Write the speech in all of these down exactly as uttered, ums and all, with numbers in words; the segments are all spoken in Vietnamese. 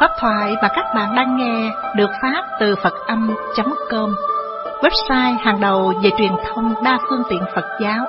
Pháp thoại mà các bạn đang nghe được phát từ Phật Âm chấm com, website hàng đầu về truyền thông đa phương tiện Phật giáo.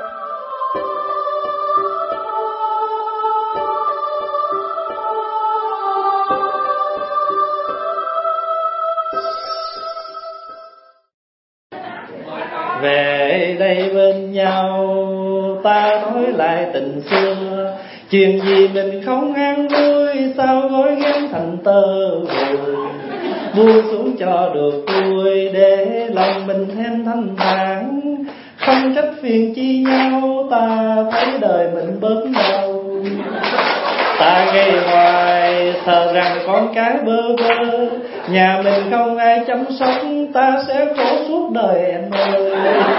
Về đây bên nhau ta nói lại tình xưa, chuyện gì mình không ăn vui, sao gói ghém thành tơ vùi. Buông xuống cho được vui, để lòng mình thêm thanh thản. Không trách phiền chi nhau, ta thấy đời mình bớt đau. Ta gây hoài, sợ rằng con cái bơ vơ, nhà mình không ai chăm sóc, ta sẽ khổ suốt đời em ơi.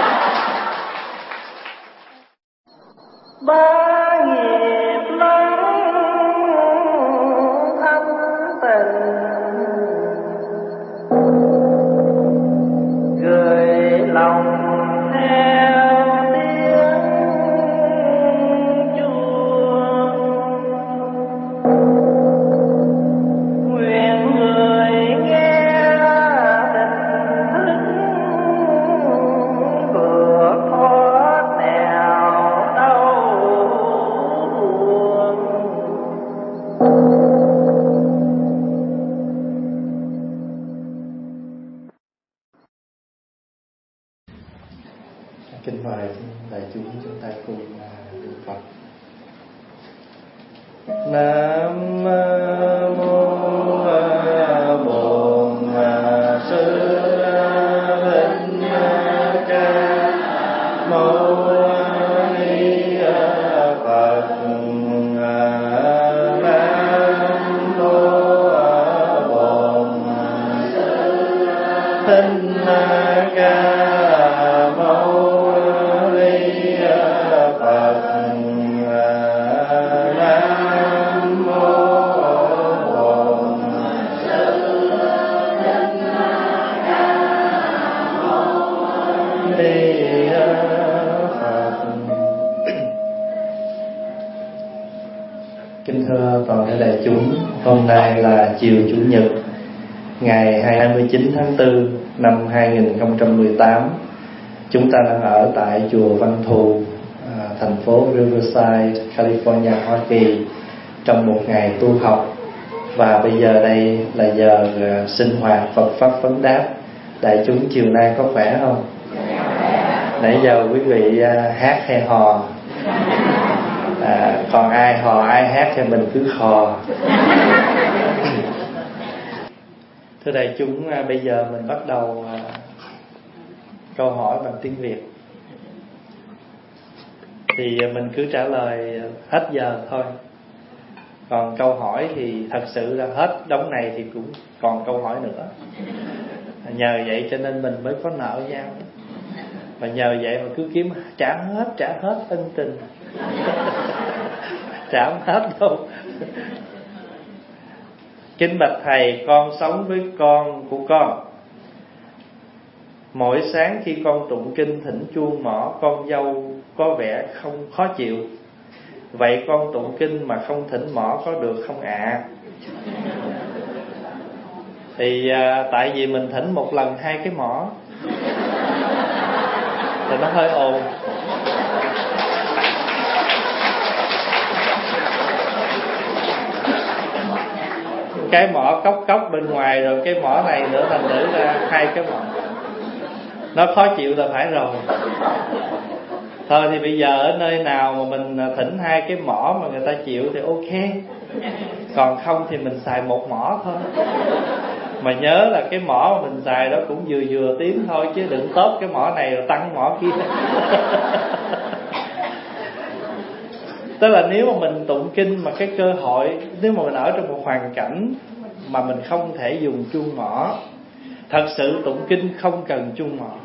Ba nghiệp lắm thâm tình, gửi lòng theo tiếng chuông. Nguyện người nghe tình thức vượt thoát nẻo đau buồn. Kính mời đại chúng chúng ta cùng niệm Phật. Nam mô Bổn Sư Thích Ca Mâu Ni Phật. Nam mô Bổn Sư Thích Ca Mâu Ni Phật. Nam mô Bổn Sư Thích Ca Mâu Ni Phật. Kính thưa toàn thể đại chúng, hôm nay là chiều Chủ nhật, ngày hai mươi chín tháng tư năm hai nghìn không trăm mười tám. Chúng ta đang ở tại chùa Văn Thù, thành phố Riverside, California, Hoa Kỳ, trong một ngày tu học. Và bây giờ đây là giờ sinh hoạt Phật Pháp vấn đáp. Đại chúng chiều nay có khỏe không? Nãy giờ quý vị hát hay hò? À, còn ai hò ai hát thì mình cứ khò. Thưa đại chúng, bây giờ mình bắt đầu câu hỏi bằng tiếng Việt. Thì mình cứ trả lời hết giờ thôi. Còn câu hỏi thì thật sự là hết đống này thì cũng còn câu hỏi nữa. Nhờ vậy cho nên mình mới có nợ nhau. Và nhờ vậy mà cứ kiếm trả hết, trả hết ân tình. Trả không hết đâu. Kính bạch thầy, con sống với con của con. Mỗi sáng khi con tụng kinh thỉnh chuông mõ, con dâu có vẻ không khó chịu. Vậy con tụng kinh mà không thỉnh mõ có được không ạ? À? Thì à, tại vì mình thỉnh một lần hai cái mõ thì nó hơi ồn. Cái mõ cốc cốc bên ngoài rồi cái mõ này nữa, thành thử ra hai cái mõ. Nó khó chịu là phải rồi. Thôi thì bây giờ ở nơi nào mà mình thỉnh hai cái mõ mà người ta chịu thì ok. Còn không thì mình xài một mõ thôi. Mà nhớ là cái mõ mà mình xài đó cũng vừa vừa tiếng thôi, chứ đừng tốt cái mõ này rồi tăng mõ kia. Tức là nếu mà mình tụng kinh mà cái cơ hội, nếu mà mình ở trong một hoàn cảnh mà mình không thể dùng chuông mõ, thật sự tụng kinh không cần chuông mõ.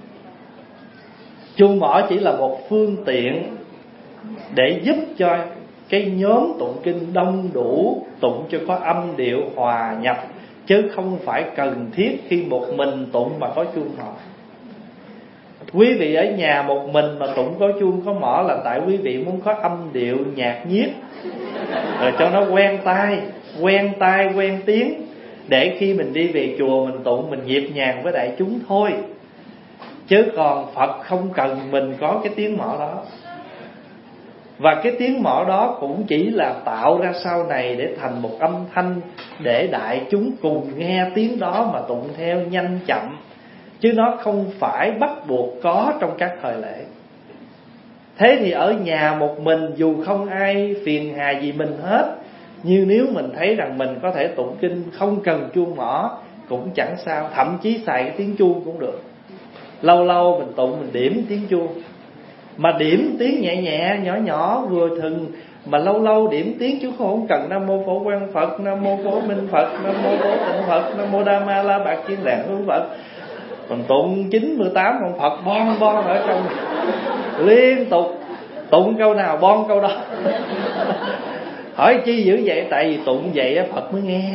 Chuông mõ chỉ là một phương tiện để giúp cho cái nhóm tụng kinh đông đủ, tụng cho có âm điệu hòa nhập, chứ không phải cần thiết khi một mình tụng mà có chuông mõ. Quý vị ở nhà một mình mà tụng có chuông có mõ là tại quý vị muốn có âm điệu nhạc nhiếc, rồi cho nó quen tai, quen tai quen tiếng, để khi mình đi về chùa mình tụng mình nhịp nhàng với đại chúng thôi. Chứ còn Phật không cần mình có cái tiếng mõ đó. Và cái tiếng mõ đó cũng chỉ là tạo ra sau này để thành một âm thanh, để đại chúng cùng nghe tiếng đó mà tụng theo nhanh chậm. Chứ nó không phải bắt buộc có trong các thời lễ. Thế thì ở nhà một mình, dù không ai phiền hà gì mình hết, nhưng nếu mình thấy rằng mình có thể tụng kinh không cần chuông mõ cũng chẳng sao. Thậm chí xài cái tiếng chuông cũng được. Lâu lâu mình tụng mình điểm tiếng chuông, mà điểm tiếng nhẹ nhẹ nhỏ nhỏ vừa thừng. Mà lâu lâu điểm tiếng chứ không cần Nam mô Phổ Quang Phật, Nam mô Phổ Minh Phật, Nam mô Phổ Tịnh Phật, Nam mô Đa Ma La Bạc Chiên Đàn Hương Phật. Còn tụng chín mươi tám ông Phật bon bon ở trong liên tục, tụng câu nào bon câu đó. Hỏi chi dữ vậy? Tại vì tụng vậy Phật mới nghe.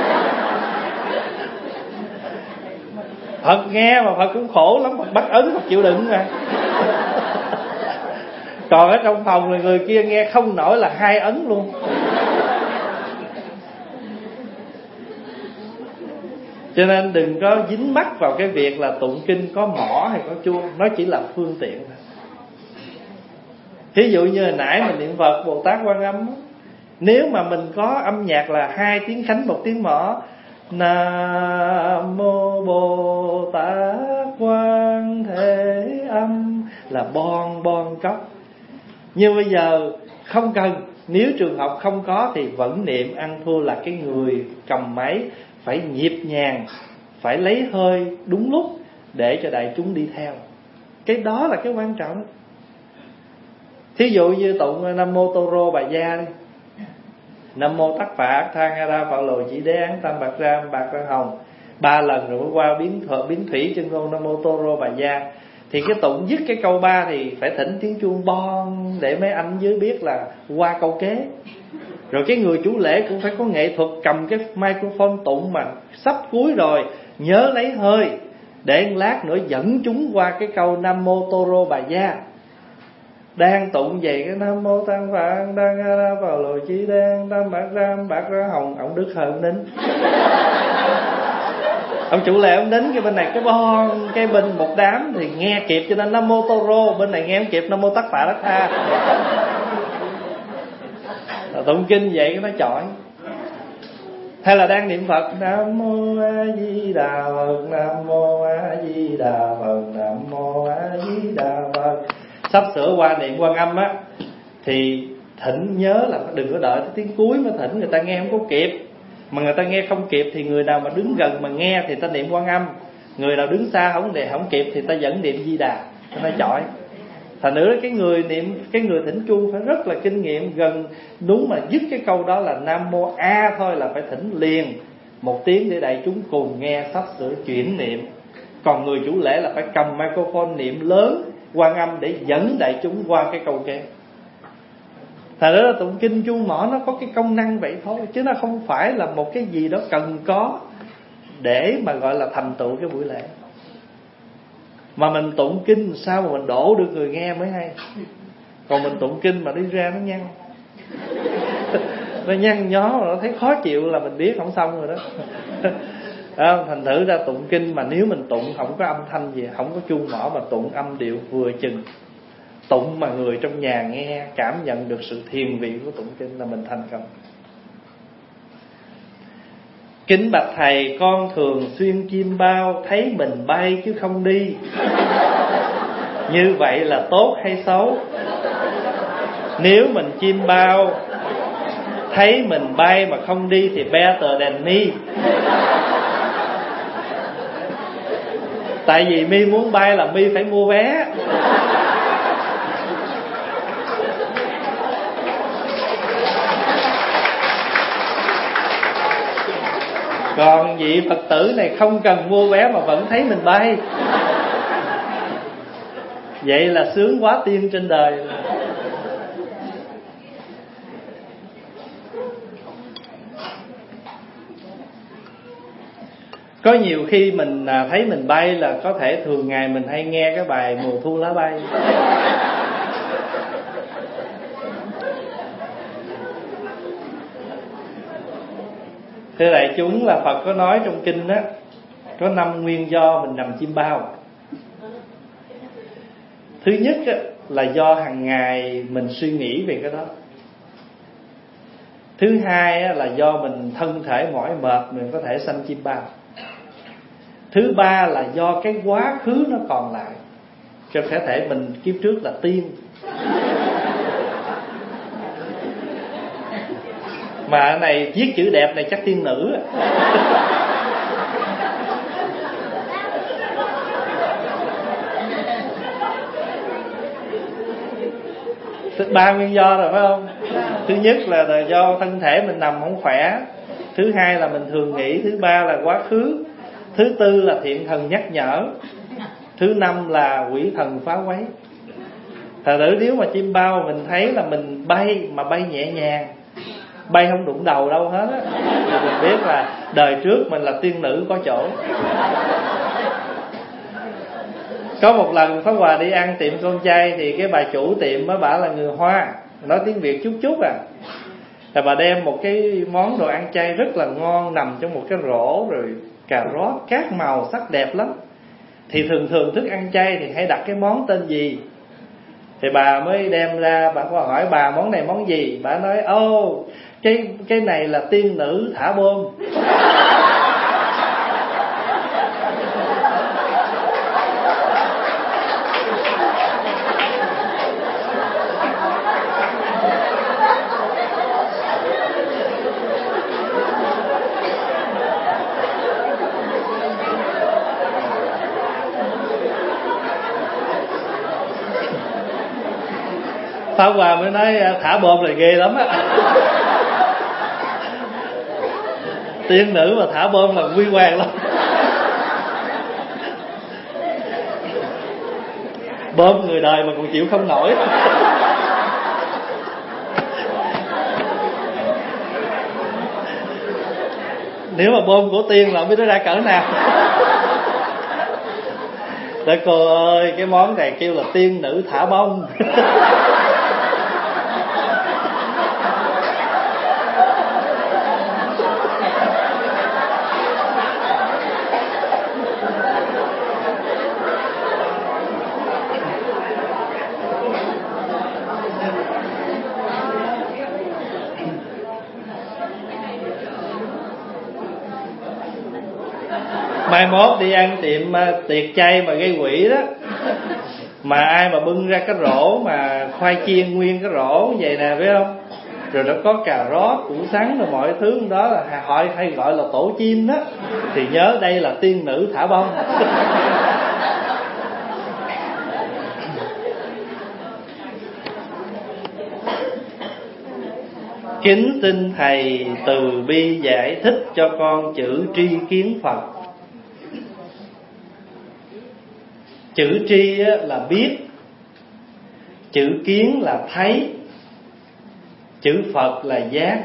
Phật nghe mà Phật cũng khổ lắm, Phật bắt ấn, Phật chịu đựng mà. Còn ở trong phòng là người kia nghe không nổi là hai ấn luôn. Cho nên đừng có dính mắc vào cái việc là tụng kinh có mõ hay có chuông. Nó chỉ là phương tiện thôi. Thí dụ như hồi nãy mình niệm Phật Bồ Tát Quan Âm, nếu mà mình có âm nhạc là hai tiếng khánh một tiếng mõ, Nam mô Bồ Tát Quan Thế Âm, là bon bon cốc. Nhưng bây giờ không cần. Nếu trường hợp không có thì vẫn niệm, ăn thua là cái người cầm máy phải nhịp nhàng, phải lấy hơi đúng lúc để cho đại chúng đi theo. Cái đó là cái quan trọng. Thí dụ như tụng Nam mô Tô Rô Bà Gia đi, Nam mô Tắc Phạ Thang A Ra Phạ Lồ Chỉ Đế Án Tam Bạc Ram Bạc Ra Hồng ba lần rồi mới qua biến thọ biến thủy chân ngôn Nam mô Tô Rô Bà Gia. Thì cái tụng dứt cái câu ba thì phải thỉnh tiếng chuông bon để mấy anh dưới biết là qua câu kế. Rồi cái người chủ lễ cũng phải có nghệ thuật cầm cái microphone tụng mà sắp cuối rồi nhớ lấy hơi, để lát nữa dẫn chúng qua cái câu Nam mô Tô Rô Bà Gia. Đang tụng vậy cái Nam mô Tăng Phạn đang ra vào lồi chi đen tam bạc ram bạc ra hồng, ông Đức Hơi ông nín. Ông chủ lễ ông nín, cái bên này cái bon, cái bên một đám thì nghe kịp, cho nên Nam mô Tô Rô, bên này nghe không kịp Nam mô Tắc Phạ Đắc Tha. Tụng kinh vậy nó chọi. Hay là đang niệm Phật Nam mô A Di Đà Phật, Nam mô A Di Đà Phật, Nam mô A Di Đà Phật. Sắp sửa qua niệm Quan Âm á, thì thỉnh nhớ là đừng có đợi tới tiếng cuối mới thỉnh, người ta nghe không có kịp. Mà người ta nghe không kịp thì người nào mà đứng gần mà nghe thì ta niệm Quan Âm, người nào đứng xa không để không kịp thì ta vẫn niệm Di Đà, cho nó chọi. Thành nữa cái người niệm, cái người thỉnh chuông phải rất là kinh nghiệm, gần đúng mà dứt cái câu đó là Nam mô A thôi là phải thỉnh liền một tiếng để đại chúng cùng nghe, sắp sửa chuyển niệm. Còn người chủ lễ là phải cầm microphone niệm lớn Quan Âm để dẫn đại chúng qua cái câu kế. Thật ra là tụng kinh chuông mõ nó có cái công năng vậy thôi, chứ nó không phải là một cái gì đó cần có để mà gọi là thành tựu cái buổi lễ. Mà mình tụng kinh sao mà mình đổ được người nghe mới hay. Còn mình tụng kinh mà đi ra nó nhăn nó nhăn nhó mà nó thấy khó chịu là mình biết không xong rồi đó. À, thành thử ra tụng kinh mà nếu mình tụng không có âm thanh gì, không có chuông mõ mà tụng âm điệu vừa chừng, tụng mà người trong nhà nghe cảm nhận được sự thiền vị của tụng kinh là mình thành công. Kính bạch thầy, con thường xuyên chim bao, thấy mình bay chứ không đi. Như vậy là tốt hay xấu? Nếu mình chim bao, thấy mình bay mà không đi thì better than me. Tại vì mi muốn bay là mi phải mua vé. Còn vị Phật tử này không cần mua vé mà vẫn thấy mình bay. Vậy là sướng quá tiên trên đời. Có nhiều khi mình thấy mình bay là có thể thường ngày mình hay nghe cái bài Mùa Thu Lá Bay. Thưa đại chúng, là Phật có nói trong kinh á, có năm nguyên do mình nằm chim bao. Thứ nhất á, là do hàng ngày mình suy nghĩ về cái đó. Thứ hai á, là do mình thân thể mỏi mệt mình có thể sanh chim bao. Thứ ba là do cái quá khứ nó còn lại, cho có thể mình kiếp trước là tiên. Mà cái này viết chữ đẹp này chắc tiên nữ. Ba nguyên do rồi phải không? Thứ nhất là do thân thể mình nằm không khỏe. Thứ hai là mình thường nghĩ. Thứ ba là quá khứ. Thứ tư là thiện thần nhắc nhở. Thứ năm là quỷ thần phá quấy. Thật sự nếu mà chim bao mình thấy là mình bay mà bay nhẹ nhàng, bay không đụng đầu đâu hết á, thì mình biết là đời trước mình là tiên nữ có chỗ. Có một lần Pháp Hòa đi ăn tiệm con trai, thì cái bà chủ tiệm á, bả là người Hoa, nói tiếng Việt chút chút à. Rồi bà đem một cái món đồ ăn chay rất là ngon, nằm trong một cái rổ, rồi cà rốt các màu sắc đẹp lắm. Thì thường thường thức ăn chay thì hay đặt cái món tên gì. Thì bà mới đem ra, bà có hỏi bà món này món gì. Bà nói ô cái cái này là tiên nữ thả bom. Pháp Hòa mới nói thả bom là ghê lắm á. Tiên nữ mà thả bom là quy hoàng lắm. Bom người đời mà còn chịu không nổi. Nếu mà bom của tiên là không biết nó ra cỡ nào. Để cô ơi, cái món này kêu là tiên nữ thả bông. Mai mốt đi ăn tiệm tiệc chay mà gây quỷ đó, mà ai mà bưng ra cái rổ mà khoai chiên nguyên cái rổ như vậy nè, phải không? Rồi nó có cà rốt, củ sắn rồi mọi thứ đó, là họ hay gọi là tổ chim đó, thì nhớ đây là tiên nữ thả bông. Kính xin thầy từ bi giải thích cho con chữ tri kiến Phật. Chữ tri là biết, chữ kiến là thấy, chữ Phật là giác.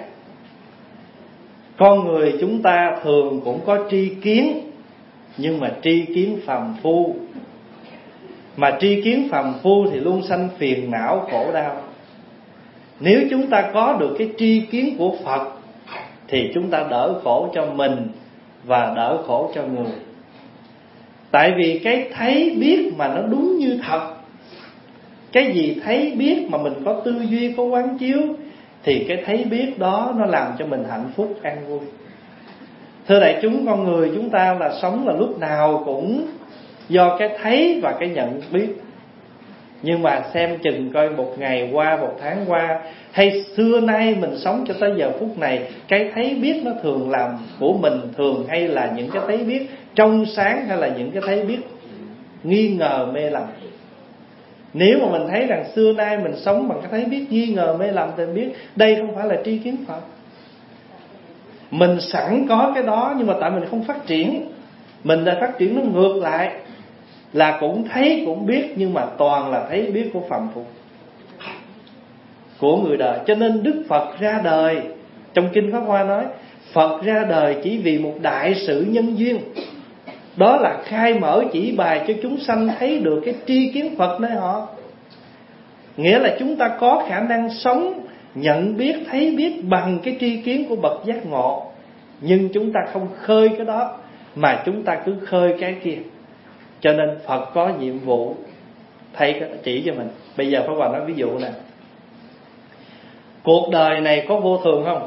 Con người chúng ta thường cũng có tri kiến, nhưng mà tri kiến phàm phu. Mà tri kiến phàm phu thì luôn sanh phiền não khổ đau. Nếu chúng ta có được cái tri kiến của Phật thì chúng ta đỡ khổ cho mình và đỡ khổ cho người. Tại vì cái thấy biết mà nó đúng như thật, cái gì thấy biết mà mình có tư duy, có quán chiếu, thì cái thấy biết đó nó làm cho mình hạnh phúc, an vui. Thưa đại chúng, con người chúng ta là sống là lúc nào cũng do cái thấy và cái nhận biết. Nhưng mà xem chừng coi một ngày qua, một tháng qua, hay xưa nay mình sống cho tới giờ phút này, cái thấy biết nó thường làm của mình thường hay là những cái thấy biết trong sáng, hay là những cái thấy biết nghi ngờ mê lầm. Nếu mà mình thấy rằng xưa nay mình sống bằng cái thấy biết nghi ngờ mê lầm, thì mình biết đây không phải là tri kiến Phật. Mình sẵn có cái đó, nhưng mà tại mình không phát triển. Mình đã phát triển nó ngược lại, là cũng thấy cũng biết, nhưng mà toàn là thấy biết của phàm phu, của người đời. Cho nên Đức Phật ra đời, trong Kinh Pháp Hoa nói Phật ra đời chỉ vì một đại sự nhân duyên. Đó là khai mở chỉ bài cho chúng sanh thấy được cái tri kiến Phật nơi họ. Nghĩa là chúng ta có khả năng sống, nhận biết, thấy biết bằng cái tri kiến của bậc giác ngộ. Nhưng chúng ta không khơi cái đó, mà chúng ta cứ khơi cái kia. Cho nên Phật có nhiệm vụ thầy chỉ cho mình. Bây giờ Pháp Hòa nói ví dụ nè. Cuộc đời này có vô thường không?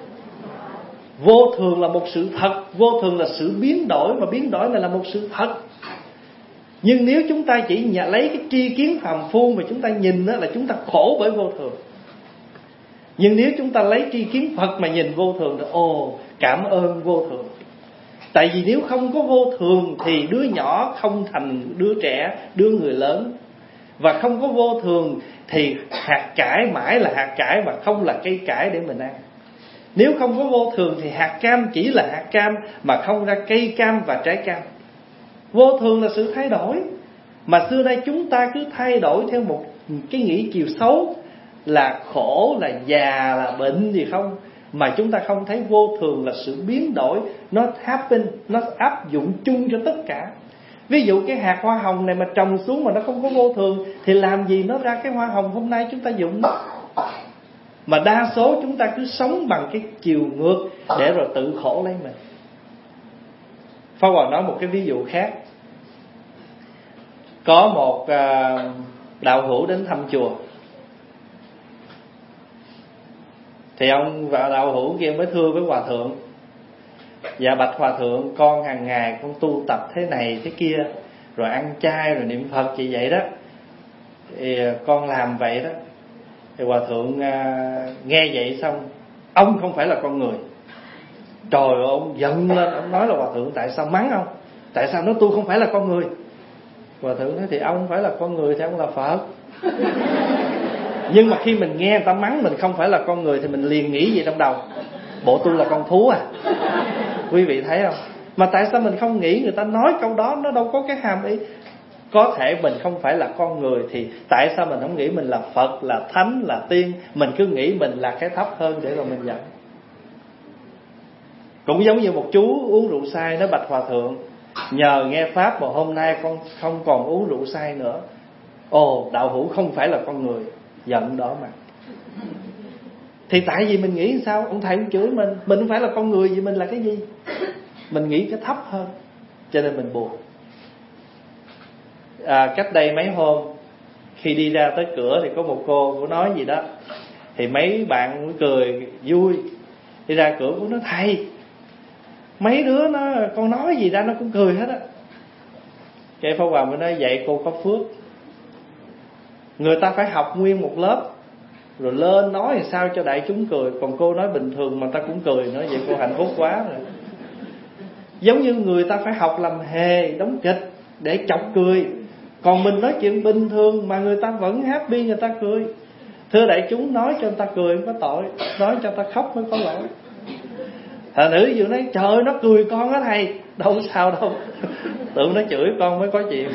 Vô thường là một sự thật. Vô thường là sự biến đổi, mà biến đổi này là một sự thật. Nhưng nếu chúng ta chỉ lấy cái tri kiến phàm phu mà chúng ta nhìn đó, là chúng ta khổ bởi vô thường. Nhưng nếu chúng ta lấy tri kiến Phật mà nhìn vô thường thì ồ, cảm ơn vô thường. Tại vì nếu không có vô thường thì đứa nhỏ không thành đứa trẻ, đứa người lớn. Và không có vô thường thì hạt cải mãi là hạt cải, mà không là cây cải để mình ăn. Nếu không có vô thường thì hạt cam chỉ là hạt cam, mà không ra cây cam và trái cam. Vô thường là sự thay đổi. Mà xưa nay chúng ta cứ thay đổi theo một cái nghĩ chiều xấu, là khổ, là già, là bệnh gì không. Mà chúng ta không thấy vô thường là sự biến đổi. Nó happen, nó áp dụng chung cho tất cả. Ví dụ cái hạt hoa hồng này mà trồng xuống mà nó không có vô thường, thì làm gì nó ra cái hoa hồng hôm nay chúng ta dụng đó. Mà đa số chúng ta cứ sống bằng cái chiều ngược để rồi tự khổ lấy mình. Pháp Hòa nói một cái ví dụ khác. Có một đạo hữu đến thăm chùa. Thì ông và đạo hữu kia mới thưa với Hòa thượng: dạ bạch Hòa thượng, con hàng ngày con tu tập thế này thế kia, rồi ăn chay rồi niệm Phật vậy vậy đó, thì con làm vậy đó. Thì Hòa thượng nghe vậy xong, ông không phải là con người. Trời ơi, ông giận lên, ông nói là Hòa thượng tại sao mắng ông? Tại sao nói tôi không phải là con người? Hòa thượng nói thì ông không phải là con người thì ông là Phật. Nhưng mà khi mình nghe người ta mắng mình không phải là con người thì mình liền nghĩ gì trong đầu? Bộ tôi là con thú à? Quý vị thấy không? Mà tại sao mình không nghĩ người ta nói câu đó nó đâu có cái hàm ý? Có thể mình không phải là con người thì tại sao mình không nghĩ mình là Phật, là Thánh, là Tiên? Mình cứ nghĩ mình là cái thấp hơn để rồi mình giận. Cũng giống như một chú uống rượu say nói bạch Hòa thượng, nhờ nghe Pháp mà hôm nay con không còn uống rượu say nữa. Ồ, đạo hữu không phải là con người, giận đó mà. Thì tại vì mình nghĩ sao? Ông thầy cũng chửi mình, mình không phải là con người, vậy mình là cái gì? Mình nghĩ cái thấp hơn, cho nên mình buồn. À, cách đây mấy hôm, khi đi ra tới cửa thì có một cô, cô nói gì đó. Thì mấy bạn cũng cười vui. Đi ra cửa cũng nói thầy, mấy đứa nó con nói gì ra nó cũng cười hết á. Cái Pháp Hòa mới nói vậy cô có phước. Người ta phải học nguyên một lớp rồi lên nói thì sao cho đại chúng cười. Còn cô nói bình thường mà ta cũng cười nữa, vậy cô hạnh phúc quá rồi. Giống như người ta phải học làm hề, đóng kịch để chọc cười. Còn mình nói chuyện bình thường mà người ta vẫn happy, người ta cười. Thưa đại chúng, nói cho người ta cười có tội, nói cho người ta khóc mới có lỗi. Thằng nữ vừa nói trời ơi, nó cười con á thầy. Đâu sao đâu, tưởng nó chửi con mới có chuyện.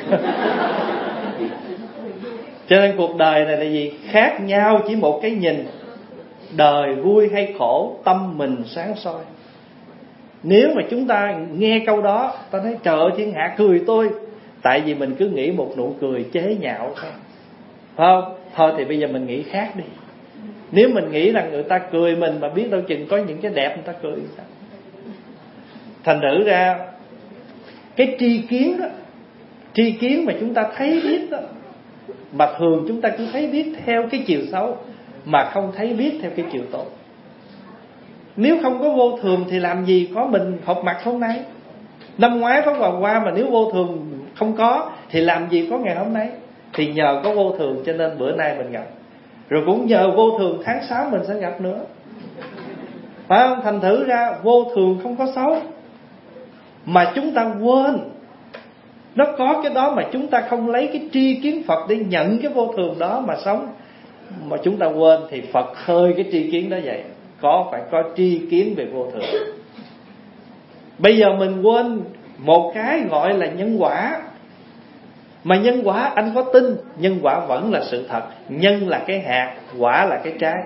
Cho nên cuộc đời này là gì? Khác nhau chỉ một cái nhìn. Đời vui hay khổ, tâm mình sáng soi. Nếu mà chúng ta nghe câu đó, ta nói trời ơi thiên hạ cười tôi, tại vì mình cứ nghĩ một nụ cười chế nhạo thôi, phải không? Thôi thì bây giờ mình nghĩ khác đi. Nếu mình nghĩ rằng người ta cười mình mà biết đâu chừng có những cái đẹp người ta cười sao? Thành thử ra cái tri kiến đó, tri kiến mà chúng ta thấy biết đó, mà thường chúng ta cứ thấy biết theo cái chiều xấu, mà không thấy biết theo cái chiều tốt. Nếu không có vô thường thì làm gì có mình họp mặt hôm nay? Năm ngoái Pháp Hòa qua mà nếu vô thường không có thì làm gì có ngày hôm nay? Thì nhờ có vô thường cho nên bữa nay mình gặp. Rồi cũng nhờ vô thường tháng sáu mình sẽ gặp nữa, phải không? Thành thử ra vô thường không có xấu, mà chúng ta quên. Nó có cái đó mà chúng ta không lấy cái tri kiến Phật để nhận cái vô thường đó mà sống. Mà chúng ta quên thì Phật khơi cái tri kiến đó vậy. Có phải có tri kiến về vô thường. Bây giờ mình quên một cái gọi là nhân quả. Mà nhân quả anh có tin, nhân quả vẫn là sự thật. Nhân là cái hạt, quả là cái trái.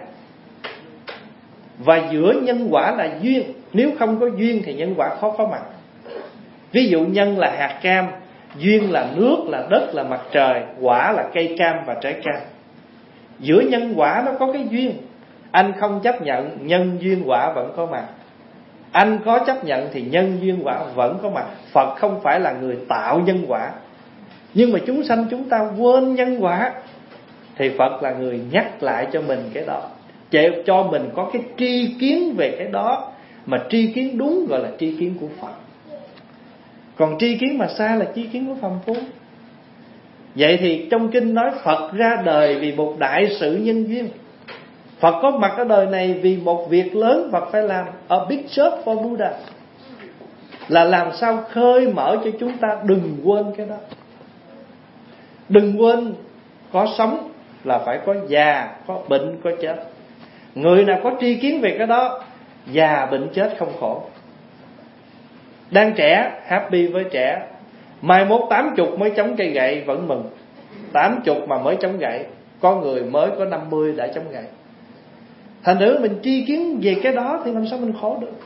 Và giữa nhân quả là duyên. Nếu không có duyên thì nhân quả khó có mặt. Ví dụ nhân là hạt cam, duyên là nước, là đất, là mặt trời, quả là cây cam và trái cam. Giữa nhân quả nó có cái duyên. Anh không chấp nhận, nhân duyên quả vẫn có mặt. Anh có chấp nhận thì nhân duyên quả vẫn có mặt. Phật không phải là người tạo nhân quả, nhưng mà chúng sanh chúng ta quên nhân quả, thì Phật là người nhắc lại cho mình cái đó, để cho mình có cái tri kiến về cái đó. Mà tri kiến đúng gọi là tri kiến của Phật. Còn tri kiến mà sai là tri kiến của phàm phu. Vậy thì trong kinh nói Phật ra đời vì một đại sự nhân duyên. Phật có mặt ở đời này vì một việc lớn Phật phải làm. A big job for Buddha. Là làm sao khơi mở cho chúng ta đừng quên cái đó. Đừng quên có sống là phải có già, có bệnh, có chết. Người nào có tri kiến về cái đó, già, bệnh, chết không khổ. Đang trẻ, happy với trẻ. Mai mốt tám chục mới chống cây gậy vẫn mừng. Tám chục mà mới chống gậy. Có người mới có năm mươi đã chống gậy. Thành thử mình tri kiến về cái đó thì làm sao mình khổ được.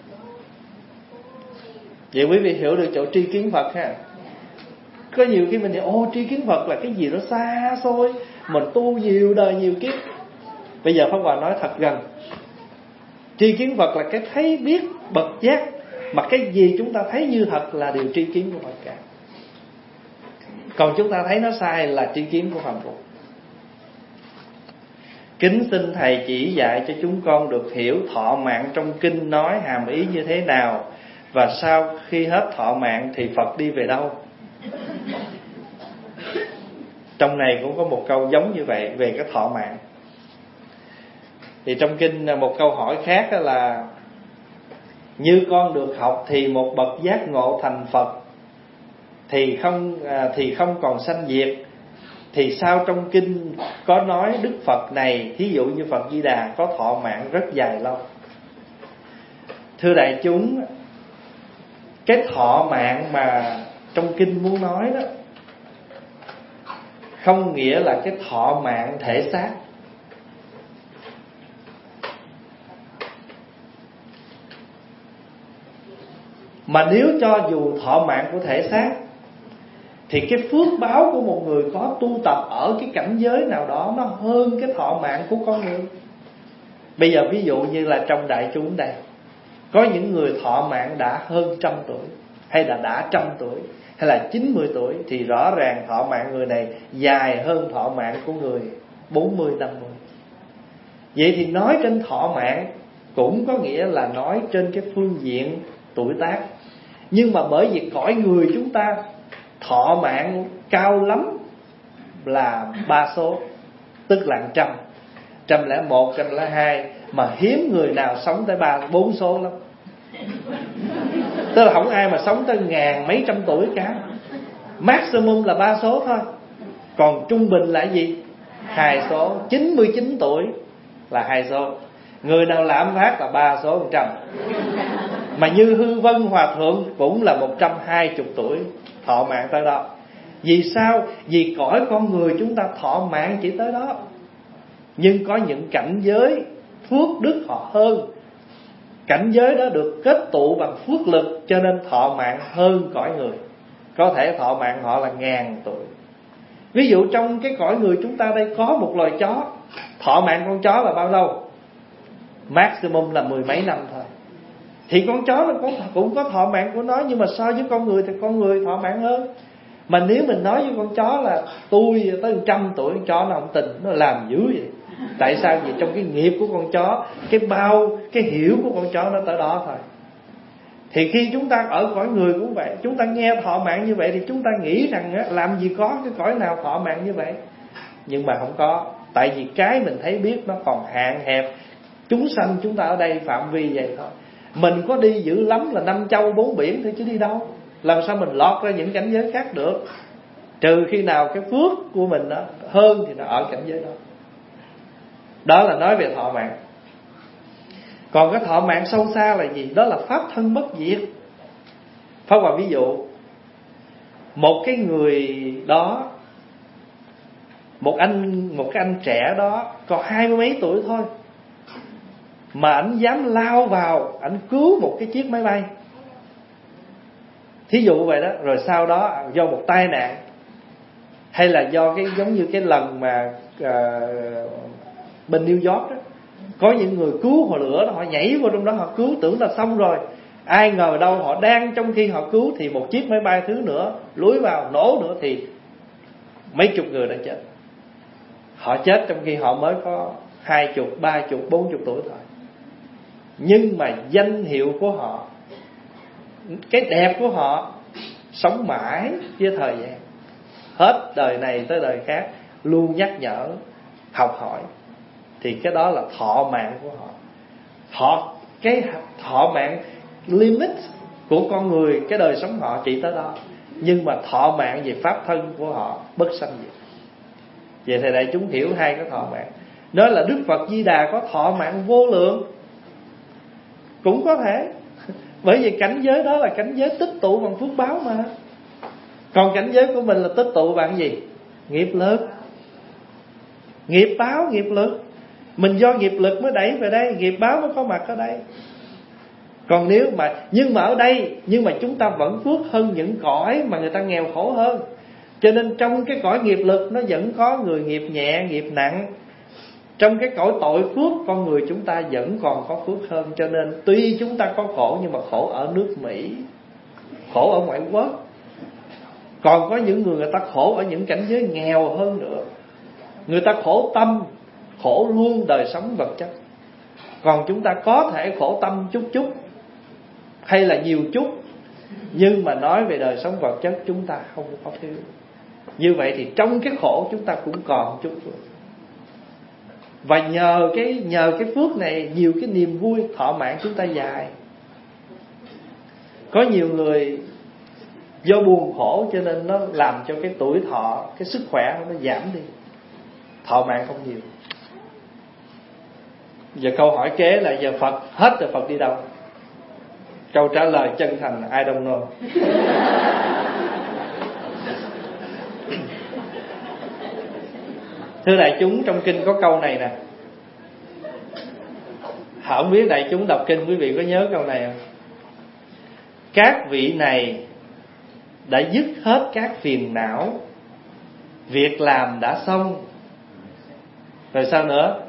Vậy quý vị hiểu được chỗ tri kiến Phật ha. Có nhiều khi mình thì ô tri kiến Phật là cái gì đó xa xôi, mình tu nhiều đời nhiều kiếp. Bây giờ Pháp Hòa nói thật gần. Tri kiến Phật là cái thấy biết bậc giác. Mà cái gì chúng ta thấy như thật là điều tri kiến của Phật cả. Còn chúng ta thấy nó sai là tri kiến của phàm phu. Kính xin Thầy chỉ dạy cho chúng con được hiểu thọ mạng trong kinh nói hàm ý như thế nào. Và sau khi hết thọ mạng thì Phật đi về đâu? Trong này cũng có một câu giống như vậy về cái thọ mạng. Thì trong kinh một câu hỏi khác là: như con được học thì một bậc giác ngộ thành Phật thì không thì không còn sanh diệt. Thì sao trong kinh có nói Đức Phật này, thí dụ như Phật Di Đà, có thọ mạng rất dài lâu? Thưa đại chúng, cái thọ mạng mà trong kinh muốn nói đó không nghĩa là cái thọ mạng thể xác. Mà nếu cho dù thọ mạng của thể xác thì cái phước báo của một người có tu tập ở cái cảnh giới nào đó nó hơn cái thọ mạng của con người. Bây giờ ví dụ như là trong đại chúng đây, có những người thọ mạng đã hơn trăm tuổi, hay là đã trăm tuổi, hay là chín mươi tuổi, thì rõ ràng thọ mạng người này dài hơn thọ mạng của người bốn mươi, năm mươi. Vậy thì nói trên thọ mạng cũng có nghĩa là nói trên cái phương diện tuổi tác. Nhưng mà bởi vì cõi người chúng ta thọ mạng cao lắm là ba số, tức là trăm, trăm lẻ một, trăm lẻ hai, mà hiếm người nào sống tới ba bốn số lắm. Tức là không ai mà sống tới ngàn mấy trăm tuổi cả. Maximum là ba số thôi. Còn trung bình là gì? Hai số. Chín mươi chín tuổi là hai số. Người nào lạm phát là ba số một trăm. Mà Như Hư Vân Hòa Thượng cũng là một trăm hai mươi tuổi, thọ mạng tới đó. Vì sao? Vì cõi con người chúng ta thọ mạng chỉ tới đó. Nhưng có những cảnh giới phước đức họ hơn. Cảnh giới đó được kết tụ bằng phước lực, cho nên thọ mạng hơn cõi người. Có thể thọ mạng họ là ngàn tuổi. Ví dụ trong cái cõi người chúng ta đây có một loài chó, thọ mạng con chó là bao lâu? Maximum là mười mấy năm thôi. Thì con chó nó cũng, cũng có thọ mạng của nó, nhưng mà so với con người thì con người thọ mạng hơn. Mà nếu mình nói với con chó là tôi tới một trăm tuổi, con chó nó không tin, nó làm dữ vậy. Tại sao? Vì trong cái nghiệp của con chó, cái bao, cái hiểu của con chó nó tới đó thôi. Thì khi chúng ta ở cõi người cũng vậy, chúng ta nghe thọ mạng như vậy thì chúng ta nghĩ rằng á, làm gì có cái cõi nào thọ mạng như vậy. Nhưng mà không có. Tại vì cái mình thấy biết nó còn hạn hẹp. Chúng sanh chúng ta ở đây phạm vi vậy thôi. Mình có đi dữ lắm là năm châu bốn biển thôi chứ đi đâu. Làm sao mình lọt ra những cảnh giới khác được. Trừ khi nào cái phước của mình đó hơn thì nó ở cảnh giới đó. Đó là nói về thọ mạng. Còn cái thọ mạng sâu xa là gì? Đó là pháp thân bất diệt. Pháp Hòa ví dụ, một cái người đó, Một anh Một cái anh trẻ đó còn hai mươi mấy tuổi thôi, mà ảnh dám lao vào, ảnh cứu một cái chiếc máy bay. thí dụ vậy đó. Rồi sau đó do một tai nạn, hay là do cái giống như cái lần mà uh, bên New York đó, có những người cứu họ lửa đó, họ nhảy vô trong đó họ cứu, tưởng là xong rồi. Ai ngờ đâu họ đang trong khi họ cứu thì một chiếc máy bay thứ nữa lúi vào nổ nữa, thì mấy chục người đã chết. Họ chết trong khi họ mới có hai chục, ba chục, bốn chục tuổi thôi. Nhưng mà danh hiệu của họ, cái đẹp của họ sống mãi với thời gian, hết đời này tới đời khác, luôn nhắc nhở, học hỏi. Thì cái đó là thọ mạng của họ. Họ cái thọ mạng limit của con người, cái đời sống họ chỉ tới đó. Nhưng mà thọ mạng về pháp thân của họ bất sanh diệt. Vậy thì đại chúng hiểu hai cái thọ mạng. Nói là Đức Phật Di Đà có thọ mạng vô lượng, cũng có thể. Bởi vì cảnh giới đó là cảnh giới tích tụ bằng phước báo mà. Còn cảnh giới của mình là tích tụ bằng gì? Nghiệp lực. Nghiệp báo, nghiệp lực. Mình do nghiệp lực mới đẩy về đây, nghiệp báo mới có mặt ở đây. Còn nếu mà Nhưng mà ở đây Nhưng mà chúng ta vẫn phước hơn những cõi mà người ta nghèo khổ hơn. Cho nên trong cái cõi nghiệp lực nó vẫn có người nghiệp nhẹ, nghiệp nặng. Trong cái cõi tội phước, con người chúng ta vẫn còn có phước hơn. Cho nên tuy chúng ta có khổ, nhưng mà khổ ở nước Mỹ, khổ ở ngoại quốc. Còn có những người người ta khổ ở những cảnh giới nghèo hơn nữa. Người ta khổ tâm, khổ luôn đời sống vật chất. Còn chúng ta có thể khổ tâm chút chút, hay là nhiều chút, nhưng mà nói về đời sống vật chất chúng ta không có thiếu. Như vậy thì trong cái khổ chúng ta cũng còn chút phước. Và nhờ cái nhờ cái phước này, nhiều cái niềm vui, thọ mạng chúng ta dài. Có nhiều người do buồn khổ cho nên nó làm cho cái tuổi thọ, cái sức khỏe nó giảm đi, thọ mạng không nhiều. Giờ câu hỏi kế là giờ Phật hết rồi, Phật đi đâu? Câu trả lời chân thành I don't know. Thưa đại chúng, trong kinh có câu này nè. Không biết đại chúng đọc kinh quý vị có nhớ câu này không? Các vị này đã dứt hết các phiền não, việc làm đã xong. Rồi sao nữa?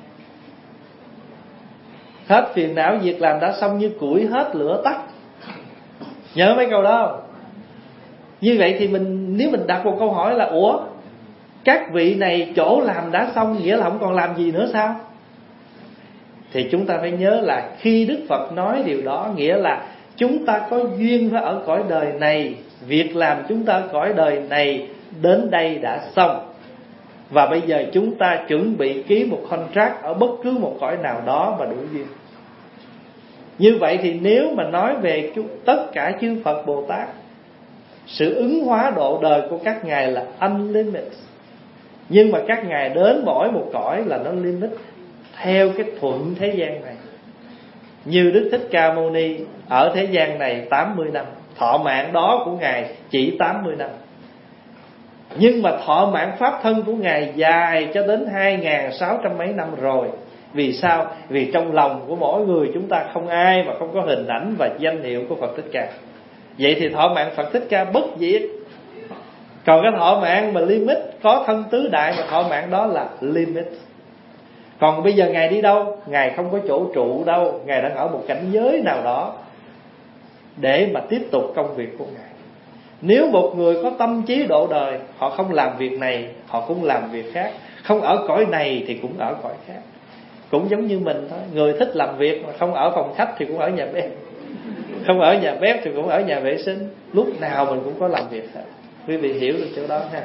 Hết phiền não, việc làm đã xong như củi hết lửa tắt. Nhớ mấy câu đó không? Như vậy thì mình nếu mình đặt một câu hỏi là ủa, các vị này chỗ làm đã xong, nghĩa là không còn làm gì nữa sao? Thì chúng ta phải nhớ là khi Đức Phật nói điều đó, nghĩa là chúng ta có duyên với ở cõi đời này, việc làm chúng ta ở cõi đời này đến đây đã xong. Và bây giờ chúng ta chuẩn bị ký một contract ở bất cứ một cõi nào đó mà đủ duyên. Như vậy thì nếu mà nói về tất cả chư Phật Bồ Tát, sự ứng hóa độ đời của các ngài là unlimited. Nhưng mà các ngài đến mỗi một cõi là nó limit theo cái thuận thế gian này. Như Đức Thích Ca Mâu Ni ở thế gian này tám mươi năm, thọ mạng đó của ngài chỉ tám mươi năm. Nhưng mà thọ mạng pháp thân của ngài dài cho đến hai nghìn sáu trăm mấy năm rồi. Vì sao? Vì trong lòng của mỗi người chúng ta không ai mà không có hình ảnh và danh hiệu của Phật Thích Ca. Vậy thì thọ mạng Phật Thích Ca bất diệt. Còn cái thọ mạng mà limit, có thân tứ đại mà thọ mạng đó là limit. Còn bây giờ ngài đi đâu? Ngài không có chỗ trụ đâu. Ngài đang ở một cảnh giới nào đó để mà tiếp tục công việc của ngài. Nếu một người có tâm trí độ đời, họ không làm việc này, họ cũng làm việc khác. Không ở cõi này thì cũng ở cõi khác. Cũng giống như mình thôi. Người thích làm việc mà không ở phòng khách thì cũng ở nhà bếp, không ở nhà bếp thì cũng ở nhà vệ sinh. Lúc nào mình cũng có làm việc hết. Quý vị hiểu được chỗ đó ha.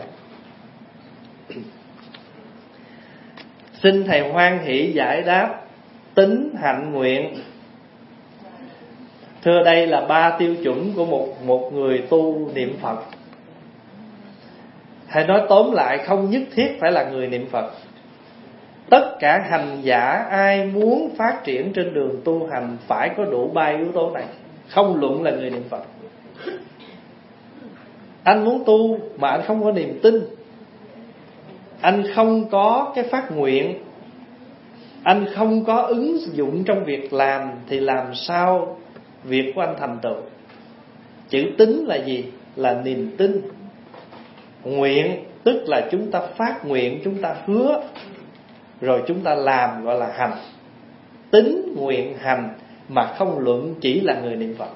Xin Thầy hoan hỷ giải đáp tính hạnh nguyện. Thưa, đây là ba tiêu chuẩn của một, một người tu niệm Phật. Thầy nói tóm lại, không nhất thiết phải là người niệm Phật. Tất cả hành giả ai muốn phát triển trên đường tu hành phải có đủ ba yếu tố này, không luận là người niệm Phật. Anh muốn tu mà anh không có niềm tin, anh không có cái phát nguyện, anh không có ứng dụng trong việc làm, thì làm sao việc của anh thành tựu? Chữ tín là gì? Là niềm tin. Nguyện tức là chúng ta phát nguyện, chúng ta hứa, rồi chúng ta làm, gọi là hành. Tín, nguyện, hành mà không luận chỉ là người niệm Phật.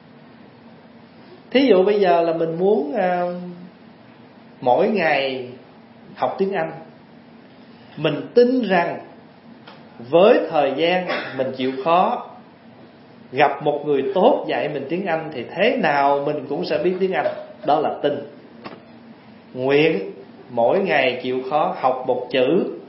Thí dụ bây giờ là mình muốn uh, mỗi ngày học tiếng Anh. Mình tin rằng với thời gian mình chịu khó, gặp một người tốt dạy mình tiếng Anh thì thế nào mình cũng sẽ biết tiếng Anh. Đó là tin. Nguyện mỗi ngày chịu khó học một chữ,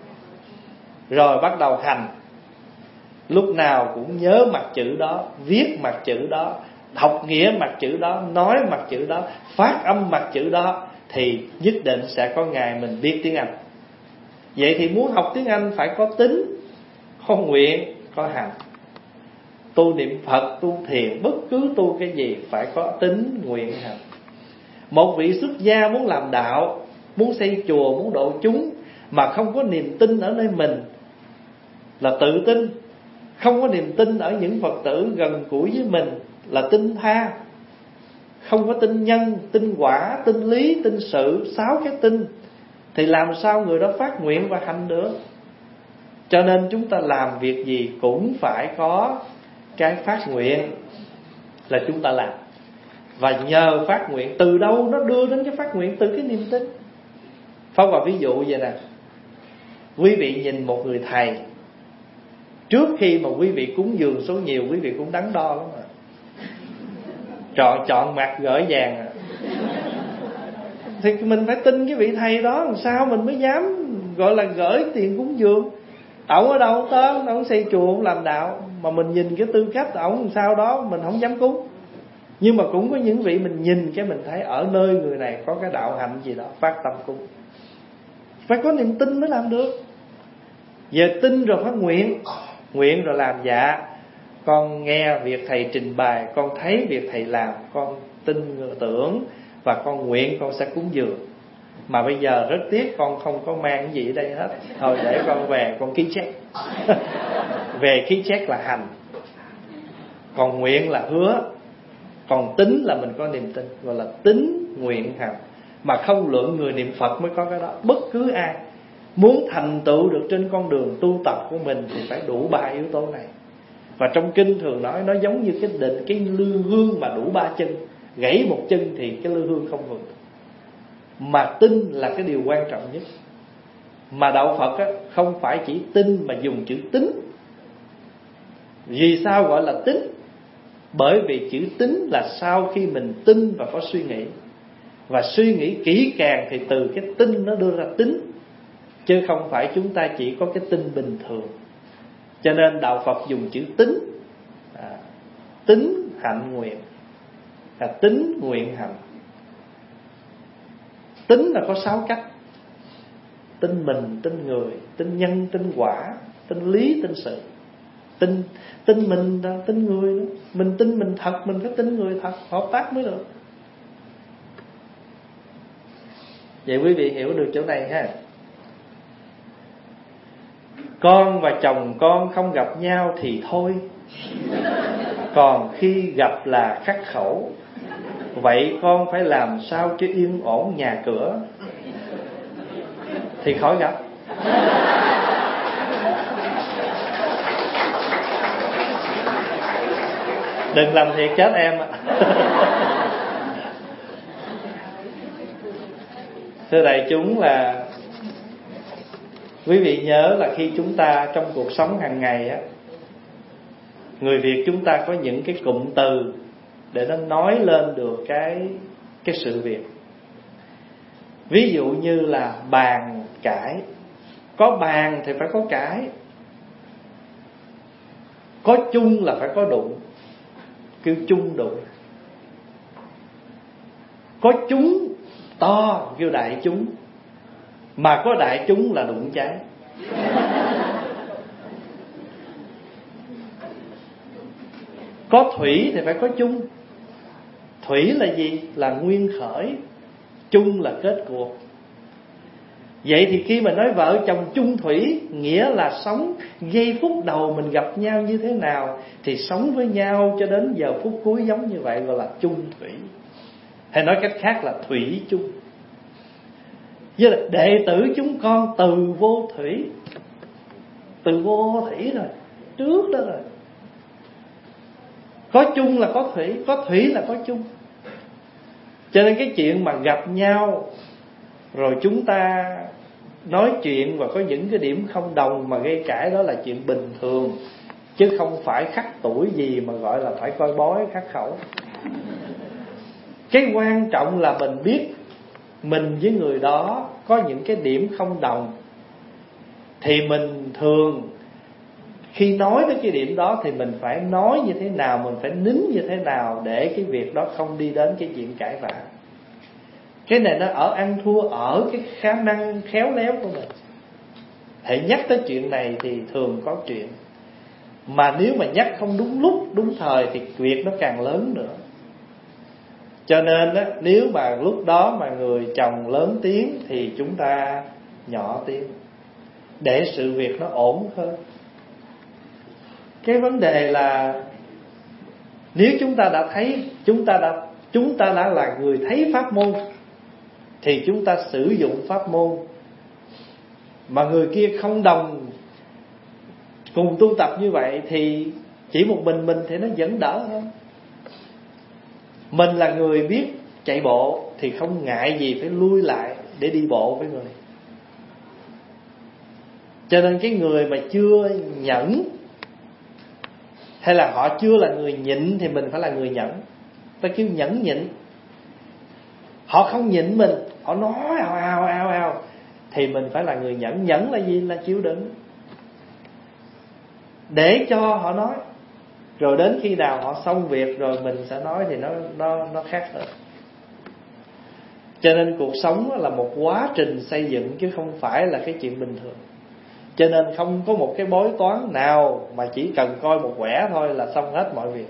rồi bắt đầu hành. Lúc nào cũng nhớ mặt chữ đó, viết mặt chữ đó, học nghĩa mặt chữ đó, nói mặt chữ đó, phát âm mặt chữ đó, thì nhất định sẽ có ngày mình biết tiếng Anh. Vậy thì muốn học tiếng Anh phải có tín, có nguyện, có hành. Tu niệm Phật, tu thiền, bất cứ tu cái gì phải có tín, nguyện, hành. Một vị xuất gia muốn làm đạo, muốn xây chùa, muốn độ chúng mà không có niềm tin ở nơi mình là tự tin. Không có niềm tin ở những Phật tử gần gũi với mình là tin tha. Không có tin nhân, tin quả, tin lý, tin sự, sáu cái tin, thì làm sao người đó phát nguyện và hành được. Cho nên chúng ta làm việc gì cũng phải có cái phát nguyện là chúng ta làm. Và nhờ phát nguyện, từ đâu nó đưa đến cái phát nguyện? Từ cái niềm tin. Pháp Hòa ví dụ vậy nè. Quý vị nhìn một người thầy, trước khi mà quý vị cúng dường số nhiều, quý vị cũng đắn đo lắm mà. Chọn, chọn mặt gửi vàng à. Thì mình phải tin cái vị thầy đó, làm sao mình mới dám gọi là gửi tiền cúng dường. Ổng ở đâu tới, ổng xây chùa, ổng làm đạo, mà mình nhìn cái tư cách ổng làm sao đó mình không dám cúng. Nhưng mà cũng có những vị mình nhìn cái mình thấy ở nơi người này có cái đạo hạnh gì đó, phát tâm cúng. Phải có niềm tin mới làm được. Giờ tin rồi phát nguyện, nguyện rồi làm. Dạ, con nghe việc thầy trình bày, con thấy việc thầy làm, con tin tưởng và con nguyện con sẽ cúng dường. Mà bây giờ rất tiếc con không có mang cái gì ở đây hết, thôi để con về con ký check. Về ký check là hành, còn nguyện là hứa, còn tính là mình có niềm tin, gọi là tín, nguyện, hành. Mà không luận người niệm Phật mới có cái đó. Bất cứ ai muốn thành tựu được trên con đường tu tập của mình thì phải đủ ba yếu tố này. Và trong kinh thường nói nó giống như cái định, cái lư hương mà đủ ba chân, gãy một chân thì cái lư hương không vững. Mà tin là cái điều quan trọng nhất. Mà đạo Phật á, không phải chỉ tin mà dùng chữ tín. Vì sao gọi là tín? Bởi vì chữ tín là sau khi mình tin và có suy nghĩ, và suy nghĩ kỹ càng thì từ cái tin nó đưa ra tín, chứ không phải chúng ta chỉ có cái tin bình thường. Cho nên đạo Phật dùng chữ tín, à, tín hạnh nguyện, là tín nguyện hành. Tín là có sáu cách: tin mình, tin người, tin nhân, tin quả, tin lý, tin sự. Tin tin mình, tin người nữa. Mình tin mình thật, mình phải tin người thật, hợp tác mới được. Vậy quý vị hiểu được chỗ này ha. Con và chồng con không gặp nhau thì thôi, còn khi gặp là khắc khẩu. Vậy con phải làm sao cho yên ổn nhà cửa thì khỏi gặp. Đừng làm thiệt chết em ạ. Thưa đại chúng, là quý vị nhớ là khi chúng ta trong cuộc sống hàng ngày á, người Việt chúng ta có những cái cụm từ để nó nói lên được cái cái sự việc. Ví dụ như là bàn cãi. Có bàn thì phải có cãi. Có chung là phải có đụng, kêu chung đụng. Có chúng to kêu đại chúng, mà có đại chúng là đụng cháy. Có thủy thì phải có chung. Thủy là gì? Là nguyên khởi. Chung là kết cuộc. Vậy thì khi mà nói vợ chồng chung thủy, nghĩa là sống giây phút đầu mình gặp nhau như thế nào thì sống với nhau cho đến giờ phút cuối giống như vậy, gọi là chung thủy. Hay nói cách khác là thủy chung. Với là đệ tử chúng con từ vô thủy, từ vô thủy rồi, trước đó rồi. Có chung là có thủy, có thủy là có chung. Cho nên cái chuyện mà gặp nhau rồi chúng ta nói chuyện và có những cái điểm không đồng mà gây cãi, đó là chuyện bình thường, chứ không phải khắc tuổi gì mà gọi là phải coi bói khắc khẩu. Cái quan trọng là mình biết mình với người đó có những cái điểm không đồng, thì mình thường khi nói tới cái điểm đó thì mình phải nói như thế nào, mình phải nín như thế nào để cái việc đó không đi đến cái chuyện cãi vã. Cái này nó ở ăn thua ở cái khả năng khéo léo của mình. Hãy nhắc tới chuyện này thì thường có chuyện. Mà nếu mà nhắc không đúng lúc, đúng thời thì việc nó càng lớn nữa. Cho nên á, nếu mà lúc đó mà người chồng lớn tiếng thì chúng ta nhỏ tiếng, để sự việc nó ổn hơn. Cái vấn đề là nếu chúng ta đã thấy, chúng ta đã chúng ta đã là người thấy pháp môn thì chúng ta sử dụng pháp môn. Mà người kia không đồng cùng tu tập như vậy thì chỉ một mình mình thì nó vẫn đỡ hơn. Mình là người biết chạy bộ thì không ngại gì phải lui lại để đi bộ với người. Cho nên cái người mà chưa nhẫn, hay là họ chưa là người nhịn, thì mình phải là người nhẫn. Ta kêu nhẫn nhịn. Họ không nhịn mình, họ nói ào ào ào ào, thì mình phải là người nhẫn. Nhẫn là gì? Là chịu đựng, để cho họ nói. Rồi đến khi nào họ xong việc rồi mình sẽ nói thì nó nó nó khác hơn. Cho nên cuộc sống là một quá trình xây dựng chứ không phải là cái chuyện bình thường. Cho nên không có một cái bói toán nào mà chỉ cần coi một quẻ thôi là xong hết mọi việc.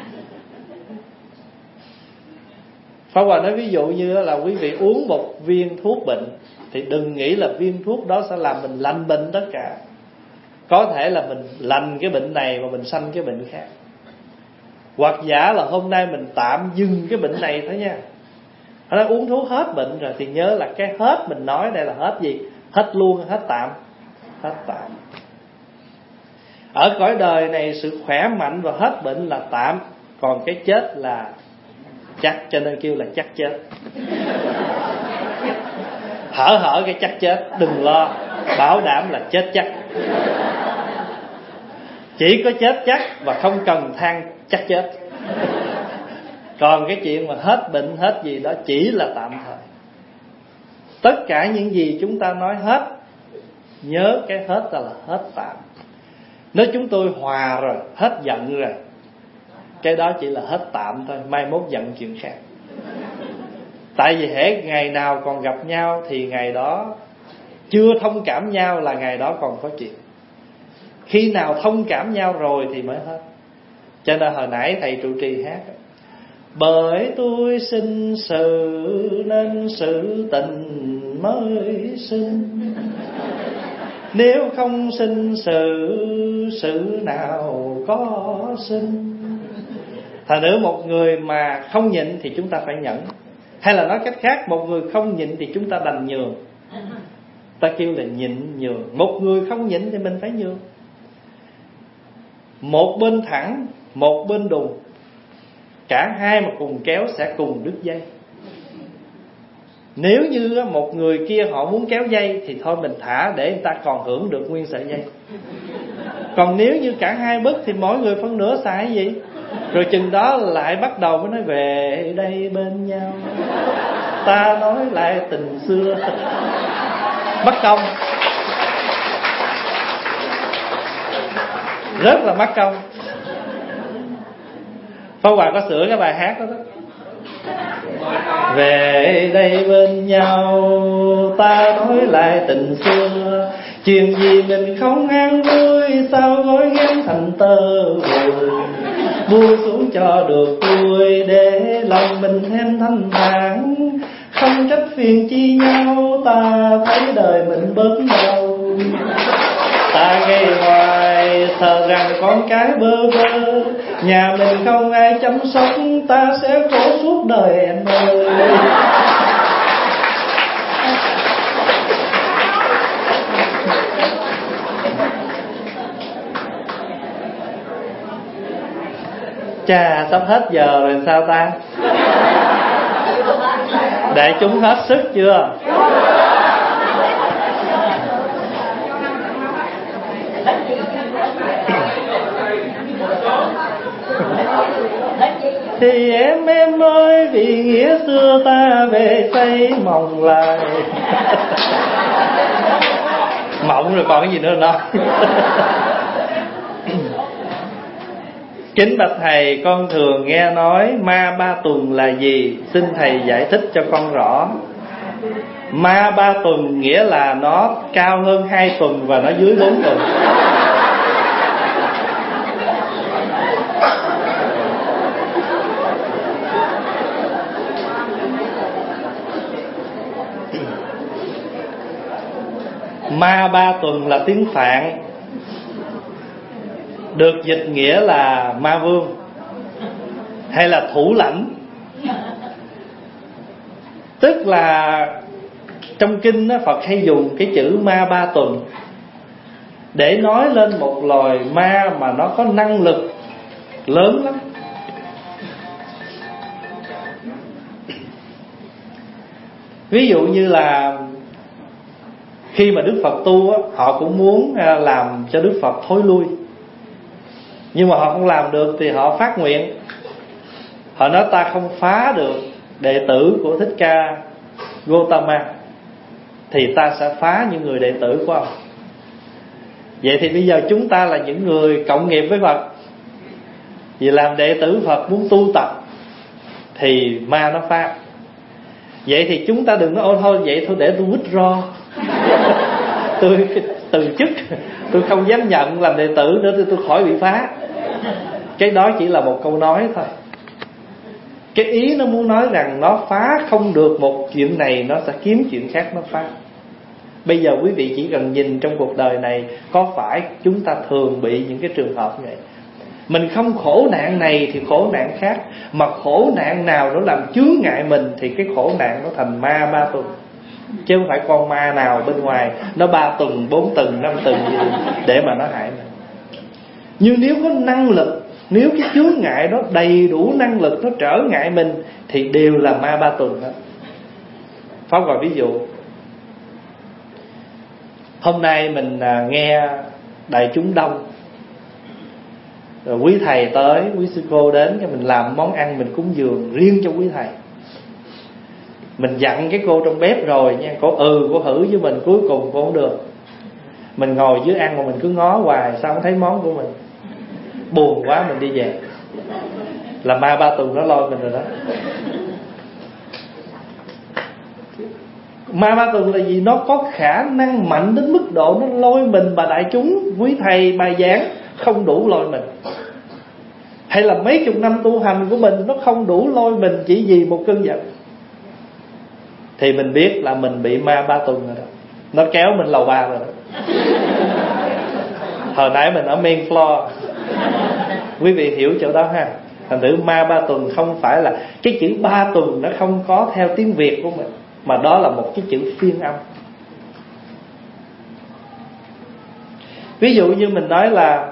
Pháp Hòa nói ví dụ như là quý vị uống một viên thuốc bệnh thì đừng nghĩ là viên thuốc đó sẽ làm mình lành bệnh tất cả. Có thể là mình lành cái bệnh này mà mình sanh cái bệnh khác. Hoặc giả là hôm nay mình tạm dừng cái bệnh này thôi nha. Họ nói uống thuốc hết bệnh rồi thì nhớ là cái hết mình nói đây là hết gì? Hết luôn, hết tạm. Hết tạm. Ở cõi đời này sự khỏe mạnh và hết bệnh là tạm, còn cái chết là chắc, cho nên kêu là chắc chết. Hở hở cái chắc chết, đừng lo, bảo đảm là chết chắc. Chỉ có chết chắc và không cần than chắc chết. Còn cái chuyện mà hết bệnh hết gì đó chỉ là tạm thời. Tất cả những gì chúng ta nói hết, nhớ cái hết là hết tạm. Nếu chúng tôi hòa rồi, hết giận rồi, cái đó chỉ là hết tạm thôi, mai mốt giận chuyện khác. Tại vì hễ ngày nào còn gặp nhau thì ngày đó chưa thông cảm nhau là ngày đó còn có chuyện. Khi nào thông cảm nhau rồi thì mới hết. Cho nên hồi nãy thầy trụ trì hát: bởi tôi sinh sự nên sự tình mới sinh, nếu không sinh sự, sự nào có sinh. Thành nữa một người mà không nhịn thì chúng ta phải nhẫn. Hay là nói cách khác, một người không nhịn thì chúng ta đành nhường. Ta kêu là nhịn nhường. Một người không nhịn thì mình phải nhường. Một bên thẳng, một bên đùng, cả hai mà cùng kéo sẽ cùng đứt dây. Nếu như một người kia họ muốn kéo dây thì thôi mình thả để người ta còn hưởng được nguyên sợi dây. Còn nếu như cả hai bứt thì mỗi người phân nửa xài gì. Rồi chừng đó lại bắt đầu mới nói về đây bên nhau, ta nói lại tình xưa. Mất công, rất là mất công. Pháp Hòa có sửa cái bài hát đó đó. Về đây bên nhau, ta nói lại tình xưa, chuyện gì mình không ăn vui, sao gói ghém thành tơ vùi. Buông xuống cho được vui, để lòng mình thêm thanh thản, không trách phiền chi nhau, ta thấy đời mình bớt đau. Ta gây hoài sợ rằng con cái bơ vơ, nhà mình không ai chăm sóc, ta sẽ khổ suốt đời em ơi. Chà, sắp hết giờ rồi sao ta? Đại chúng hết sức chưa? Thì em em ơi, vì nghĩa xưa ta về xây mộng lại. Mộng rồi còn cái gì nữa nói. Kính bạch thầy, con thường nghe nói ma ba tuần là gì? Xin thầy giải thích cho con rõ. Ma ba tuần nghĩa là nó cao hơn hai tuần và nó dưới bốn tuần. Ma ba tuần là tiếng Phạn, được dịch nghĩa là ma vương hay là thủ lãnh. Tức là trong kinh đó, Phật hay dùng cái chữ ma ba tuần để nói lên một loài ma mà nó có năng lực lớn lắm. Ví dụ như là khi mà Đức Phật tu á, họ cũng muốn làm cho Đức Phật thối lui, nhưng mà họ không làm được thì họ phát nguyện. Họ nói ta không phá được đệ tử của Thích Ca Gotama thì ta sẽ phá những người đệ tử của ông. Vậy thì bây giờ chúng ta là những người cộng nghiệp với Phật, vì làm đệ tử Phật muốn tu tập thì ma nó phá. Vậy thì chúng ta đừng nói ôi thôi vậy thôi để tôi withdraw, tôi từ chức, tôi không dám nhận làm đệ tử nữa, tôi khỏi bị phá. Cái đó chỉ là một câu nói thôi. Cái ý nó muốn nói rằng nó phá không được một chuyện này, nó sẽ kiếm chuyện khác nó phá. Bây giờ quý vị chỉ cần nhìn trong cuộc đời này, có phải chúng ta thường bị những cái trường hợp như vậy? Mình không khổ nạn này thì khổ nạn khác, mà khổ nạn nào nó làm chướng ngại mình thì cái khổ nạn nó thành ma ba tuần. Chứ không phải con ma nào bên ngoài nó ba tuần, bốn tuần, năm tuần gì để mà nó hại mình. Nhưng nếu có năng lực, nếu cái chướng ngại đó đầy đủ năng lực, nó trở ngại mình thì đều là ma ba tuần đó. Pháp gọi ví dụ, hôm nay mình nghe đại chúng đông, rồi quý thầy tới, quý sư cô đến, cái mình làm món ăn mình cúng dường riêng cho quý thầy. Mình dặn cái cô trong bếp rồi nha, cô ừ cô thử với mình, cuối cùng cô không được. Mình ngồi dưới ăn mà mình cứ ngó hoài, sao không thấy món của mình, buồn quá mình đi về. Là ma ba tuần nó lôi mình rồi đó. Ma ba tuần là gì? Nó có khả năng mạnh đến mức độ nó lôi mình, bà đại chúng, quý thầy bài giảng không đủ lôi mình. Hay là mấy chục năm tu hành của mình nó không đủ lôi mình chỉ vì một cơn giận, thì mình biết là mình bị ma ba tuần rồi đó. Nó kéo mình lầu ba rồi đó. Hồi nãy mình ở main floor, quý vị hiểu chỗ đó ha. Thành thử ma ba tuần không phải là cái chữ ba tuần, nó không có theo tiếng Việt của mình, mà đó là một cái chữ phiên âm. Ví dụ như mình nói là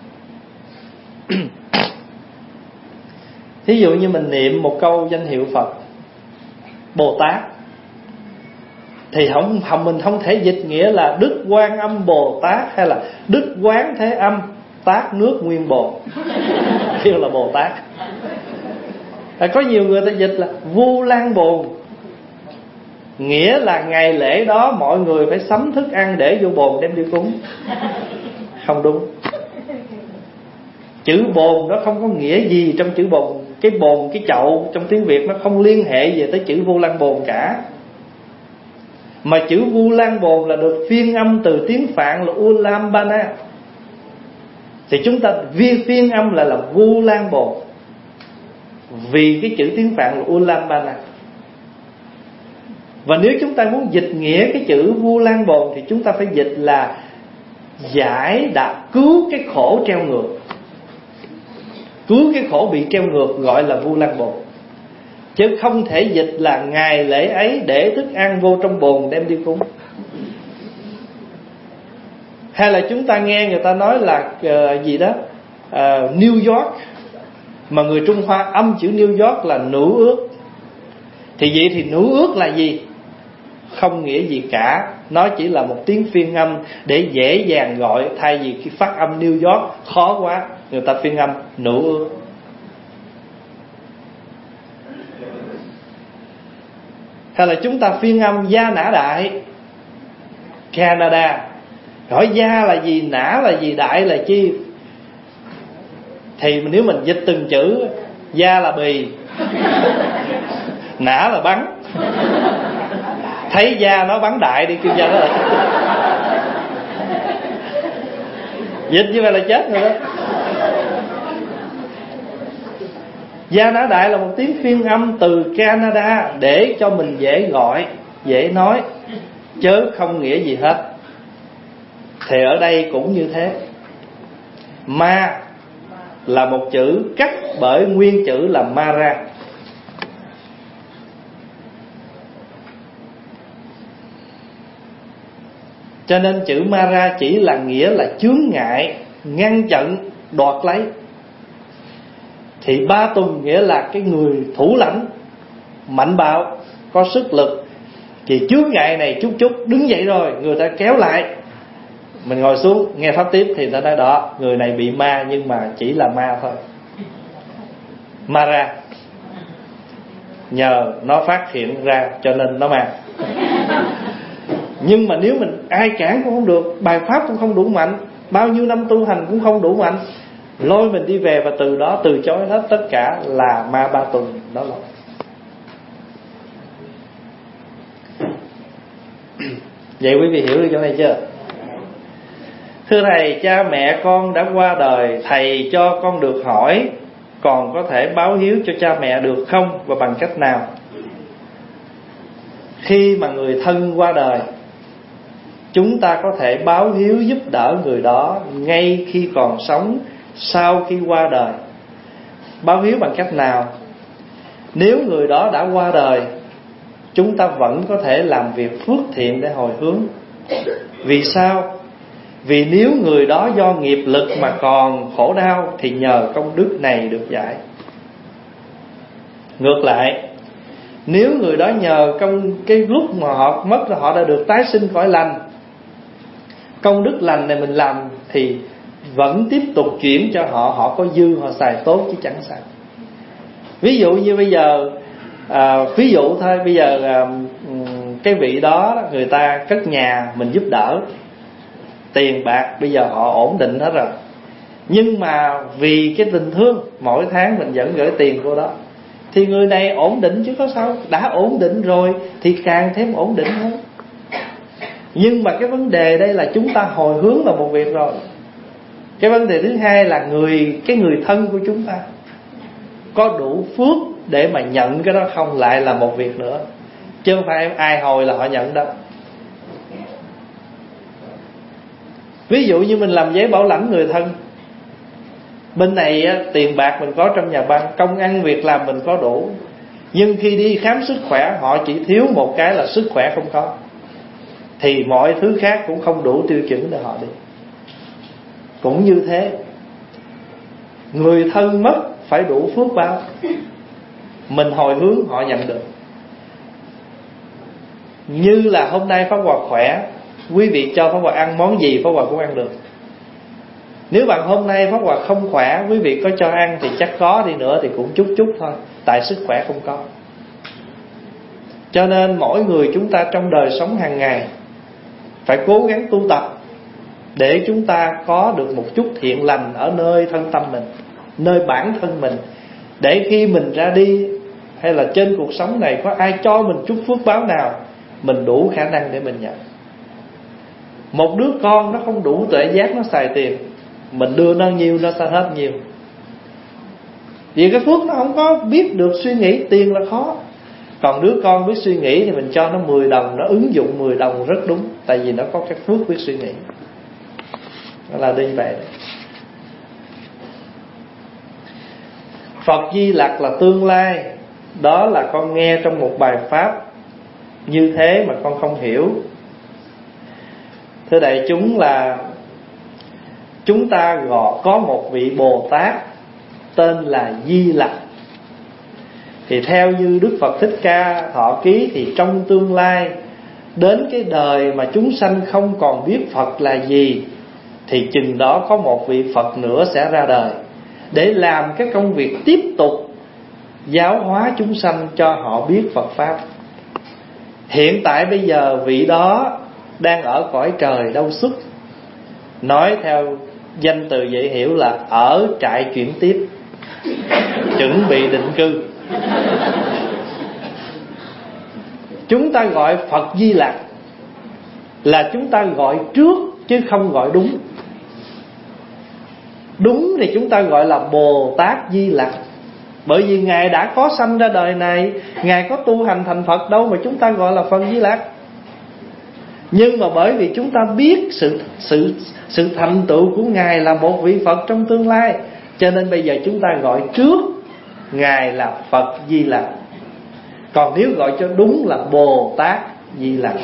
ví dụ như mình niệm một câu danh hiệu Phật Bồ Tát, thì không, không mình không thể dịch nghĩa là Đức Quan Âm Bồ Tát hay là Đức Quán Thế Âm Tát nước nguyên bồn, kêu là Bồ Tát. À, có nhiều người ta dịch là Vu Lan Bồn, nghĩa là ngày lễ đó mọi người phải sắm thức ăn để vô bồn đem đi cúng. Không đúng. Chữ bồn nó không có nghĩa gì trong chữ bồn. Cái bồn, cái chậu trong tiếng Việt nó không liên hệ về tới chữ Vu Lan Bồn cả. Mà chữ Vu Lan Bồn là được phiên âm từ tiếng Phạn là Ulambana, thì chúng ta vi phiên âm là là Vu Lan Bồn, vì cái chữ tiếng Phạn là Ulambana. Và nếu chúng ta muốn dịch nghĩa cái chữ Vu Lan Bồn thì chúng ta phải dịch là giải đã cứu cái khổ treo ngược. Cứu cái khổ bị treo ngược gọi là Vu Lan Bồn. Chứ không thể dịch là ngày lễ ấy để thức ăn vô trong bồn đem đi cúng. Hay là chúng ta nghe người ta nói là uh, gì đó uh, New York, mà người Trung Hoa âm chữ New York là nữ ước. Thì vậy thì nữ ước là gì? Không nghĩa gì cả. Nó chỉ là một tiếng phiên âm để dễ dàng gọi. Thay vì khi phát âm New York khó quá, người ta phiên âm nữ ước. Hay là chúng ta phiên âm Gia Nã Đại, Canada. Hỏi gia là gì, nã là gì, đại là chi? Thì nếu mình dịch từng chữ, gia là bì, nã là bắn. Thấy gia nó bắn đại đi, kêu gia nó là dịch như vậy là chết rồi đó. Gia Nã Đại là một tiếng phiên âm từ Canada để cho mình dễ gọi, dễ nói, chớ không nghĩa gì hết. Thì ở đây cũng như thế. Ma là một chữ cắt bởi nguyên chữ là Mara. Cho nên chữ Mara chỉ là nghĩa là chướng ngại, ngăn chặn, đoạt lấy. Thì Ba Tùng nghĩa là cái người thủ lãnh, mạnh bạo, có sức lực. Thì chướng ngại này chút chút đứng dậy rồi, người ta kéo lại. Mình ngồi xuống nghe pháp tiếp thì ta nói đó, người này bị ma, nhưng mà chỉ là ma thôi. Mara, nhờ nó phát hiện ra cho nên nó ma. Nhưng mà nếu mình ai cản cũng không được, bài pháp cũng không đủ mạnh, bao nhiêu năm tu hành cũng không đủ mạnh, lôi mình đi về và từ đó từ chối hết tất cả là ma Ba Tùng. Đó là vậy. Quý vị hiểu được chỗ này chưa? Thưa Thầy, cha mẹ con đã qua đời, Thầy cho con được hỏi còn có thể báo hiếu cho cha mẹ được không và bằng cách nào? Khi mà người thân qua đời, chúng ta có thể báo hiếu giúp đỡ người đó ngay khi còn sống, sau khi qua đời. Báo hiếu bằng cách nào? Nếu người đó đã qua đời, chúng ta vẫn có thể làm việc phước thiện để hồi hướng. Vì sao? Vì nếu người đó do nghiệp lực mà còn khổ đau thì nhờ công đức này được giải. Ngược lại, nếu người đó nhờ công cái lúc mà họ mất rồi họ đã được tái sinh cõi lành, công đức lành này mình làm thì vẫn tiếp tục chuyển cho họ, họ có dư họ xài tốt chứ chẳng sao. Ví dụ như bây giờ à, ví dụ thôi, bây giờ à, cái vị đó người ta cất nhà mình giúp đỡ, tiền bạc bây giờ họ ổn định hết rồi, nhưng mà vì cái tình thương mỗi tháng mình vẫn gửi tiền vô đó, thì người này ổn định chứ có sao. Đã ổn định rồi thì càng thêm ổn định hơn. Nhưng mà cái vấn đề đây là chúng ta hồi hướng là một việc rồi. Cái vấn đề thứ hai là người cái người thân của chúng ta có đủ phước để mà nhận cái đó không, lại là một việc nữa. Chứ không phải ai hồi là họ nhận đâu. Ví dụ như mình làm giấy bảo lãnh người thân, bên này á, tiền bạc mình có trong nhà băng, công ăn việc làm mình có đủ, nhưng khi đi khám sức khỏe họ chỉ thiếu một cái là sức khỏe không có, thì mọi thứ khác cũng không đủ tiêu chuẩn để họ đi. Cũng như thế, người thân mất phải đủ phước báo, mình hồi hướng họ nhận được. Như là hôm nay Pháp Hòa khỏe, quý vị cho Pháp Hòa ăn món gì Pháp Hòa cũng ăn được. Nếu bạn hôm nay Pháp Hòa không khỏe, quý vị có cho ăn thì chắc có đi nữa thì cũng chút chút thôi, tại sức khỏe không có. Cho nên mỗi người chúng ta trong đời sống hàng ngày phải cố gắng tu tập để chúng ta có được một chút thiện lành ở nơi thân tâm mình, nơi bản thân mình, để khi mình ra đi hay là trên cuộc sống này có ai cho mình chút phước báo nào, mình đủ khả năng để mình nhận. Một đứa con nó không đủ tuệ giác, nó xài tiền, mình đưa nó nhiêu nó sẽ hết nhiều. Vì cái phước nó không có biết được suy nghĩ tiền là khó. Còn đứa con biết suy nghĩ thì mình cho nó mười đồng, nó ứng dụng mười đồng rất đúng. Tại vì nó có cái phước biết suy nghĩ. Đó là đi vậy. Phật Di Lặc là tương lai. Đó là con nghe trong một bài pháp như thế mà con không hiểu. Thưa đại chúng, là chúng ta gọi có một vị Bồ Tát tên là Di Lặc. Thì theo như Đức Phật Thích Ca Thọ Ký, thì trong tương lai đến cái đời mà chúng sanh không còn biết Phật là gì, thì chừng đó có một vị Phật nữa sẽ ra đời để làm cái công việc tiếp tục giáo hóa chúng sanh cho họ biết Phật Pháp. Hiện tại bây giờ vị đó đang ở cõi trời đâu xuất, nói theo danh từ dễ hiểu là ở trại chuyển tiếp, chuẩn bị định cư. Chúng ta gọi Phật Di Lặc là chúng ta gọi trước chứ không gọi đúng. Đúng thì chúng ta gọi là Bồ Tát Di Lặc, bởi vì Ngài đã có sanh ra đời này, Ngài có tu hành thành Phật đâu mà chúng ta gọi là Phật Di Lặc. Nhưng mà bởi vì chúng ta biết sự sự sự thành tựu của Ngài là một vị Phật trong tương lai, cho nên bây giờ chúng ta gọi trước Ngài là Phật Di Lặc. Còn nếu gọi cho đúng là Bồ Tát Di Lặc.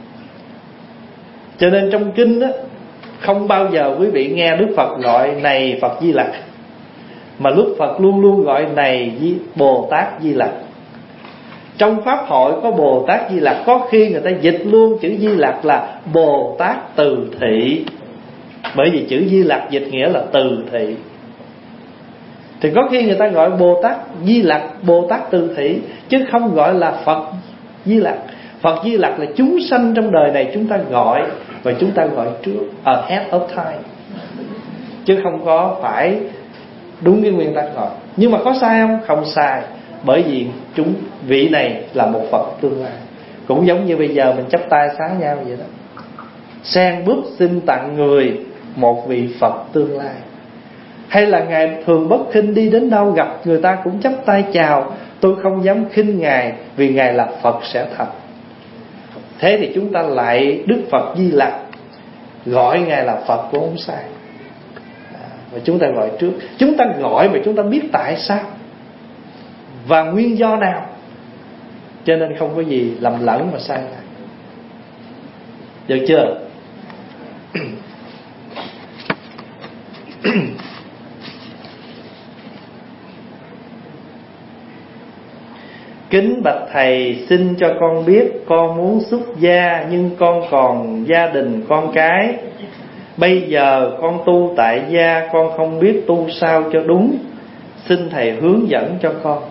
Cho nên trong kinh đó, không bao giờ quý vị nghe Đức Phật gọi này Phật Di Lặc, mà Đức Phật luôn luôn gọi này Bồ Tát Di Lặc. Trong Pháp hội có Bồ Tát Di Lặc, có khi người ta dịch luôn chữ Di Lặc là Bồ Tát Từ Thị, bởi vì chữ Di Lặc dịch nghĩa là từ thị. Thì có khi người ta gọi Bồ Tát Di Lặc, Bồ Tát Từ Thị, chứ không gọi là Phật Di Lặc. Phật Di Lặc là chúng sanh trong đời này chúng ta gọi, và chúng ta gọi trước, ahead of time, chứ không có phải đúng cái nguyên tắc gọi. Nhưng mà có sai không? Không sai, bởi vì chúng vị này là một Phật tương lai. Cũng giống như bây giờ mình chắp tay xá nhau vậy đó, sen bước xin tặng người một vị Phật tương lai. Hay là Ngài Thường Bất Khinh đi đến đâu gặp người ta cũng chắp tay chào, tôi không dám khinh Ngài vì Ngài là Phật sẽ thật. Thế thì chúng ta lại Đức Phật Di Lặc, gọi Ngài là Phật cũng không sai. Và chúng ta gọi trước. Chúng ta gọi mà chúng ta biết tại sao và nguyên do nào, cho nên không có gì lầm lẫn mà sai lại. Được chưa? Kính bạch thầy, xin cho con biết con muốn xuất gia nhưng con còn gia đình con cái. Bây giờ con tu tại gia, con không biết tu sao cho đúng, xin thầy hướng dẫn cho con.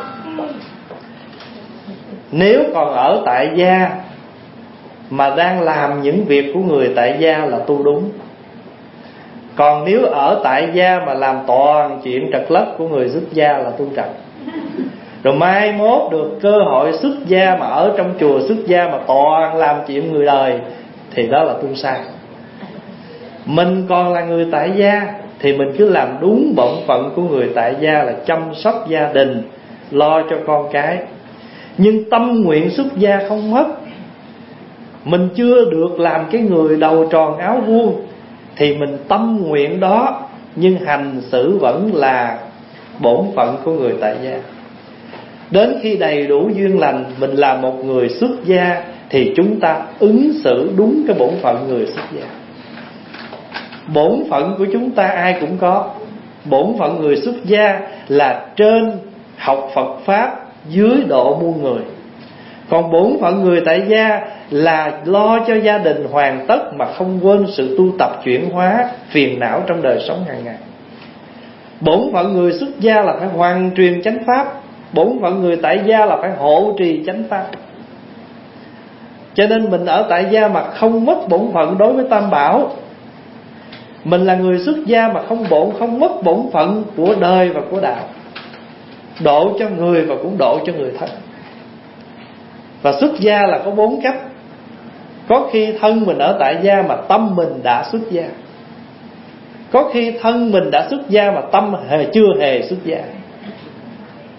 Nếu còn ở tại gia mà đang làm những việc của người tại gia là tu đúng. Còn nếu ở tại gia mà làm toàn chuyện trật lất của người xuất gia là tu trật. Rồi mai mốt được cơ hội xuất gia mà ở trong chùa xuất gia mà toàn làm chuyện người đời thì đó là tu sai. Mình còn là người tại gia thì mình cứ làm đúng bổn phận của người tại gia là chăm sóc gia đình, lo cho con cái. Nhưng tâm nguyện xuất gia không mất. Mình chưa được làm cái người đầu tròn áo vuông thì mình tâm nguyện đó, nhưng hành xử vẫn là bổn phận của người tại gia. Đến khi đầy đủ duyên lành, mình là một người xuất gia thì chúng ta ứng xử đúng cái bổn phận người xuất gia. Bổn phận của chúng ta ai cũng có. Bổn phận người xuất gia là trên học Phật Pháp, dưới độ muôn người. Còn bổn phận người tại gia là lo cho gia đình hoàn tất mà không quên sự tu tập chuyển hóa phiền não trong đời sống hàng ngày. Bổn phận người xuất gia là phải hoàn truyền chánh pháp. Bổn phận người tại gia là phải hộ trì chánh pháp. Cho nên mình ở tại gia mà không mất bổn phận đối với Tam Bảo. Mình là người xuất gia mà không bổn không mất bổn phận của đời và của đạo. Độ cho người và cũng độ cho người thân. Và xuất gia là có bốn cách. Có khi thân mình ở tại gia mà tâm mình đã xuất gia. Có khi thân mình đã xuất gia mà tâm hề chưa hề xuất gia.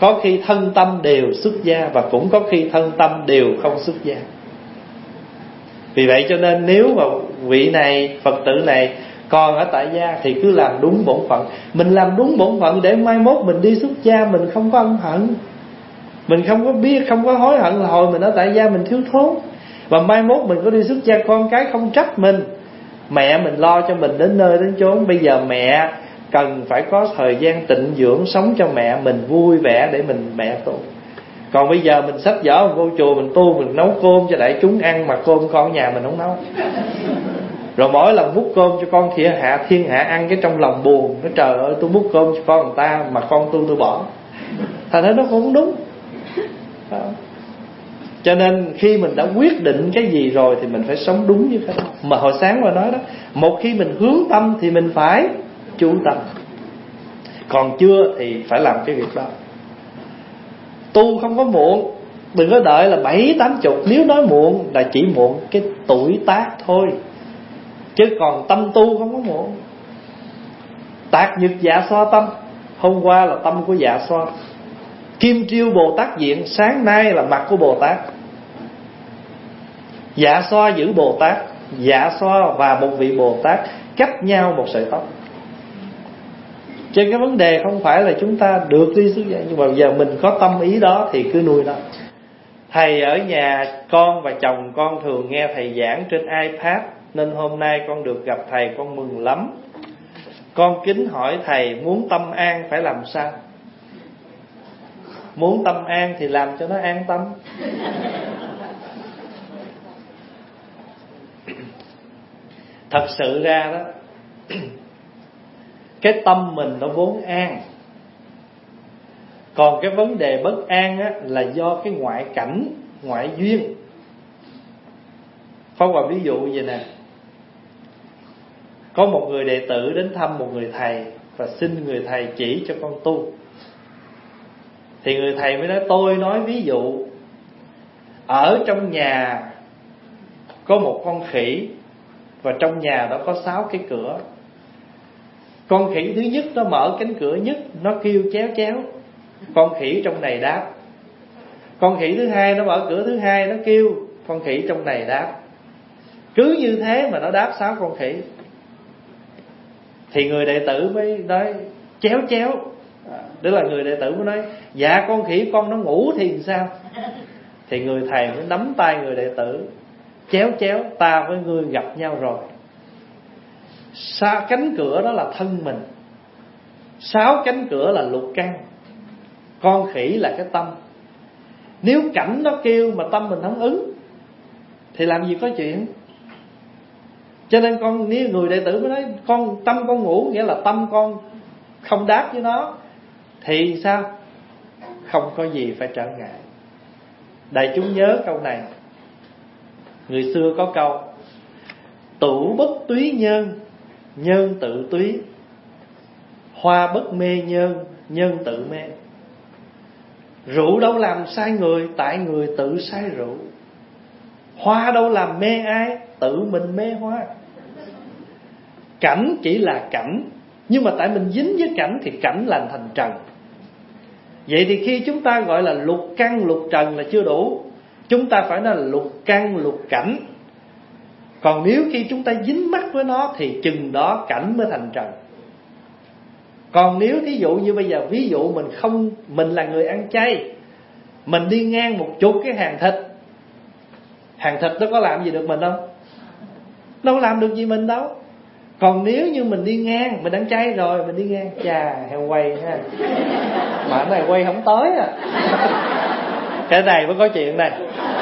Có khi thân tâm đều xuất gia, và cũng có khi thân tâm đều không xuất gia. Vì vậy cho nên nếu mà vị này, Phật tử này còn ở tại gia thì cứ làm đúng bổn phận. Mình làm đúng bổn phận để mai mốt mình đi xuất gia mình không có ân hận, mình không có biết, không có hối hận là hồi mình ở tại gia mình thiếu thốn. Và mai mốt mình có đi xuất gia con cái không trách mình. Mẹ mình lo cho mình đến nơi đến chốn. Bây giờ mẹ cần phải có thời gian tịnh dưỡng, sống cho mẹ mình vui vẻ để mình mẹ tu. Còn bây giờ mình xách giỏ mình vô chùa mình tu, mình nấu cơm cho đại chúng ăn, mà cơm con ở nhà mình không nấu. Rồi mỗi lần múc cơm cho con thiên hạ thiên hạ ăn, cái trong lòng buồn, nói trời ơi tôi múc cơm cho con người ta mà con tu tôi bỏ. Thành ra nó không đúng. Cho nên khi mình đã quyết định cái gì rồi thì mình phải sống đúng như cái đó. Mà hồi sáng qua nói đó, một khi mình hướng tâm thì mình phải chú tâm, còn chưa thì phải làm cái việc đó. Tu không có muộn. Đừng có đợi là bảy tám chục. Nếu nói muộn là chỉ muộn cái tuổi tác thôi, chứ còn tâm tu không có muộn. Tạc nhật dạ xoa tâm. Hôm qua là tâm của dạ xoa. Kim triêu Bồ Tát diện, sáng nay là mặt của Bồ Tát. Dạ xoa giữ Bồ Tát, dạ xoa và một vị Bồ Tát cách nhau một sợi tóc. Trên cái vấn đề không phải là chúng ta được đi xuất gia, nhưng mà giờ mình có tâm ý đó thì cứ nuôi nó. Thầy ở nhà, con và chồng con thường nghe thầy giảng trên iPad, nên hôm nay con được gặp thầy con mừng lắm. Con kính hỏi thầy, muốn tâm an phải làm sao? Muốn tâm an thì làm cho nó an tâm. Thật sự ra đó, cái tâm mình nó vốn an. Còn cái vấn đề bất an á, là do cái ngoại cảnh, ngoại duyên. Có một ví dụ vậy nè. Có một người đệ tử đến thăm một người thầy và xin người thầy chỉ cho con tu. Thì người thầy mới nói, tôi nói ví dụ, ở trong nhà có một con khỉ, và trong nhà đó có sáu cái cửa. Con khỉ thứ nhất nó mở cánh cửa nhất, nó kêu chéo chéo, con khỉ trong này đáp. Con khỉ thứ hai nó mở cửa thứ hai, nó kêu, con khỉ trong này đáp. Cứ như thế mà nó đáp sáu con khỉ. Thì người đệ tử mới nói chéo chéo. Tức là người đệ tử mới nói, dạ con khỉ con nó ngủ thì sao? Thì người thầy mới nắm tay người đệ tử, chéo chéo, ta với ngươi gặp nhau rồi. Sa cánh cửa đó là thân mình, sáu cánh cửa là lục căn, con khỉ là cái tâm. Nếu cảnh nó kêu mà tâm mình không ứng thì làm gì có chuyện. Cho nên con, nếu người đệ tử mới nói con tâm con ngủ, nghĩa là tâm con không đáp với nó, thì sao? Không có gì phải trở ngại. Đại chúng nhớ câu này. Người xưa có câu, tửu bất túy nhân, nhân tự túy. Hoa bất mê nhân, nhân tự mê. Rượu đâu làm sai người, tại người tự sai rượu. Hoa đâu làm mê ai, tự mình mê hoa. Cảnh chỉ là cảnh, nhưng mà tại mình dính với cảnh thì cảnh làm thành trần. Vậy thì khi chúng ta gọi là lục căn lục trần là chưa đủ. Chúng ta phải nói là lục căn lục cảnh. Còn nếu khi chúng ta dính mắc với nó thì chừng đó cảnh mới thành trần. Còn nếu thí dụ như bây giờ, ví dụ mình không, mình là người ăn chay, mình đi ngang một chục cái hàng thịt, hàng thịt nó có làm gì được mình không? Đâu làm được gì mình đâu. Còn nếu như mình đi ngang, mình ăn chay rồi, mình đi ngang, chà heo quay ha, mà cái này quay không tới à. Cái này mới có chuyện này.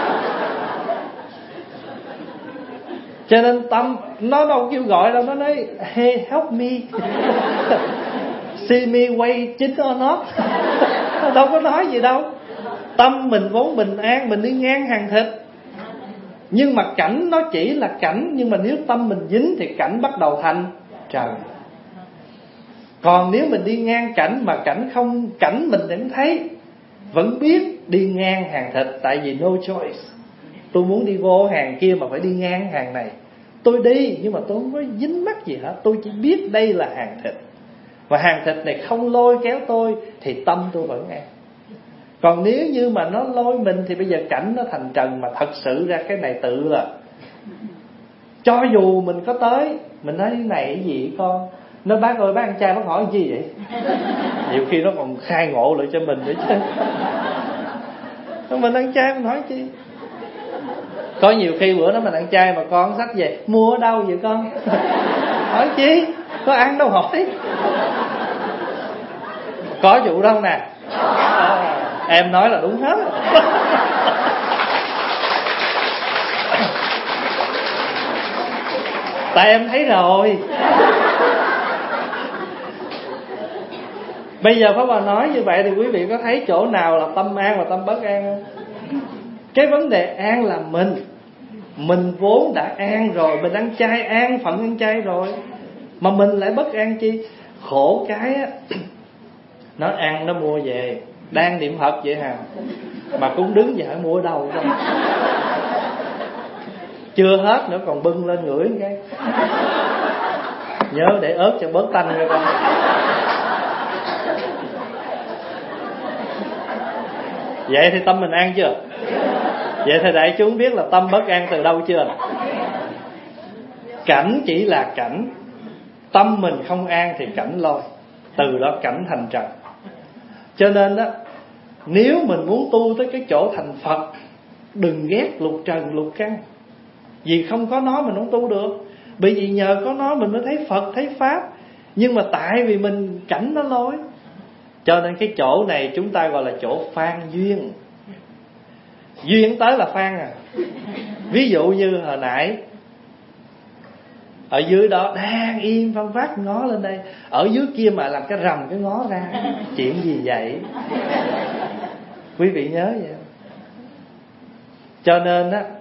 Cho nên tâm nó đâu kêu gọi đâu, nó nói hey help me, see me way chính or not. Nó đâu có nói gì đâu. Tâm mình vốn bình an, mình đi ngang hàng thịt, nhưng mà cảnh nó chỉ là cảnh. Nhưng mà nếu tâm mình dính thì cảnh bắt đầu thành trần. Còn nếu mình đi ngang cảnh mà cảnh không, cảnh mình vẫn thấy, vẫn biết đi ngang hàng thịt, tại vì no choice. Tôi muốn đi vô hàng kia mà phải đi ngang hàng này, tôi đi, nhưng mà tôi không có dính mắc gì hết. Tôi chỉ biết đây là hàng thịt, và hàng thịt này không lôi kéo tôi, thì tâm tôi vẫn an. Còn nếu như mà nó lôi mình thì bây giờ cảnh nó thành trần. Mà thật sự ra cái này tự là cho dù mình có tới, mình nói cái này cái gì con, nó bác ơi bác ăn chay, bác hỏi gì vậy? Nhiều khi nó còn khai ngộ lại cho mình nữa chứ. Mình ăn chay mình hỏi chi? Có nhiều khi bữa đó mình ăn chay mà con xách về, mua ở đâu vậy con? Hỏi chi? Có ăn đâu hỏi. Có vụ đâu nè? À, em nói là đúng hết. Tại em thấy rồi. Bây giờ Pháp Hòa nói như vậy thì quý vị có thấy chỗ nào là tâm an và tâm bất an không? Cái vấn đề an là mình. Mình vốn đã an rồi, mình ăn chay, an phận ăn chay rồi, mà mình lại bất an chi? Khổ cái á, nó ăn nó mua về, đang niệm Phật vậy hả, mà cũng đứng dậy mua ở đâu không? Chưa hết nữa còn bưng lên ngửi cái. Nhớ để ớt cho bớt tanh nha con. Vậy thì tâm mình an chưa? Vậy thì đại chúng biết là tâm bất an từ đâu chưa? Cảnh chỉ là cảnh, tâm mình không an thì cảnh lôi, từ đó cảnh thành trần. Cho nên đó, nếu mình muốn tu tới cái chỗ thành Phật, đừng ghét lục trần lục căn. Vì không có nó mình không tu được. Bởi vì nhờ có nó mình mới thấy Phật, thấy Pháp. Nhưng mà tại vì mình cảnh nó lôi, cho nên cái chỗ này chúng ta gọi là chỗ phan duyên. Duyên tới là phan à. Ví dụ như hồi nãy ở dưới đó đang yên văn vác ngó lên đây, ở dưới kia mà làm cái rầm cái ngó ra. Chuyện gì vậy? Quý vị nhớ vậy không? Cho nên á,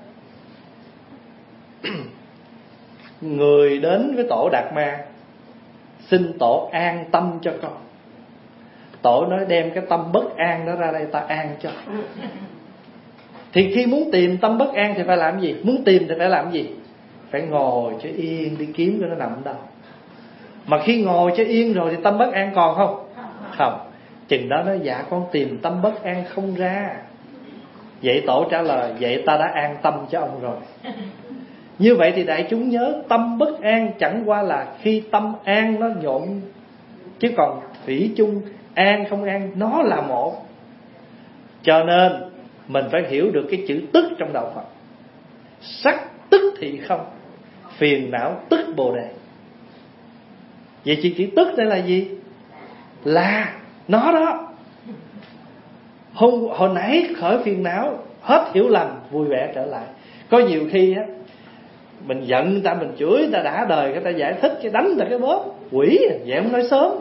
người đến với tổ Đạt Ma, xin tổ an tâm cho con. Tổ nói đem cái tâm bất an đó ra đây ta an cho. Thì khi muốn tìm tâm bất an thì phải làm gì? Muốn tìm thì phải làm gì? Phải ngồi cho yên đi kiếm cho nó nằm đâu. Mà khi ngồi cho yên rồi thì tâm bất an còn không? Không. Chừng đó nó dạ con tìm tâm bất an không ra. Vậy tổ trả lời, vậy ta đã an tâm cho ông rồi. Như vậy thì đại chúng nhớ, tâm bất an chẳng qua là khi tâm an nó nhộn, chứ còn thủy chung an không an nó là một. Cho nên mình phải hiểu được cái chữ tức trong đạo Phật. Sắc tức thì không, phiền não tức bồ đề. Vậy chữ chữ tức đây là gì? Là nó đó. Hồi, hồi nãy khởi phiền não, hết hiểu lầm, vui vẻ trở lại. Có nhiều khi á, mình giận người ta, mình chửi người ta đã đời, người ta giải thích cái đánh là cái bóp. Quỷ vậy không nói sớm.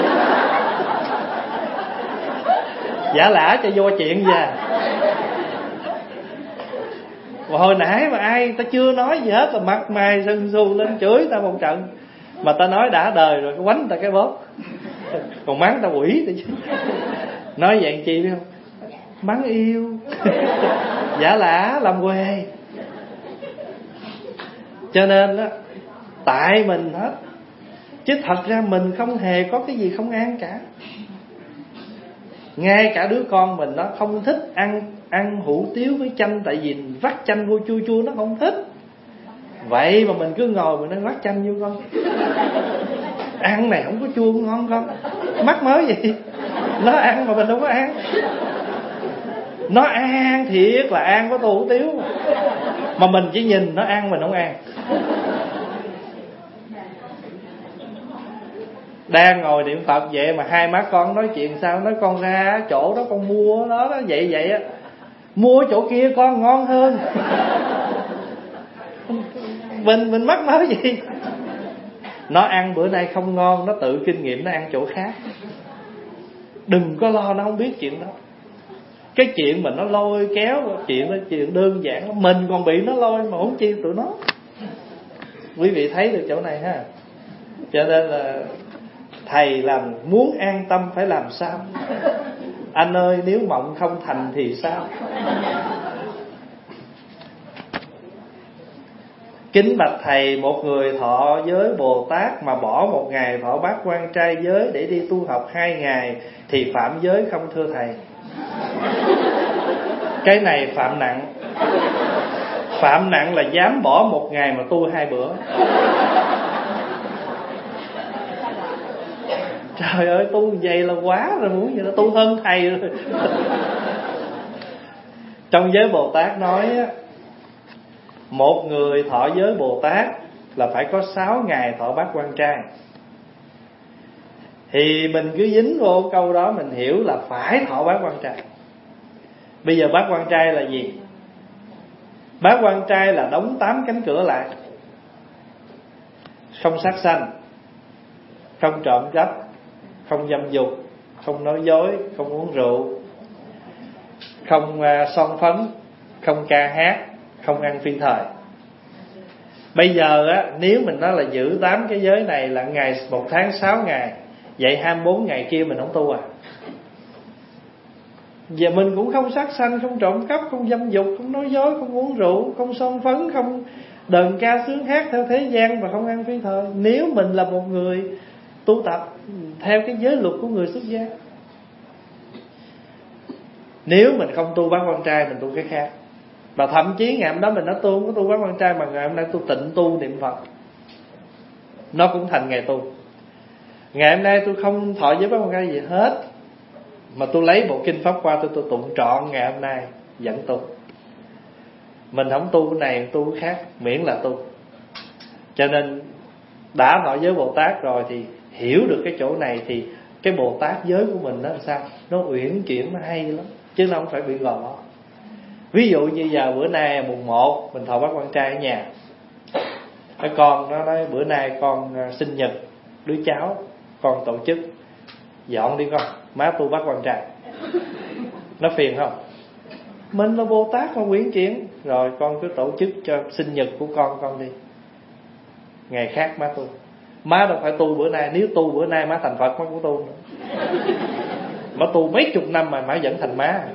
Giả lả cho vô chuyện về. Mà hồi nãy mà ai ta chưa nói gì hết, là mặt mày sưng xù lên chửi ta một trận, mà ta nói đã đời rồi, quánh ta cái bóp. Còn mắng ta quỷ ta chứ. Nói vậy chi biết không? Mắng yêu. Giả lả làm quê. Cho nên á, tại mình hết, chứ thật ra mình không hề có cái gì không an cả. Ngay cả đứa con mình nó không thích ăn ăn hủ tiếu với chanh, tại vì vắt chanh vô chua chua nó không thích. Vậy mà mình cứ ngồi mình nói vắt chanh vô con, ăn này không có chua ngon con, mắc mới gì. Nó ăn mà mình đâu có ăn. Nó ăn thiệt là ăn có tô hủ tiếu, mà mình chỉ nhìn nó ăn mình không ăn. Đang ngồi niệm Phật vậy mà hai má con nói chuyện sao? Nói con ra chỗ đó con mua đó, đó vậy vậy á. Mua chỗ kia con ngon hơn. Mình mình mắc nói gì? Nó ăn bữa nay không ngon, nó tự kinh nghiệm nó ăn chỗ khác. Đừng có lo nó không biết chuyện đó. Cái chuyện mà nó lôi kéo, chuyện đó chuyện đơn giản, mình còn bị nó lôi mà không chi tụi nó. Quý vị thấy được chỗ này ha. Cho nên là thầy làm muốn an tâm phải làm sao? Anh ơi, nếu mộng không thành thì sao? Kính bạch thầy, một người thọ giới Bồ Tát mà bỏ một ngày thọ bát quan trai giới để đi tu học hai ngày thì phạm giới không thưa thầy? Cái này phạm nặng. Phạm nặng là dám bỏ một ngày mà tu hai bữa. Trời ơi, tu vậy là quá rồi, muốn gì đó, tu hơn thầy rồi. Trong giới Bồ Tát nói á, một người thọ giới Bồ Tát là phải có sáu ngày thọ bát quan trai. Thì mình cứ dính vô câu đó, mình hiểu là phải thọ bát quan trai. Bây giờ bát quan trai là gì? Bát quan trai là đóng tám cánh cửa lại: không sát sanh, không trộm cắp, không dâm dục, không nói dối, không uống rượu, không son phấn, không ca hát, không ăn phi thời. Bây giờ á, nếu mình nói là giữ tám cái giới này là ngày một tháng sáu ngày, vậy hai mươi bốn ngày kia mình không tu à? Giờ mình cũng không sát sanh, không trộm cắp, không dâm dục, không nói dối, không uống rượu, không son phấn, không đờn ca sướng hát theo thế gian và không ăn phi thời. Nếu mình là một người tu tập theo cái giới luật của người xuất gia. Nếu mình không tu bát quan trai, mình tu cái khác. Và thậm chí ngày hôm đó mình nói tu không có tu bát quan trai, mà ngày hôm nay tôi tịnh tu niệm Phật, nó cũng thành ngày tu. Ngày hôm nay tôi không thọ giới bát quan trai gì hết, mà tôi lấy bộ kinh Pháp Hoa tôi tôi tụng trọn ngày hôm nay vẫn tu. Mình không tu cái này, tu cái khác, miễn là tu. Cho nên đã thọ giới Bồ Tát rồi thì hiểu được cái chỗ này thì cái Bồ Tát giới của mình nó làm sao? Nó uyển chuyển, nó hay lắm, chứ nó không phải bị gò bó. Ví dụ như giờ bữa nay mùng một mình thọ bát quan trai ở nhà, cái con nó nói bữa nay con sinh nhật đứa cháu, con tổ chức dọn đi con, má tu bát quan trai. Nó phiền không? Mình là Bồ Tát mà uyển chuyển, rồi con cứ tổ chức cho sinh nhật của con con đi, ngày khác má tu. Má đâu phải tu bữa nay, nếu tu bữa nay má thành Phật má cũng tu nữa. Má tu mấy chục năm mà má vẫn thành má.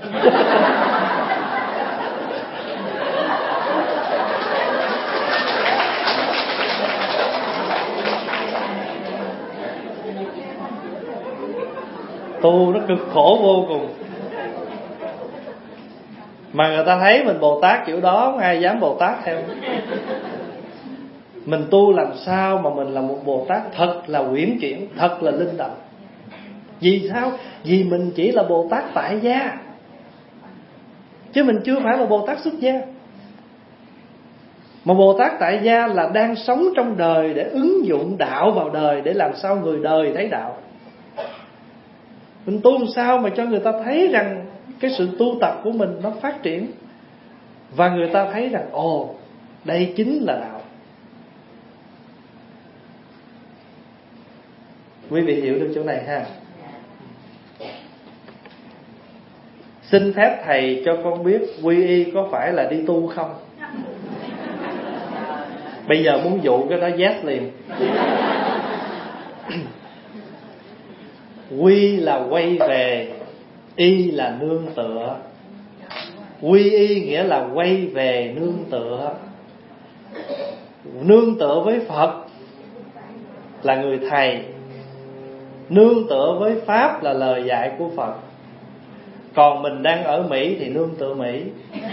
Tu nó cực khổ vô cùng. Mà người ta thấy mình Bồ Tát kiểu đó, không ai dám Bồ Tát theo. Mình tu làm sao mà mình là một Bồ Tát thật là uyển chuyển, thật là linh động. Vì sao? Vì mình chỉ là Bồ Tát tại gia, chứ mình chưa phải là Bồ Tát xuất gia. Mà Bồ Tát tại gia là đang sống trong đời để ứng dụng đạo vào đời, để làm sao người đời thấy đạo. Mình tu làm sao mà cho người ta thấy rằng cái sự tu tập của mình nó phát triển, và người ta thấy rằng ồ, đây chính là đạo. Quý vị hiểu được chỗ này ha? Xin phép thầy cho con biết quy y có phải là đi tu không? Bây giờ muốn dụ cái đó yes liền. Quy là quay về, y là nương tựa. Quy y nghĩa là quay về nương tựa. Nương tựa với Phật là người thầy, nương tựa với Pháp là lời dạy của Phật. Còn mình đang ở Mỹ thì nương tựa Mỹ.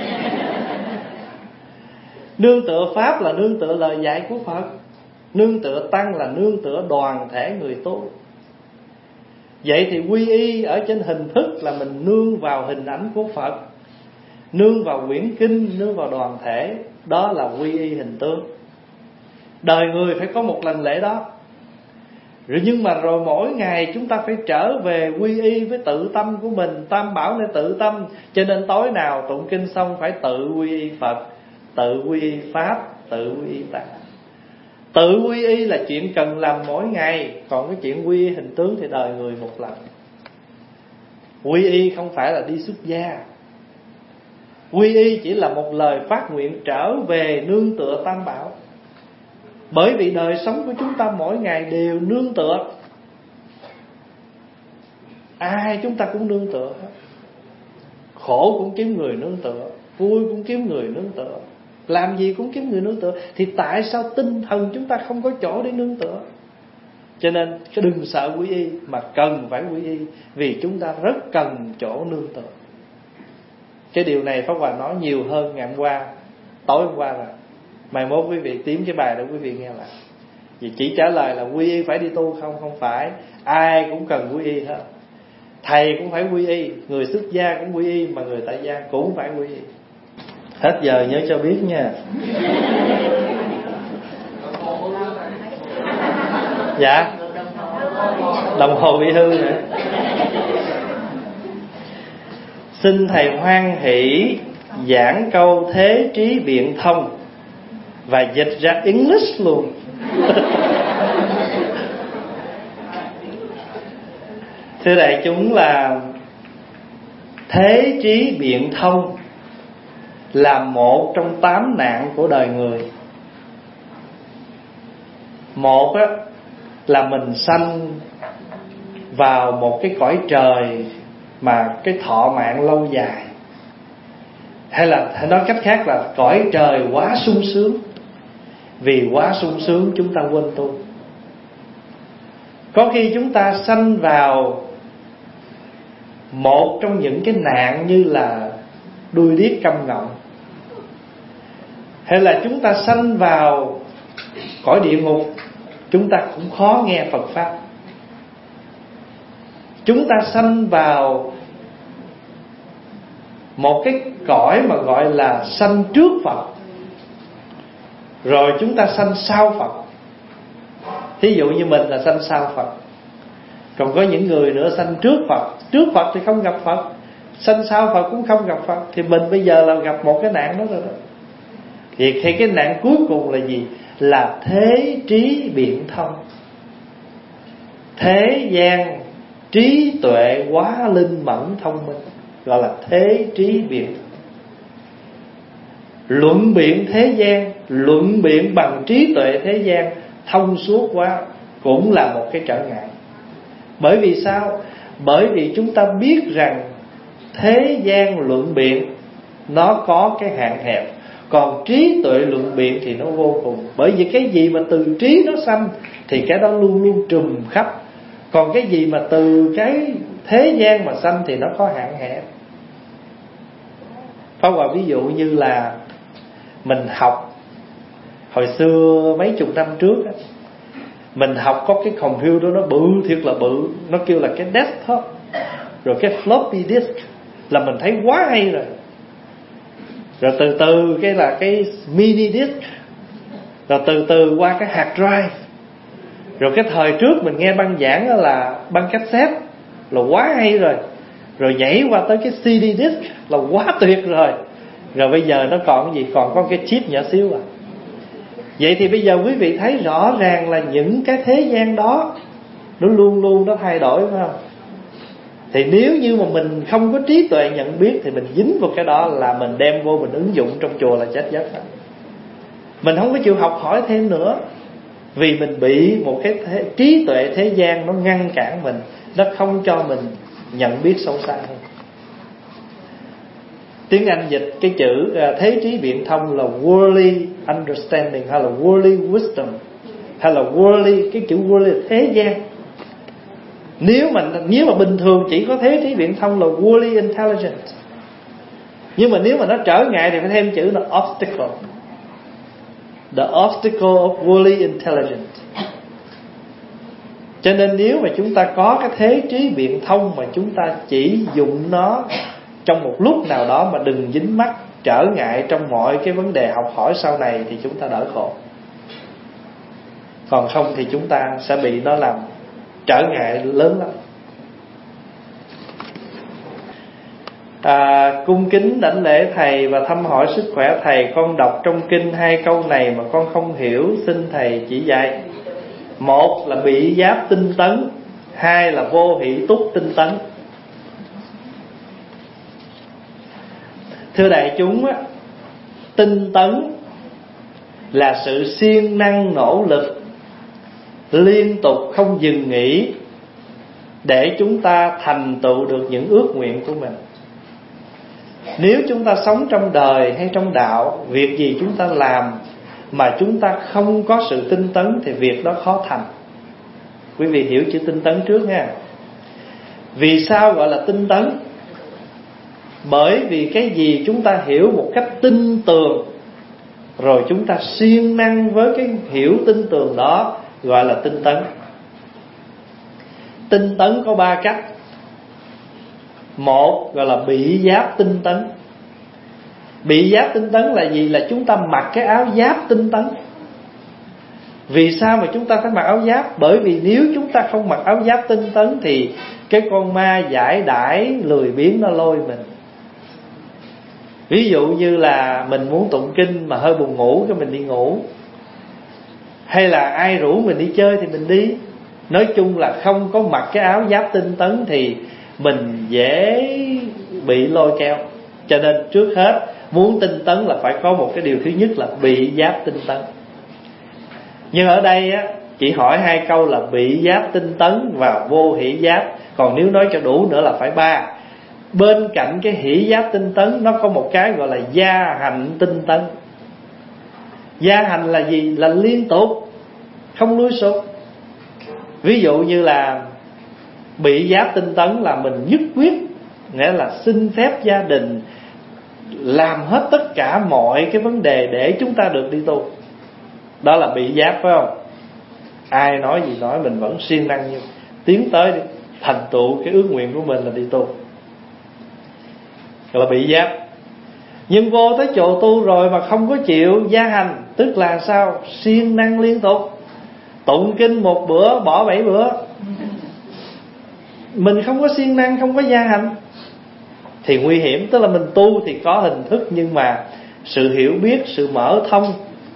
Nương tựa Pháp là nương tựa lời dạy của Phật. Nương tựa Tăng là nương tựa đoàn thể người tu. Vậy thì quy y ở trên hình thức là mình nương vào hình ảnh của Phật, nương vào quyển kinh, nương vào đoàn thể. Đó là quy y hình tướng. Đời người phải có một lần lễ đó. Rồi nhưng mà rồi mỗi ngày chúng ta phải trở về quy y với tự tâm của mình. Tam bảo nên tự tâm. Cho nên tối nào tụng kinh xong phải tự quy y Phật, tự quy y Pháp, tự quy y Tăng. Tự quy y là chuyện cần làm mỗi ngày. Còn cái chuyện quy y hình tướng thì đời người một lần. Quy y không phải là đi xuất gia. Quy y chỉ là một lời phát nguyện trở về nương tựa Tam bảo. Bởi vì đời sống của chúng ta mỗi ngày đều nương tựa. Ai chúng ta cũng nương tựa. Khổ cũng kiếm người nương tựa, vui cũng kiếm người nương tựa. làm gì cũng kiếm người nương tựa. Thì tại sao tinh thần chúng ta không có chỗ để nương tựa? Cho nên cái đừng sợ quy y, mà cần phải quy y, vì chúng ta rất cần chỗ nương tựa. Cái điều này Pháp Hòa nói nhiều hơn ngày hôm qua, tối hôm qua rồi. Mai mốt quý vị tím cái bài đó quý vị nghe lại. Vì chỉ trả lời là quy y phải đi tu không? Không phải. Ai cũng cần quy y hết. Thầy cũng phải quy y, người xuất gia cũng quy y, mà người tại gia cũng phải quy y. Hết giờ nhớ cho biết nha. Dạ, đồng hồ bị hư nữa. Xin thầy hoan hỷ giảng câu thế trí biện thông và dịch ra English luôn. Thưa đại chúng, là thế trí biện thông là một trong tám nạn của đời người. Một á, là mình sanh vào một cái cõi trời mà cái thọ mạng lâu dài, hay là hay nói cách khác là cõi trời quá sung sướng. Vì quá sung sướng chúng ta quên tu. Có khi chúng ta sanh vào một trong những cái nạn như là đuôi điếc câm ngọng, hay là chúng ta sanh vào cõi địa ngục, chúng ta cũng khó nghe Phật Pháp. Chúng ta sanh vào một cái cõi mà gọi là sanh trước Phật, rồi chúng ta sanh sau Phật. Thí dụ như mình là sanh sau Phật. Còn có những người nữa sanh trước Phật. Trước Phật thì không gặp Phật, sanh sau Phật cũng không gặp Phật. Thì mình bây giờ là gặp một cái nạn đó rồi đó. Thì cái nạn cuối cùng là gì? Là thế trí biện thông. Thế gian trí tuệ quá linh mẫn thông minh, gọi là thế trí biện. Luận biện thế gian, luận biện bằng trí tuệ thế gian thông suốt quá cũng là một cái trở ngại. Bởi vì sao? Bởi vì chúng ta biết rằng thế gian luận biện nó có cái hạn hẹp, còn trí tuệ luận biện thì nó vô cùng. Bởi vì cái gì mà từ trí nó sanh thì cái đó luôn luôn trùm khắp. Còn cái gì mà từ cái thế gian mà sanh thì nó có hạn hẹp. Pháp Hòa ví dụ như là mình học hồi xưa mấy chục năm trước á, mình học có cái computer nó bự thiệt là bự, nó kêu là cái desktop, rồi cái floppy disk, là mình thấy quá hay rồi. Rồi từ từ cái là cái mini disk, rồi từ từ qua cái hard drive. Rồi cái thời trước mình nghe băng giảng đó là băng cassette, là quá hay rồi. Rồi nhảy qua tới cái xê đê disk là quá tuyệt rồi. Rồi bây giờ nó còn cái gì? Còn có cái chip nhỏ xíu à. Vậy thì bây giờ quý vị thấy rõ ràng là những cái thế gian đó nó luôn luôn nó thay đổi, phải không? Thì nếu như mà mình không có trí tuệ nhận biết thì mình dính vào cái đó là mình đem vô mình ứng dụng trong chùa là chết giấc. Mình không có chịu học hỏi thêm nữa, vì mình bị một cái thế, trí tuệ thế gian nó ngăn cản mình, nó không cho mình nhận biết sâu xa hơn. Tiếng Anh dịch cái chữ thế trí biện thông là worldly understanding, hay là worldly wisdom, hay là worldly, cái chữ worldly là thế gian. Nếu mà nếu mà bình thường chỉ có thế trí biện thông là worldly intelligent. Nhưng mà nếu mà nó trở ngại thì phải thêm chữ là obstacle. The obstacle of worldly intelligence. Cho nên nếu mà chúng ta có cái thế trí biện thông mà chúng ta chỉ dụng nó trong một lúc nào đó mà đừng dính mắc trở ngại trong mọi cái vấn đề học hỏi sau này thì chúng ta đỡ khổ. Còn không thì chúng ta sẽ bị nó làm trở ngại lớn lắm. À, cung kính đảnh lễ thầy và thăm hỏi sức khỏe thầy. Con đọc trong kinh hai câu này mà con không hiểu, xin thầy chỉ dạy. Một là bị giáp tinh tấn, hai là vô hỷ túc tinh tấn. Thưa đại chúng, tinh tấn là sự siêng năng nỗ lực liên tục không dừng nghỉ để chúng ta thành tựu được những ước nguyện của mình. Nếu chúng ta sống trong đời hay trong đạo, việc gì chúng ta làm mà chúng ta không có sự tinh tấn thì việc đó khó thành. Quý vị hiểu chữ tinh tấn trước nha. Vì sao gọi là tinh tấn? Bởi vì cái gì chúng ta hiểu một cách tin tường, rồi chúng ta siêng năng với cái hiểu tin tường đó, gọi là tinh tấn. Tinh tấn có ba cách. Một gọi là bị giáp tinh tấn. Bị giáp tinh tấn là gì? Là chúng ta mặc cái áo giáp tinh tấn. Vì sao mà chúng ta phải mặc áo giáp? Bởi vì nếu chúng ta không mặc áo giáp tinh tấn thì cái con ma giải đãi lười biếng nó lôi mình. Ví dụ như là mình muốn tụng kinh mà hơi buồn ngủ, cái mình đi ngủ. Hay là ai rủ mình đi chơi thì mình đi. Nói chung là không có mặc cái áo giáp tinh tấn thì mình dễ bị lôi kéo. Cho nên trước hết muốn tinh tấn là phải có một cái điều thứ nhất là bị giáp tinh tấn. Nhưng ở đây á, chỉ hỏi hai câu là bị giáp tinh tấn và vô hỷ giáp. Còn nếu nói cho đủ nữa là phải ba. Bên cạnh cái hỷ giáp tinh tấn, nó có một cái gọi là gia hành tinh tấn. Gia hành là gì? Là liên tục, không lui sụp. Ví dụ như là bị giáp tinh tấn là mình nhất quyết, nghĩa là xin phép gia đình, làm hết tất cả mọi cái vấn đề để chúng ta được đi tu. Đó là bị giáp, phải không? Ai nói gì nói, mình vẫn siêng năng như tiến tới thành tựu cái ước nguyện của mình là đi tu. Gọi là bị giáp. Nhưng vô tới chỗ tu rồi mà không có chịu gia hành, tức là sao? Siêng năng liên tục, tụng kinh một bữa bỏ bảy bữa. Mình không có siêng năng, không có gia hành thì nguy hiểm. Tức là mình tu thì có hình thức, nhưng mà sự hiểu biết, sự mở thông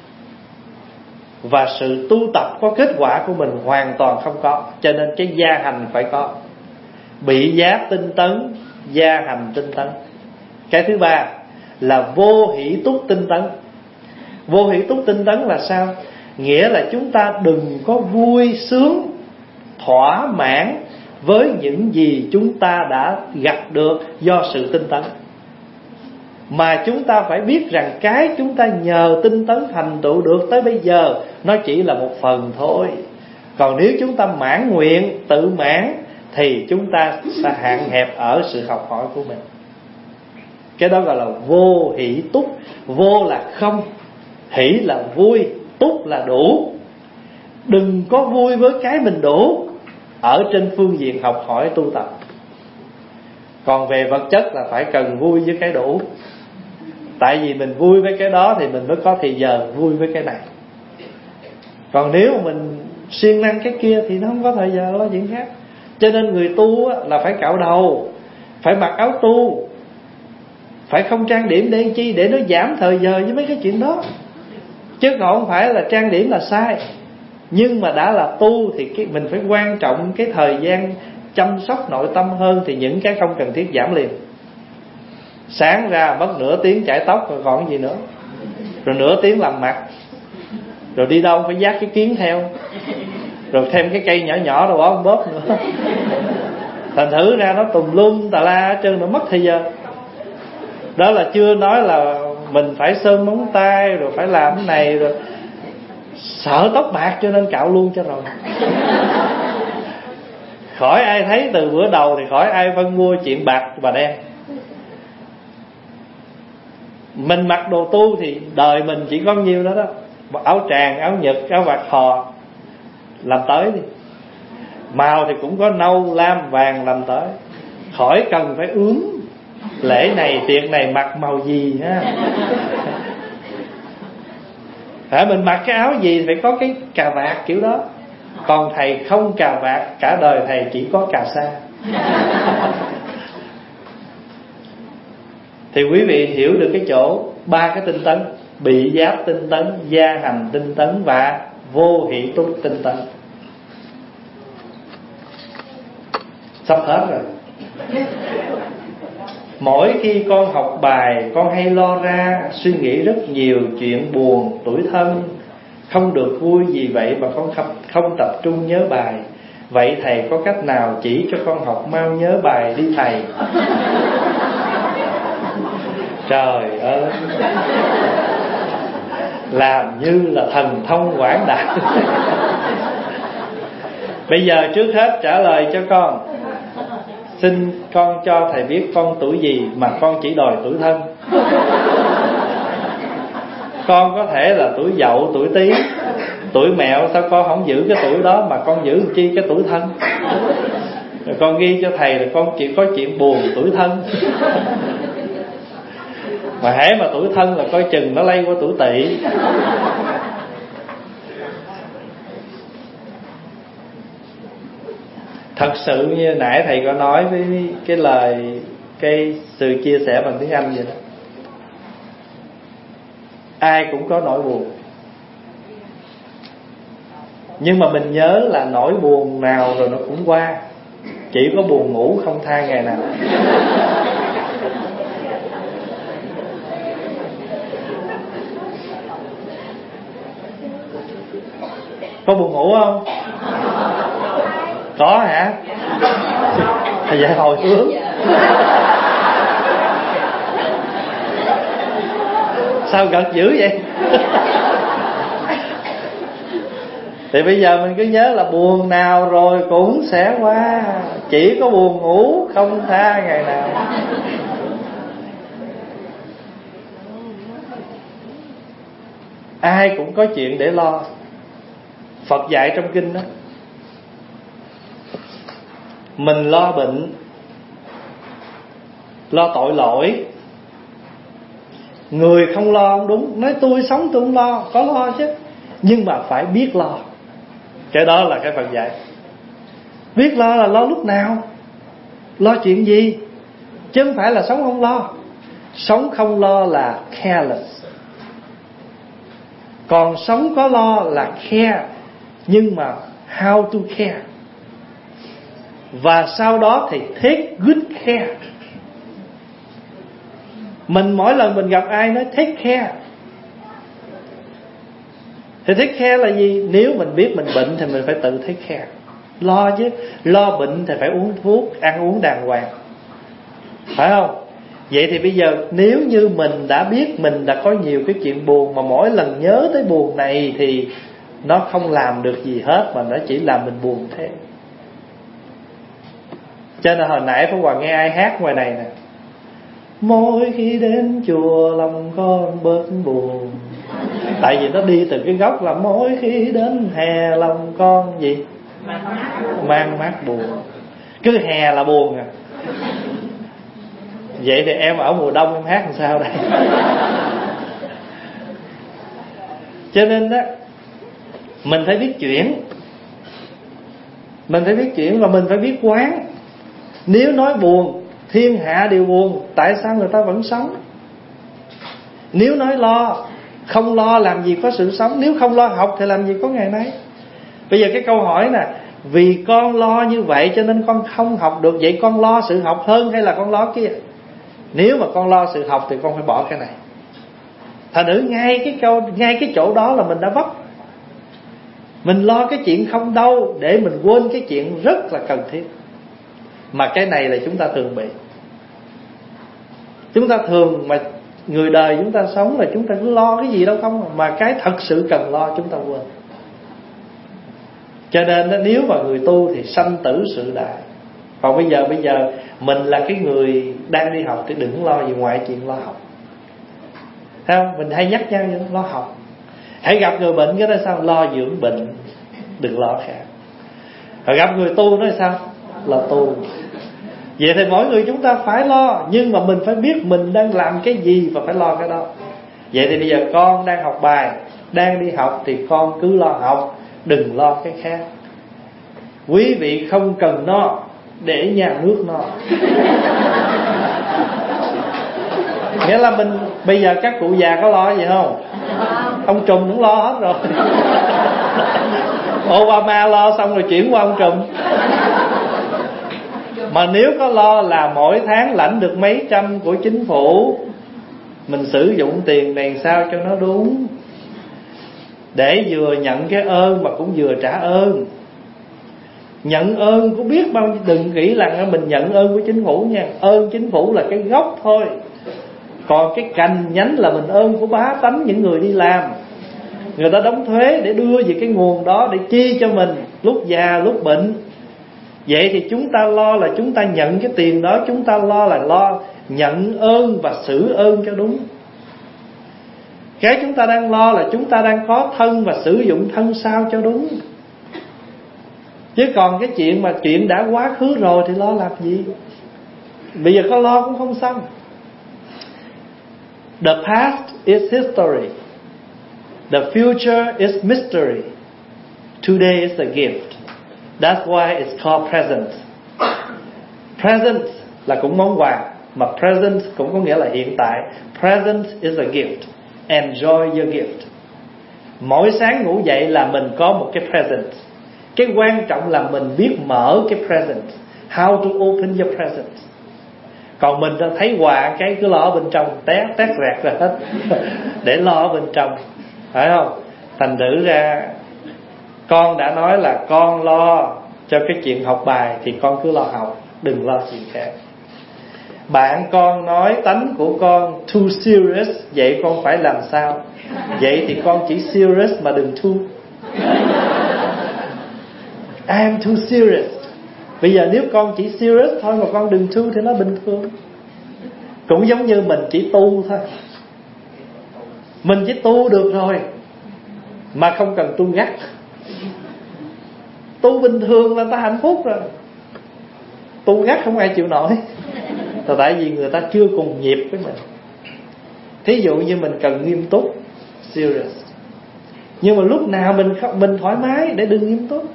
và sự tu tập có kết quả của mình hoàn toàn không có. Cho nên cái gia hành phải có. Bị giáp tinh tấn, gia hành tinh tấn. Cái thứ ba là vô hỷ túc tinh tấn. Vô hỷ túc tinh tấn là sao? Nghĩa là chúng ta đừng có vui sướng, thỏa mãn với những gì chúng ta đã gặp được do sự tinh tấn, mà chúng ta phải biết rằng cái chúng ta nhờ tinh tấn thành tựu được tới bây giờ nó chỉ là một phần thôi. Còn nếu chúng ta mãn nguyện, tự mãn thì chúng ta sẽ hạn hẹp ở sự học hỏi của mình. Cái đó gọi là vô hỷ túc. Vô là không, hỷ là vui, túc là đủ. Đừng có vui với cái mình đủ ở trên phương diện học hỏi tu tập. Còn về vật chất là phải cần vui với cái đủ. Tại vì mình vui với cái đó thì mình mới có thì giờ vui với cái này. Còn nếu mà mình siêng năng cái kia thì nó không có thời giờ lo chuyện khác. Cho nên người tu là phải cạo đầu, phải mặc áo tu, phải không trang điểm để chi? Để nó giảm thời giờ với mấy cái chuyện đó. Chứ còn không phải là trang điểm là sai. Nhưng mà đã là tu thì cái, mình phải quan trọng cái thời gian chăm sóc nội tâm hơn. Thì những cái không cần thiết giảm liền. Sáng ra mất nửa tiếng chải tóc rồi còn gì nữa. Rồi nửa tiếng làm mặt. Rồi đi đâu phải vác cái kiến theo. Rồi thêm cái cây nhỏ nhỏ rồi bỏ bóp nữa. Thành thử ra nó tùm lum tà la hết trơn, nó mất thời giờ. Đó là chưa nói là mình phải sơn móng tay, rồi phải làm cái này, rồi sợ tóc bạc cho nên cạo luôn cho rồi. Khỏi ai thấy từ bữa đầu thì khỏi ai phân mua chuyện bạc và đen. Mình mặc đồ tu thì đời mình chỉ có nhiêu đó đó. Áo tràng, áo nhật, áo bạc khò làm tới đi. Màu thì cũng có nâu, lam, vàng làm tới. Khỏi cần phải ướm lễ này, tiệc này mặc màu gì ha. Hả, mình mặc cái áo gì phải có cái cà vạt kiểu đó. Còn thầy không cà vạt, cả đời thầy chỉ có cà sa. Thì quý vị hiểu được cái chỗ ba cái tinh tấn: bị giáp tinh tấn, gia hành tinh tấn và vô hỷ túc tinh tấn. Sắp hết rồi. Mỗi khi con học bài, con hay lo ra, suy nghĩ rất nhiều chuyện buồn, tủi thân, không được vui, vì vậy mà con không tập trung nhớ bài. Vậy thầy có cách nào chỉ cho con học mau nhớ bài đi thầy? Trời ơi, làm như là thần thông quảng đại. Bây giờ trước hết trả lời cho con. Xin con cho thầy biết con tuổi gì mà con chỉ đòi tuổi thân. Con có thể là tuổi Dậu, tuổi Tý, tuổi Mẹo, sao con không giữ cái tuổi đó mà con giữ chi cái tuổi thân? Rồi con ghi cho thầy là con chỉ có chuyện buồn tuổi thân. Mà hễ mà tuổi thân là coi chừng nó lây qua tuổi Tỵ. Thật sự như nãy thầy có nói với cái lời, cái sự chia sẻ bằng tiếng Anh vậy đó, ai cũng có nỗi buồn. Nhưng mà mình nhớ là nỗi buồn nào rồi nó cũng qua. Chỉ có buồn ngủ không tha ngày nào. Có buồn ngủ không? Có hả? Thầy dạy hồi hướng. Sao gật dữ vậy? Thì bây giờ mình cứ nhớ là buồn nào rồi cũng sẽ qua. Chỉ có buồn ngủ không tha ngày nào. Ai cũng có chuyện để lo. Phật dạy trong kinh đó, mình lo bệnh, lo tội lỗi. Người không lo không đúng. Nói tôi sống tôi không lo. Có lo chứ, nhưng mà phải biết lo. Cái đó là cái Phật dạy. Biết lo là lo lúc nào, lo chuyện gì, chứ không phải là sống không lo. Sống không lo là careless. Còn sống có lo là care. Nhưng mà how to care. Và sau đó thì take good care. Mình mỗi lần mình gặp ai nói take care. Thì take care là gì? Nếu mình biết mình bệnh thì mình phải tự take care. Lo chứ. Lo bệnh thì phải uống thuốc, ăn uống đàng hoàng, phải không? Vậy thì bây giờ nếu như mình đã biết mình đã có nhiều cái chuyện buồn, mà mỗi lần nhớ tới buồn này thì nó không làm được gì hết, mà nó chỉ làm mình buồn thêm. Cho nên hồi nãy Pháp Hòa nghe ai hát ngoài này nè: mỗi khi đến chùa lòng con bớt buồn. Tại vì nó đi từ cái gốc là mỗi khi đến hè lòng con gì? Mang mát buồn. Cứ hè là buồn à. Vậy thì em ở mùa đông em hát làm sao đây? Cho nên đó, mình phải biết chuyển. Mình phải biết chuyển và mình phải biết quán. Nếu nói buồn, thiên hạ đều buồn, tại sao người ta vẫn sống? Nếu nói lo, không lo làm gì có sự sống. Nếu không lo học thì làm gì có ngày nay? Bây giờ cái câu hỏi nè: vì con lo như vậy cho nên con không học được. Vậy con lo sự học hơn hay là con lo kia? Nếu mà con lo sự học thì con phải bỏ cái này. Thành nữ ngay cái câu, ngay cái chỗ đó là mình đã vấp. Mình lo cái chuyện không đâu để mình quên cái chuyện rất là cần thiết. Mà cái này là chúng ta thường bị. Chúng ta thường mà người đời chúng ta sống là chúng ta cứ lo cái gì đâu không, mà cái thật sự cần lo chúng ta quên. Cho nên nếu mà người tu thì sanh tử sự đại. Còn bây giờ bây giờ mình là cái người đang đi học thì đừng lo gì ngoài chuyện lo học. Thấy không? Mình hay nhắc nhau vậy, lo học. Hãy gặp người bệnh cái đó sao? Lo dưỡng bệnh, đừng lo khác. Rồi gặp người tu nói sao? Lo tu. Vậy thì mỗi người chúng ta phải lo, nhưng mà mình phải biết mình đang làm cái gì và phải lo cái đó. Vậy thì bây giờ con đang học bài, đang đi học thì con cứ lo học, đừng lo cái khác. Quý vị không cần no, để nhà nước no. Nghĩa là mình bây giờ các cụ già có lo gì không? Ông Trùm cũng lo hết rồi. Obama lo xong rồi chuyển qua ông Trùm. Mà nếu có lo là mỗi tháng lãnh được mấy trăm của chính phủ, mình sử dụng tiền này sao cho nó đúng, để vừa nhận cái ơn mà cũng vừa trả ơn. Nhận ơn cũng biết bao nhiêu, đừng nghĩ là mình nhận ơn của chính phủ nha. Ơn chính phủ là cái gốc thôi. Còn cái cành nhánh là mình ơn của bá tánh những người đi làm. Người ta đóng thuế để đưa về cái nguồn đó để chi cho mình lúc già lúc bệnh. Vậy thì chúng ta lo là chúng ta nhận cái tiền đó, chúng ta lo là lo nhận ơn và xử ơn cho đúng. Cái chúng ta đang lo là chúng ta đang có thân và sử dụng thân sao cho đúng. Chứ còn cái chuyện mà chuyện đã quá khứ rồi thì lo làm gì? Bây giờ có lo cũng không xong. The past is history. The future is mystery. Today is a gift. That's why it's called present. Present là cũng món quà, mà present cũng có nghĩa là hiện tại. Present is a gift. Enjoy your gift. Mỗi sáng ngủ dậy là mình có một cái present. Cái quan trọng là mình biết mở cái present. How to open your present. Còn mình thấy quà cái cứ lo ở bên trong, tét tét rẹt ra hết để lo ở bên trong, phải không? Thành thử ra con đã nói là con lo cho cái chuyện học bài thì con cứ lo học, đừng lo chuyện khác. Bạn con nói tánh của con too serious, vậy con phải làm sao? Vậy thì con chỉ serious mà đừng too. I'm too serious. Bây giờ nếu con chỉ serious thôi mà con đừng too thì nó bình thường. Cũng giống như mình chỉ tu thôi. Mình chỉ tu được rồi mà không cần tu gắt. Tu bình thường là ta hạnh phúc rồi. Tu gắt không ai chịu nổi. Là tại vì người ta chưa cùng nhịp với mình. Thí dụ như mình cần nghiêm túc, serious. Nhưng mà lúc nào mình mình thoải mái để đừng nghiêm túc.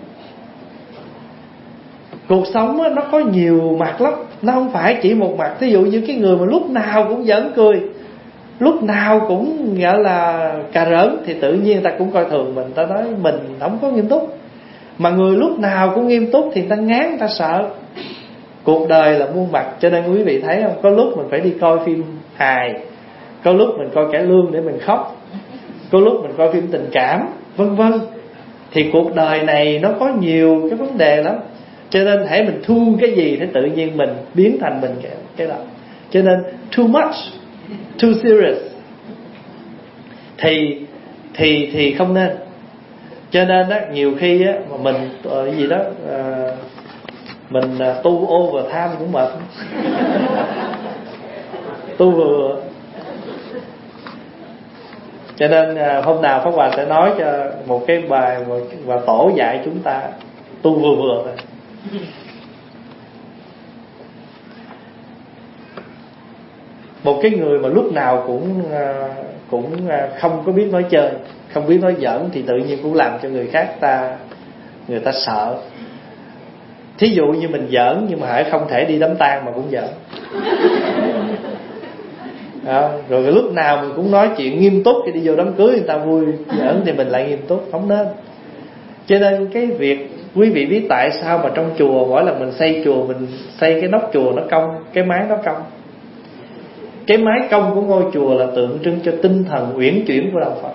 Cuộc sống á, nó có nhiều mặt lắm. Nó không phải chỉ một mặt. Thí dụ như cái người mà lúc nào cũng giỡn cười, lúc nào cũng gọi là cà rỡn, thì tự nhiên ta cũng coi thường mình. Ta nói mình không có nghiêm túc. Mà người lúc nào cũng nghiêm túc thì ta ngán, ta sợ. Cuộc đời là muôn mặt. Cho nên quý vị thấy không, có lúc mình phải đi coi phim hài, có lúc mình coi cải lương để mình khóc, có lúc mình coi phim tình cảm, vân vân. Thì cuộc đời này nó có nhiều cái vấn đề lắm. Cho nên hãy mình thu cái gì thì tự nhiên mình biến thành mình cái, cái đó. Cho nên too much, too serious Thì Thì thì không nên. Cho nên á, nhiều khi á, mà mình cái gì đó à, mình à, tu overtime cũng mệt. Tu vừa. Cho nên à, hôm nào Pháp Hòa sẽ nói cho một cái bài một, và tổ dạy chúng ta tu vừa vừa thôi. Một cái người mà lúc nào cũng cũng không có biết nói chơi, không biết nói giỡn thì tự nhiên cũng làm cho người khác ta người ta sợ. Thí dụ như mình giỡn nhưng mà hãy không thể đi đám tang mà cũng giỡn. À, rồi cái lúc nào mình cũng nói chuyện nghiêm túc, khi đi vô đám cưới người ta vui giỡn thì mình lại nghiêm túc, không nên. Cho nên cái việc quý vị biết tại sao mà trong chùa mỗi lần mình xây chùa, mình xây cái nóc chùa nó cong, cái mái nó cong. Cái mái cong của ngôi chùa là tượng trưng cho tinh thần uyển chuyển của đạo Phật.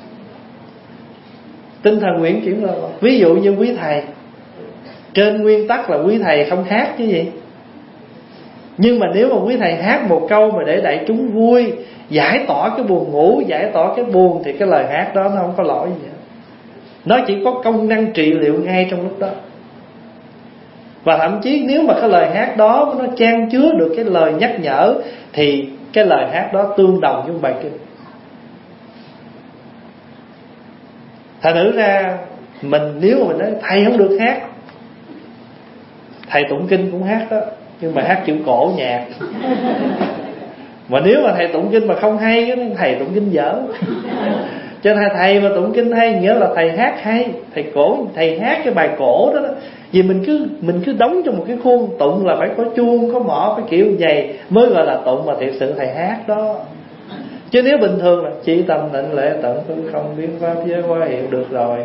Tinh thần uyển chuyển là ví dụ như quý thầy, trên nguyên tắc là quý thầy không hát chứ gì. Nhưng mà nếu mà quý thầy hát một câu mà để đại chúng vui, giải tỏa cái buồn ngủ, giải tỏa cái buồn, thì cái lời hát đó nó không có lỗi gì hết. Nó chỉ có công năng trị liệu ngay trong lúc đó. Và thậm chí nếu mà cái lời hát đó nó chan chứa được cái lời nhắc nhở, thì cái lời hát đó tương đồng với bài kinh. Thành thử ra mình nếu mà mình nói thầy không được hát, thầy tụng kinh cũng hát đó, nhưng mà hát kiểu cổ nhạc. Mà nếu mà thầy tụng kinh mà không hay, thầy tụng kinh dở. Cho nên thầy mà tụng kinh hay nghĩa là thầy hát hay. Thầy cổ thầy hát cái bài cổ đó, đó. Vì mình cứ mình cứ đóng trong một cái khuôn tụng là phải có chuông, có mõ, phải kiểu vậy mới gọi là tụng, mà thiệt sự thầy hát đó. Chứ nếu bình thường là chỉ tâm định lễ tận tôi không biến pháp giới qua hiện được rồi.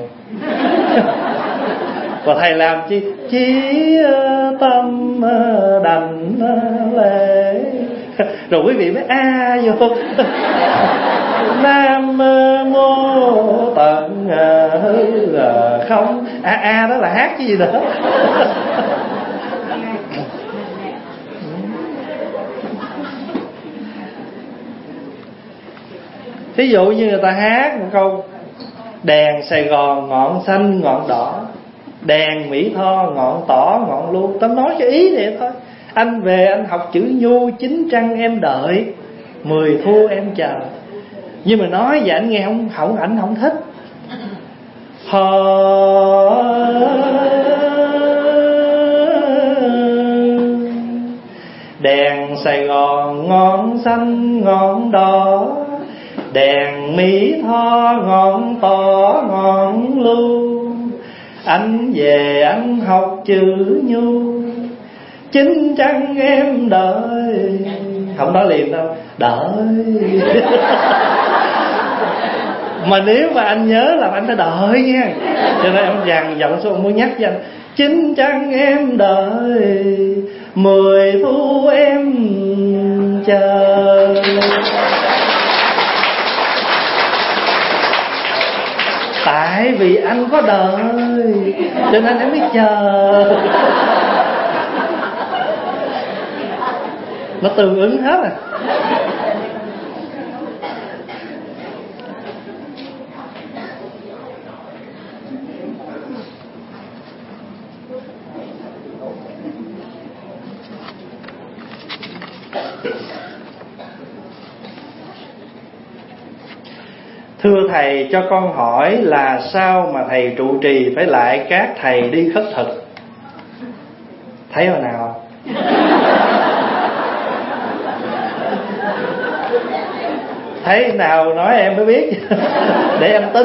Còn thầy làm chi? Chỉ tâm đành lễ. Rồi quý vị mới a vô. Nam mô tận hư không. A a đó là hát chứ gì nữa. Thí dụ như người ta hát một câu: đèn Sài Gòn ngọn xanh ngọn đỏ, đèn Mỹ Tho ngọn tỏ ngọn lu. Tao nói cái ý vậy thôi. Anh về anh học chữ nhu, chín trăng em đợi, mười thu em chờ. Nhưng mà nói vậy anh nghe không, không ảnh không thích. Hờ đèn Sài Gòn ngọn xanh ngọn đỏ, đèn Mỹ Tho ngọn tỏ ngọn lưu. Anh về anh học chữ nhu, chín trăng em đợi. Không nói liền đâu, đợi. Mà nếu mà anh nhớ là anh phải đợi nha. Cho nên em dằn giọng xuống, muốn nhắc cho anh: chín trăng em đợi, mười thu em chờ. Tại vì anh có đợi cho nên em mới chờ. Nó tương ứng hết à. Thưa thầy, cho con hỏi là sao mà thầy trụ trì phải lại các thầy đi khất thực? Thấy hồi nào? Thấy nào nói em mới biết. Để em tính.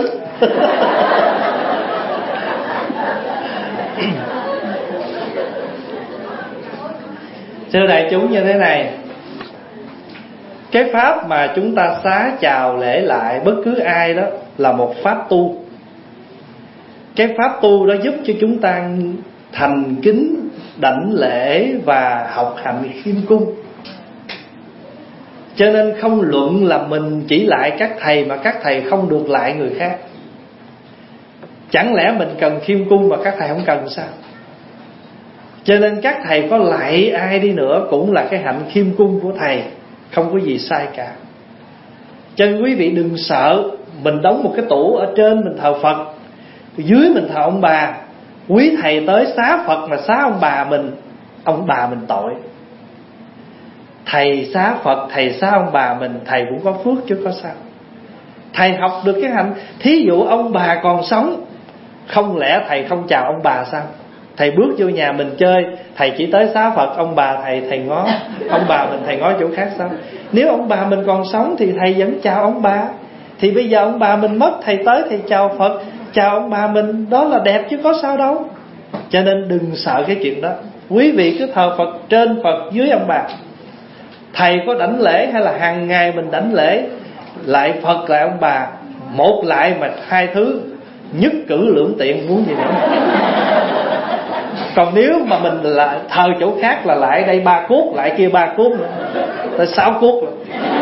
Thưa đại chúng, như thế này, cái pháp mà chúng ta xá chào lễ lại bất cứ ai đó là một pháp tu. Cái pháp tu đó giúp cho chúng ta thành kính, đảnh lễ và học hành khiêm cung. Cho nên không luận là mình chỉ lại các thầy mà các thầy không được lại người khác. Chẳng lẽ mình cần khiêm cung mà các thầy không cần sao? Cho nên các thầy có lại ai đi nữa cũng là cái hạnh khiêm cung của thầy, không có gì sai cả. Cho nên quý vị đừng sợ. Mình đóng một cái tủ ở trên mình thờ Phật, dưới mình thờ ông bà. Quý thầy tới xá Phật mà xá ông bà mình, ông bà mình tội. Thầy xá Phật, thầy xá ông bà mình, thầy cũng có phước chứ có sao. Thầy học được cái hạnh. Thí dụ ông bà còn sống, không lẽ thầy không chào ông bà sao? Thầy bước vô nhà mình chơi, thầy chỉ tới xá Phật, ông bà thầy thầy ngó, ông bà mình thầy ngó chỗ khác sao? Nếu ông bà mình còn sống thì thầy vẫn chào ông bà. Thì bây giờ ông bà mình mất, thầy tới thầy chào Phật, chào ông bà mình, đó là đẹp chứ có sao đâu. Cho nên đừng sợ cái chuyện đó. Quý vị cứ thờ Phật trên Phật, dưới ông bà. Thầy có đảnh lễ hay là hàng ngày mình đảnh lễ, lại Phật lại ông bà, một lại mà hai thứ, nhất cử lưỡng tiện, muốn gì nữa. Còn nếu mà mình là thờ chỗ khác là lại đây ba cốt, lại kia ba cốt nữa, tới sáu cốt rồi.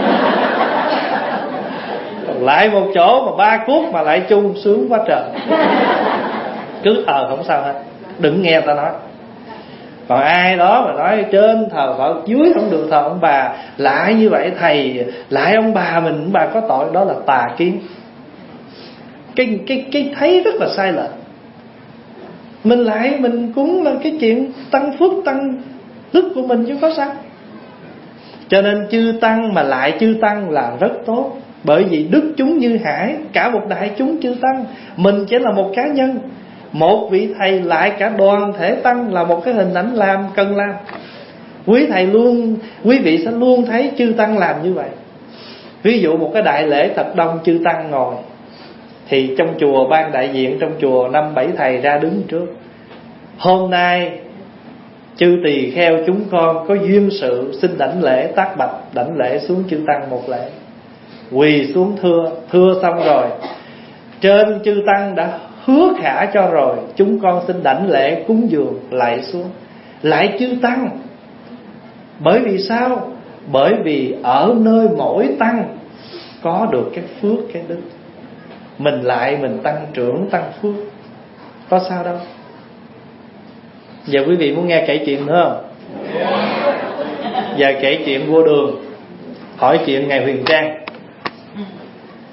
Lại một chỗ mà ba cốt mà lại chung, sướng quá trời. Cứ thờ không sao hết, đừng nghe ta nói. Còn ai đó mà nói trên thờ Phật, dưới không được thờ ông bà, lại như vậy thầy, lại ông bà mình, ông bà có tội, đó là tà kiến. Cái, cái, cái thấy rất là sai lệch. Mình lại mình cúng là cái chuyện tăng phước, tăng đức của mình chứ có sao. Cho nên chư tăng mà lại chư tăng là rất tốt. Bởi vì đức chúng như hải, cả một đại chúng chư tăng, mình chỉ là một cá nhân. Một vị thầy lại cả đoàn thể tăng là một cái hình ảnh làm cần làm. Quý thầy luôn, quý vị sẽ luôn thấy chư tăng làm như vậy. Ví dụ một cái đại lễ thật đông chư tăng ngồi, thì trong chùa ban đại diện trong chùa năm bảy thầy ra đứng trước. Hôm nay chư tỳ kheo chúng con có duyên sự xin đảnh lễ tác bạch, đảnh lễ xuống chư tăng một lễ. Quỳ xuống thưa, thưa xong rồi, trên chư tăng đã hứa khả cho rồi, chúng con xin đảnh lễ cúng dường, lại xuống, lại chư tăng. Bởi vì sao? Bởi vì ở nơi mỗi tăng có được cái phước, cái đức. Mình lại mình tăng trưởng, tăng phước, có sao đâu. Giờ quý vị muốn nghe kể chuyện nữa không? Giờ kể chuyện vua Đường hỏi chuyện ngày Huyền Trang.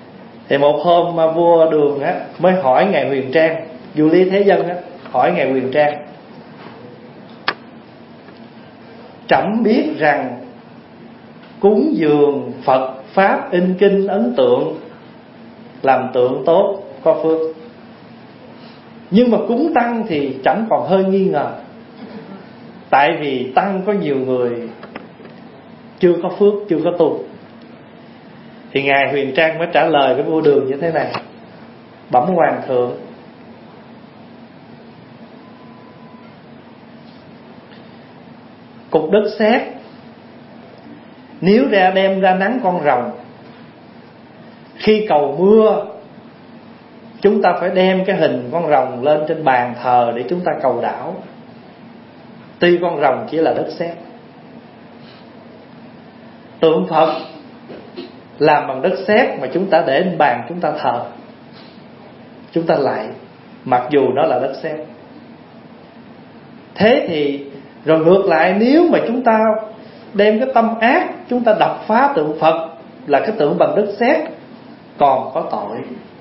Thì một hôm mà vua Đường á mới hỏi ngài Huyền Trang, vua Lý Thế Dân á, hỏi ngài Huyền Trang: trẫm biết rằng cúng dường Phật Pháp in kinh ấn tượng, làm tượng tốt có phước, nhưng mà cúng tăng thì trẫm còn hơi nghi ngờ. Tại vì tăng có nhiều người chưa có phước, chưa có tu. Thì ngài Huyền Trang mới trả lời với vua Đường như thế này: bẩm hoàng thượng, cục đất sét nếu ra đem ra nắng con rồng, khi cầu mưa chúng ta phải đem cái hình con rồng lên trên bàn thờ để chúng ta cầu đảo. Tuy con rồng chỉ là đất sét, tượng Phật làm bằng đất sét mà chúng ta để lên bàn chúng ta thờ, chúng ta lạy, mặc dù nó là đất sét. Thế thì rồi ngược lại, nếu mà chúng ta đem cái tâm ác, chúng ta đập phá tượng Phật là cái tượng bằng đất sét, còn có tội.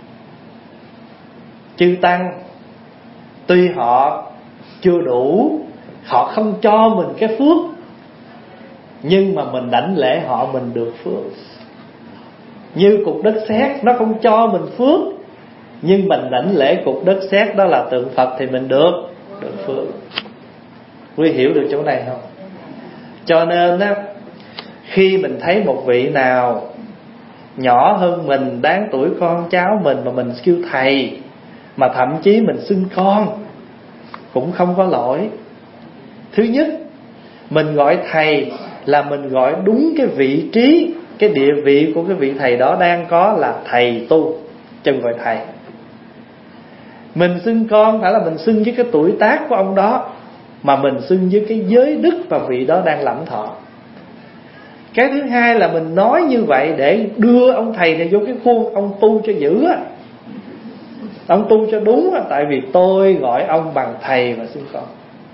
Chư tăng tuy họ chưa đủ, họ không cho mình cái phước, nhưng mà mình đảnh lễ họ mình được phước. Như cục đất sét nó không cho mình phước, nhưng mình đảnh lễ cục đất sét đó là tượng Phật thì mình được được phước. Quý hiểu được chỗ này không? Cho nên á, khi mình thấy một vị nào nhỏ hơn mình, đáng tuổi con cháu mình mà mình kêu thầy, mà thậm chí mình xưng con, cũng không có lỗi. Thứ nhất, mình gọi thầy là mình gọi đúng cái vị trí, cái địa vị của cái vị thầy đó đang có là thầy tu, chứ không gọi thầy. Mình xưng con phải là mình xưng với cái tuổi tác của ông đó, mà mình xưng với cái giới đức và vị đó đang lãnh thọ. Cái thứ hai là mình nói như vậy để đưa ông thầy này vô cái khuôn ông tu cho dữ á, ông tu cho đúng á. Tại vì tôi gọi ông bằng thầy và xưng con.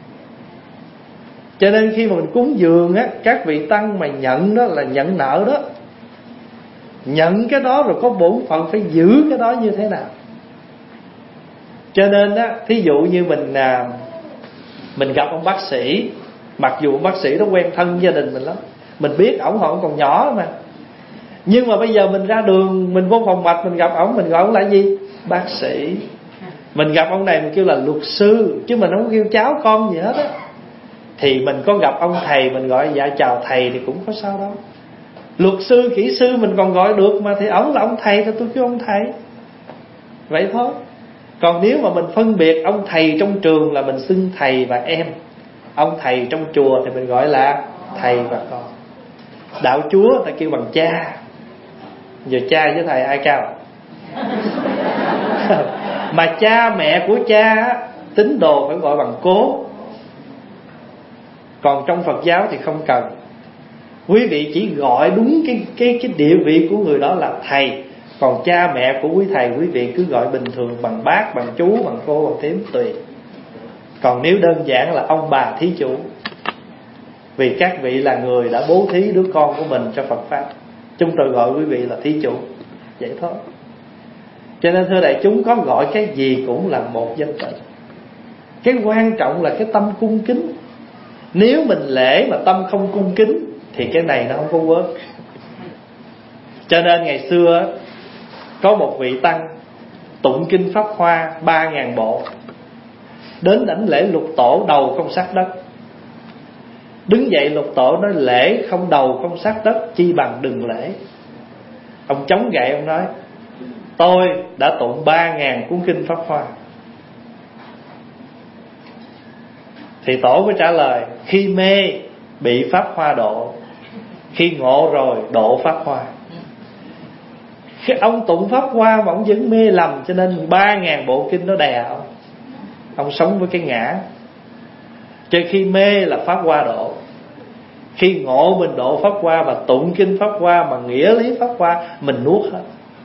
Cho nên khi mà mình cúng dường á, các vị tăng mà nhận đó là nhận nợ đó. Nhận cái đó rồi có bổn phận phải giữ cái đó như thế nào. Cho nên á, thí dụ như mình à, mình gặp ông bác sĩ, mặc dù ông bác sĩ đó quen thân gia đình mình lắm, mình biết ổng họ còn nhỏ mà, nhưng mà bây giờ mình ra đường, mình vô phòng mạch, mình gặp ổng, mình gọi ổng là gì? Bác sĩ. Mình gặp ông này mình kêu là luật sư, chứ mình không kêu cháu con gì hết á. Thì mình có gặp ông thầy, mình gọi dạ chào thầy thì cũng có sao đâu. Luật sư, kỹ sư mình còn gọi được mà, thì ổng là ông thầy thì tôi kêu ông thầy, vậy thôi. Còn nếu mà mình phân biệt ông thầy trong trường là mình xưng thầy và em, ông thầy trong chùa thì mình gọi là thầy và con. Đạo Chúa ta kêu bằng cha. Giờ cha với thầy ai cao? Mà cha mẹ của cha tín đồ phải gọi bằng cố. Còn trong Phật giáo thì không cần. Quý vị chỉ gọi đúng cái, cái, cái địa vị của người đó là thầy. Còn cha mẹ của quý thầy, quý vị cứ gọi bình thường bằng bác, bằng chú, bằng cô, bằng thím tùy. Còn nếu đơn giản là ông bà thí chủ, vì các vị là người đã bố thí đứa con của mình cho Phật Pháp, chúng tôi gọi quý vị là thí chủ, vậy thôi. Cho nên thưa đại chúng, có gọi cái gì cũng là một danh tự. Cái quan trọng là cái tâm cung kính. Nếu mình lễ mà tâm không cung kính thì cái này nó không có work. Cho nên ngày xưa có một vị tăng tụng kinh Pháp Hoa ba ngàn bộ, đến đảnh lễ Lục Tổ đầu không sát đất. Đứng dậy Lục Tổ nói lễ không đầu không sát đất, chi bằng đừng lễ. Ông chống gậy, ông nói tôi đã tụng ba ngàn cuốn kinh Pháp Hoa. Thì Tổ mới trả lời khi mê bị Pháp Hoa độ, khi ngộ rồi độ Pháp Hoa. Khi ông tụng Pháp Hoa mà ông vẫn mê lầm, cho nên ba ngàn bộ kinh nó đè ông. Ông sống với cái ngã. Cho khi mê là Pháp Hoa độ, khi ngộ mình độ Pháp Hoa, và tụng kinh Pháp Hoa mà nghĩa lý Pháp Hoa mình nuốt hết.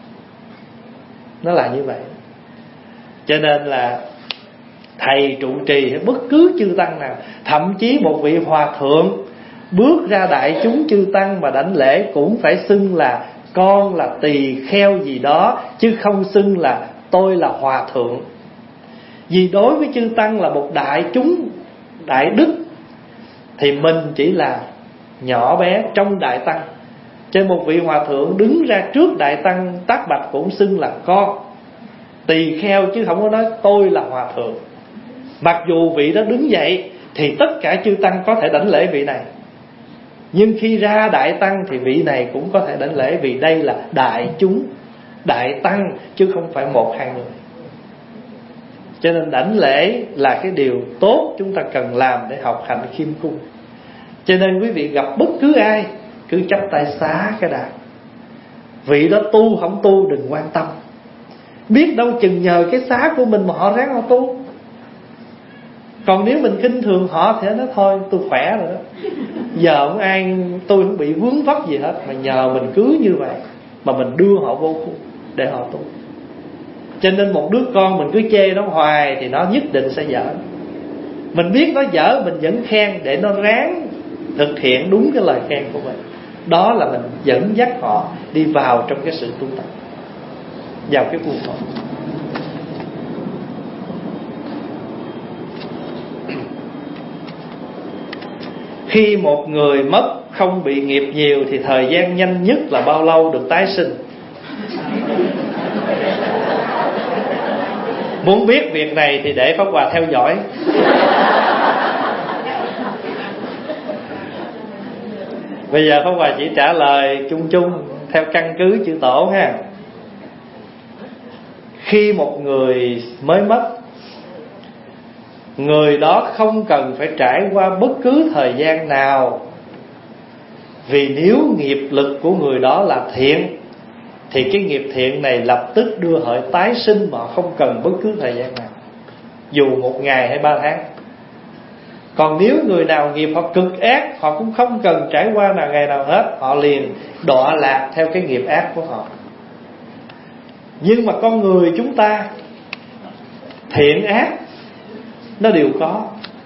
Nó là như vậy. Cho nên là thầy trụ trì hay bất cứ chư tăng nào, thậm chí một vị hòa thượng bước ra đại chúng chư tăng mà đảnh lễ cũng phải xưng là con là tỳ kheo gì đó, chứ không xưng là tôi là hòa thượng. Vì đối với chư tăng là một đại chúng, đại đức, thì mình chỉ là nhỏ bé trong đại tăng. Trên một vị hòa thượng đứng ra trước đại tăng tác bạch cũng xưng là con, tỳ kheo, chứ không có nói tôi là hòa thượng. Mặc dù vị đó đứng dậy thì tất cả chư tăng có thể đảnh lễ vị này, nhưng khi ra đại tăng thì vị này cũng có thể đảnh lễ, vì đây là đại chúng, đại tăng, chứ không phải một hai người. Cho nên đảnh lễ là cái điều tốt chúng ta cần làm để học hành khiêm cung. Cho nên quý vị gặp bất cứ ai cứ chắp tay xá cái đã. Vị đó tu không tu đừng quan tâm, biết đâu chừng nhờ cái xá của mình mà họ ráng họ tu. Còn nếu mình khinh thường họ thì nó thôi tôi khỏe rồi đó, giờ không ai, tôi không bị vướng vấp gì hết, mà nhờ mình cứ như vậy mà mình đưa họ vô khu để họ tu. Cho nên một đứa con mình cứ chê nó hoài thì nó nhất định sẽ dở. Mình biết nó dở mình vẫn khen để nó ráng thực hiện đúng cái lời khen của mình. Đó là mình dẫn dắt họ đi vào trong cái sự tu tập, vào cái khuôn khổ. Khi một người mất không bị nghiệp nhiều thì thời gian nhanh nhất là bao lâu được tái sinh? Muốn biết việc này thì để Pháp Hòa theo dõi. Bây giờ Pháp Hòa chỉ trả lời chung chung theo căn cứ chữ tổ ha. Khi một người mới mất, người đó không cần phải trải qua bất cứ thời gian nào, vì nếu nghiệp lực của người đó là thiện thì cái nghiệp thiện này lập tức đưa họ tái sinh mà không cần bất cứ thời gian nào, dù một ngày hay ba tháng. Còn nếu người nào nghiệp họ cực ác, họ cũng không cần trải qua nào ngày nào hết, họ liền đọa lạc theo cái nghiệp ác của họ. Nhưng mà con người chúng ta thiện ác nó đều có,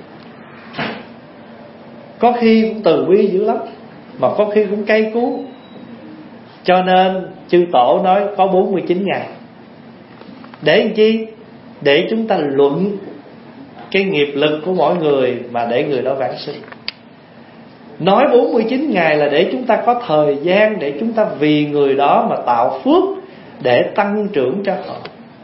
có khi cũng từ bi dữ lắm, mà có khi cũng cay cú. Cho nên chư tổ nói có bốn mươi chín ngày. Để làm chi? Để chúng ta luận cái nghiệp lực của mỗi người mà để người đó vãng sinh. Nói bốn mươi chín ngày là để chúng ta có thời gian để chúng ta vì người đó mà tạo phước để tăng trưởng cho họ.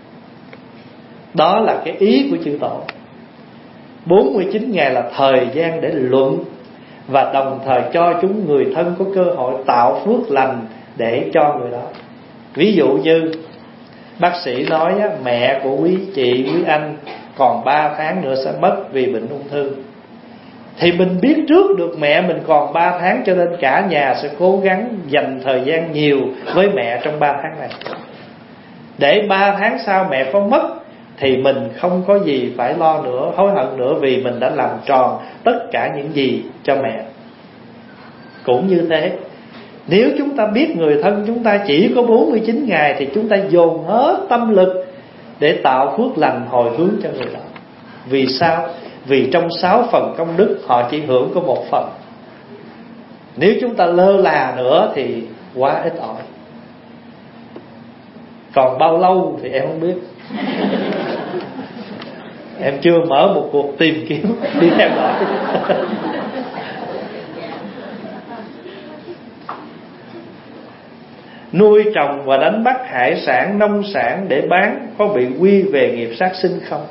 Đó là cái ý của chư tổ. bốn mươi chín ngày là thời gian để luận, và đồng thời cho chúng người thân có cơ hội tạo phước lành để cho người đó. Ví dụ như bác sĩ nói á, mẹ của quý chị, quý anh còn ba tháng nữa sẽ mất vì bệnh ung thư, thì mình biết trước được mẹ mình còn ba tháng, cho nên cả nhà sẽ cố gắng dành thời gian nhiều với mẹ trong ba tháng này, để ba tháng sau mẹ có mất thì mình không có gì phải lo nữa, hối hận nữa, vì mình đã làm tròn tất cả những gì cho mẹ. Cũng như thế, nếu chúng ta biết người thân chúng ta chỉ có bốn mươi chín ngày thì chúng ta dồn hết tâm lực để tạo phước lành hồi hướng cho người đó. Vì sao? Vì trong sáu phần công đức họ chỉ hưởng có một phần. Nếu chúng ta lơ là nữa thì quá ít ỏi. Còn bao lâu thì em không biết. Em chưa mở một cuộc tìm kiếm đi theo dõi. Nuôi trồng và đánh bắt hải sản, nông sản để bán có bị quy về nghiệp sát sinh không?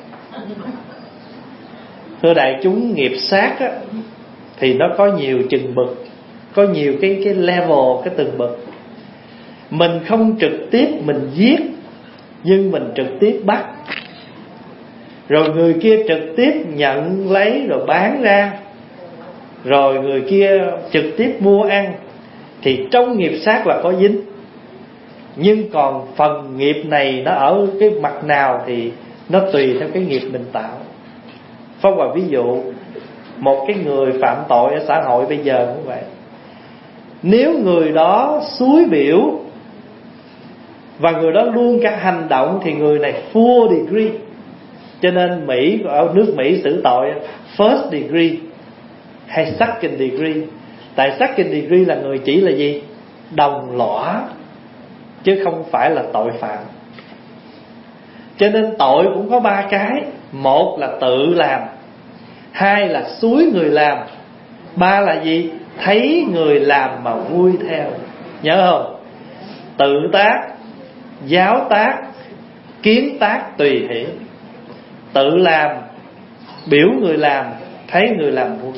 Thưa đại chúng, nghiệp sát á, thì nó có nhiều chừng bậc, có nhiều cái cái level, cái từng bậc. Mình không trực tiếp mình giết, nhưng mình trực tiếp bắt, rồi người kia trực tiếp nhận lấy rồi bán ra, rồi người kia trực tiếp mua ăn, thì trong nghiệp sát là có dính. Nhưng còn phần nghiệp này nó ở cái mặt nào thì nó tùy theo cái nghiệp mình tạo. Pháp Hòa ví dụ một cái người phạm tội ở xã hội bây giờ cũng vậy. Nếu người đó xúi biểu và người đó luôn cả hành động thì người này full degree. Cho nên Mỹ, ở nước Mỹ xử tội first degree hay second degree. Tại second degree là người chỉ là gì? Đồng lõa, chứ không phải là tội phạm. Cho nên tội cũng có ba cái. Một là tự làm, hai là xúi người làm, ba là gì? Thấy người làm mà vui theo. Nhớ không? Tự tác, giáo tác, kiến tác tùy hỷ. Tự làm, biểu người làm, thấy người làm vui.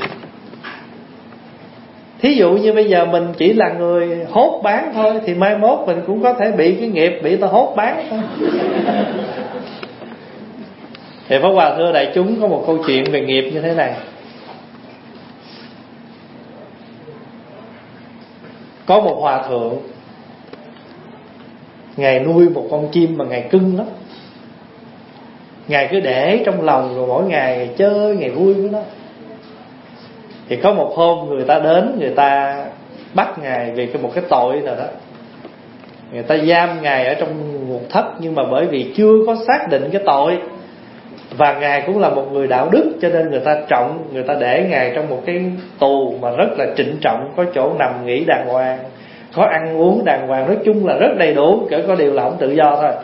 Thí dụ như bây giờ mình chỉ là người hốt bán thôi, thì mai mốt mình cũng có thể bị cái nghiệp bị ta hốt bán thôi. Thì Pháp Hòa thưa đại chúng có một câu chuyện về nghiệp như thế này. Có một hòa thượng, Ngài nuôi một con chim mà Ngài cưng lắm. Ngài cứ để trong lòng, rồi mỗi ngày Ngài chơi, Ngài vui với nó. Thì có một hôm người ta đến, người ta bắt Ngài vì một cái tội nào đó. Người ta giam Ngài ở trong một thất, nhưng mà bởi vì chưa có xác định cái tội, và Ngài cũng là một người đạo đức, cho nên người ta trọng, người ta để Ngài trong một cái tù mà rất là trịnh trọng, có chỗ nằm nghỉ đàng hoàng, có ăn uống đàng hoàng, nói chung là rất đầy đủ, kể có điều là không tự do thôi.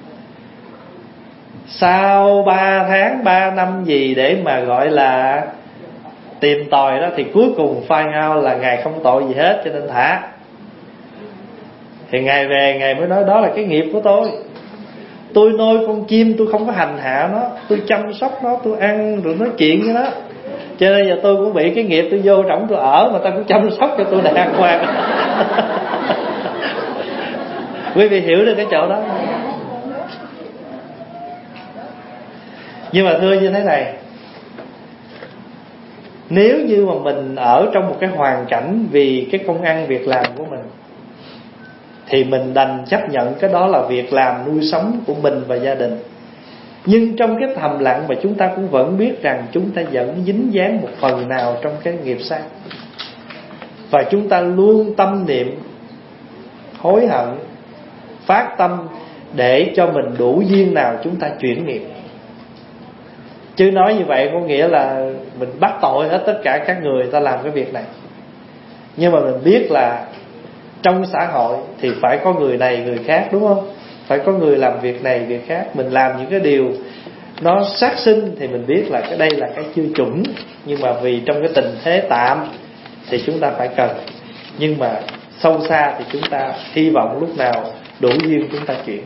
Sau ba tháng, ba năm gì để mà gọi là tìm tòi đó, thì cuối cùng find out là Ngài không tội gì hết, cho nên thả. Thì Ngài về, Ngài mới nói đó là cái nghiệp của tôi. Tôi nuôi con chim, tôi không có hành hạ nó, tôi chăm sóc nó, tôi ăn rồi nói chuyện với nó, cho nên giờ tôi cũng bị cái nghiệp, tôi vô trọng tôi ở mà ta cũng chăm sóc cho tôi đàng hoàng. Quý vị hiểu được cái chỗ đó. Nhưng mà thưa như thế này, nếu như mà mình ở trong một cái hoàn cảnh vì cái công ăn việc làm của mình, thì mình đành chấp nhận cái đó là việc làm nuôi sống của mình và gia đình. Nhưng trong cái thầm lặng mà chúng ta cũng vẫn biết rằng chúng ta vẫn dính dáng một phần nào trong cái nghiệp sát. Và chúng ta luôn tâm niệm hối hận, phát tâm để cho mình đủ duyên nào chúng ta chuyển nghiệp. Chứ nói như vậy có nghĩa là mình bắt tội hết tất cả các người ta làm cái việc này. Nhưng mà mình biết là trong xã hội thì phải có người này người khác, đúng không? Phải có người làm việc này việc khác. Mình làm những cái điều nó sát sinh thì mình biết là cái đây là cái chưa chuẩn, nhưng mà vì trong cái tình thế tạm thì chúng ta phải cần. Nhưng mà sâu xa thì chúng ta hy vọng lúc nào đủ duyên chúng ta chuyển.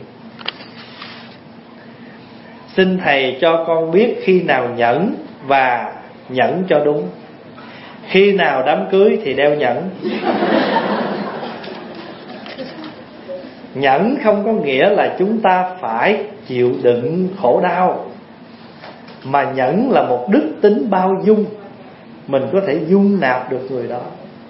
Xin Thầy cho con biết khi nào nhẫn và nhẫn cho đúng. Khi nào đám cưới thì đeo nhẫn. Nhẫn không có nghĩa là chúng ta phải chịu đựng khổ đau, mà nhẫn là một đức tính bao dung. Mình có thể dung nạp được người đó.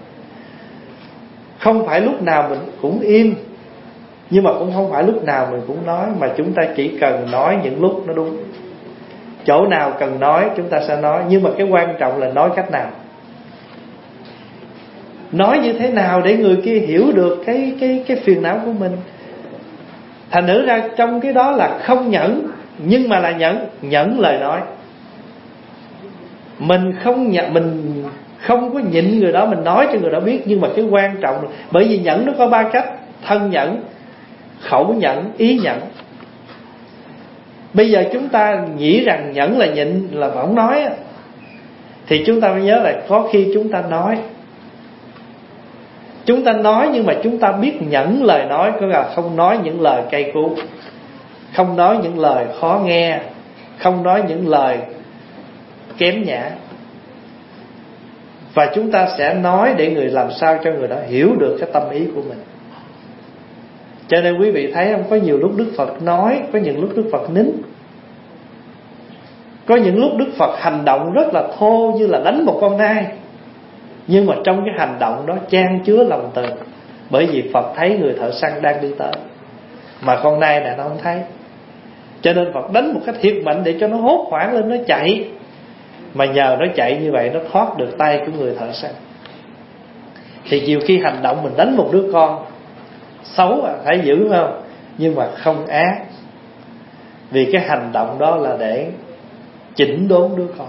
Không phải lúc nào mình cũng im, nhưng mà cũng không phải lúc nào mình cũng nói, mà chúng ta chỉ cần nói những lúc nó đúng. Chỗ nào cần nói chúng ta sẽ nói, nhưng mà cái quan trọng là nói cách nào. Nói như thế nào để người kia hiểu được cái cái cái phiền não của mình. Thành thử ra trong cái đó là không nhẫn, nhưng mà là nhẫn, nhẫn lời nói. Mình không nhận, mình không có nhịn người đó, mình nói cho người đó biết. Nhưng mà cái quan trọng là, bởi vì nhẫn nó có ba cách: thân nhẫn, khẩu nhẫn, ý nhẫn. Bây giờ chúng ta nghĩ rằng nhẫn là nhịn, là không nói, thì chúng ta phải nhớ là có khi chúng ta nói. Chúng ta nói nhưng mà chúng ta biết nhẫn lời nói, có là không nói những lời cay cú, không nói những lời khó nghe, không nói những lời kém nhã. Và chúng ta sẽ nói để người làm sao cho người đó hiểu được cái tâm ý của mình. Cho nên quý vị thấy không, có nhiều lúc Đức Phật nói, có những lúc Đức Phật nín. Có những lúc Đức Phật hành động rất là thô, như là đánh một con nai, nhưng mà trong cái hành động đó chan chứa lòng từ. Bởi vì Phật thấy người thợ săn đang đi tới, mà con nai này nó không thấy, cho nên Phật đánh một cái thiệt mạnh để cho nó hốt hoảng lên, nó chạy. Mà nhờ nó chạy như vậy, nó thoát được tay của người thợ săn. Thì nhiều khi hành động mình đánh một đứa con xấu à, phải giữ không, nhưng mà không ác. Vì cái hành động đó là để chỉnh đốn đứa con.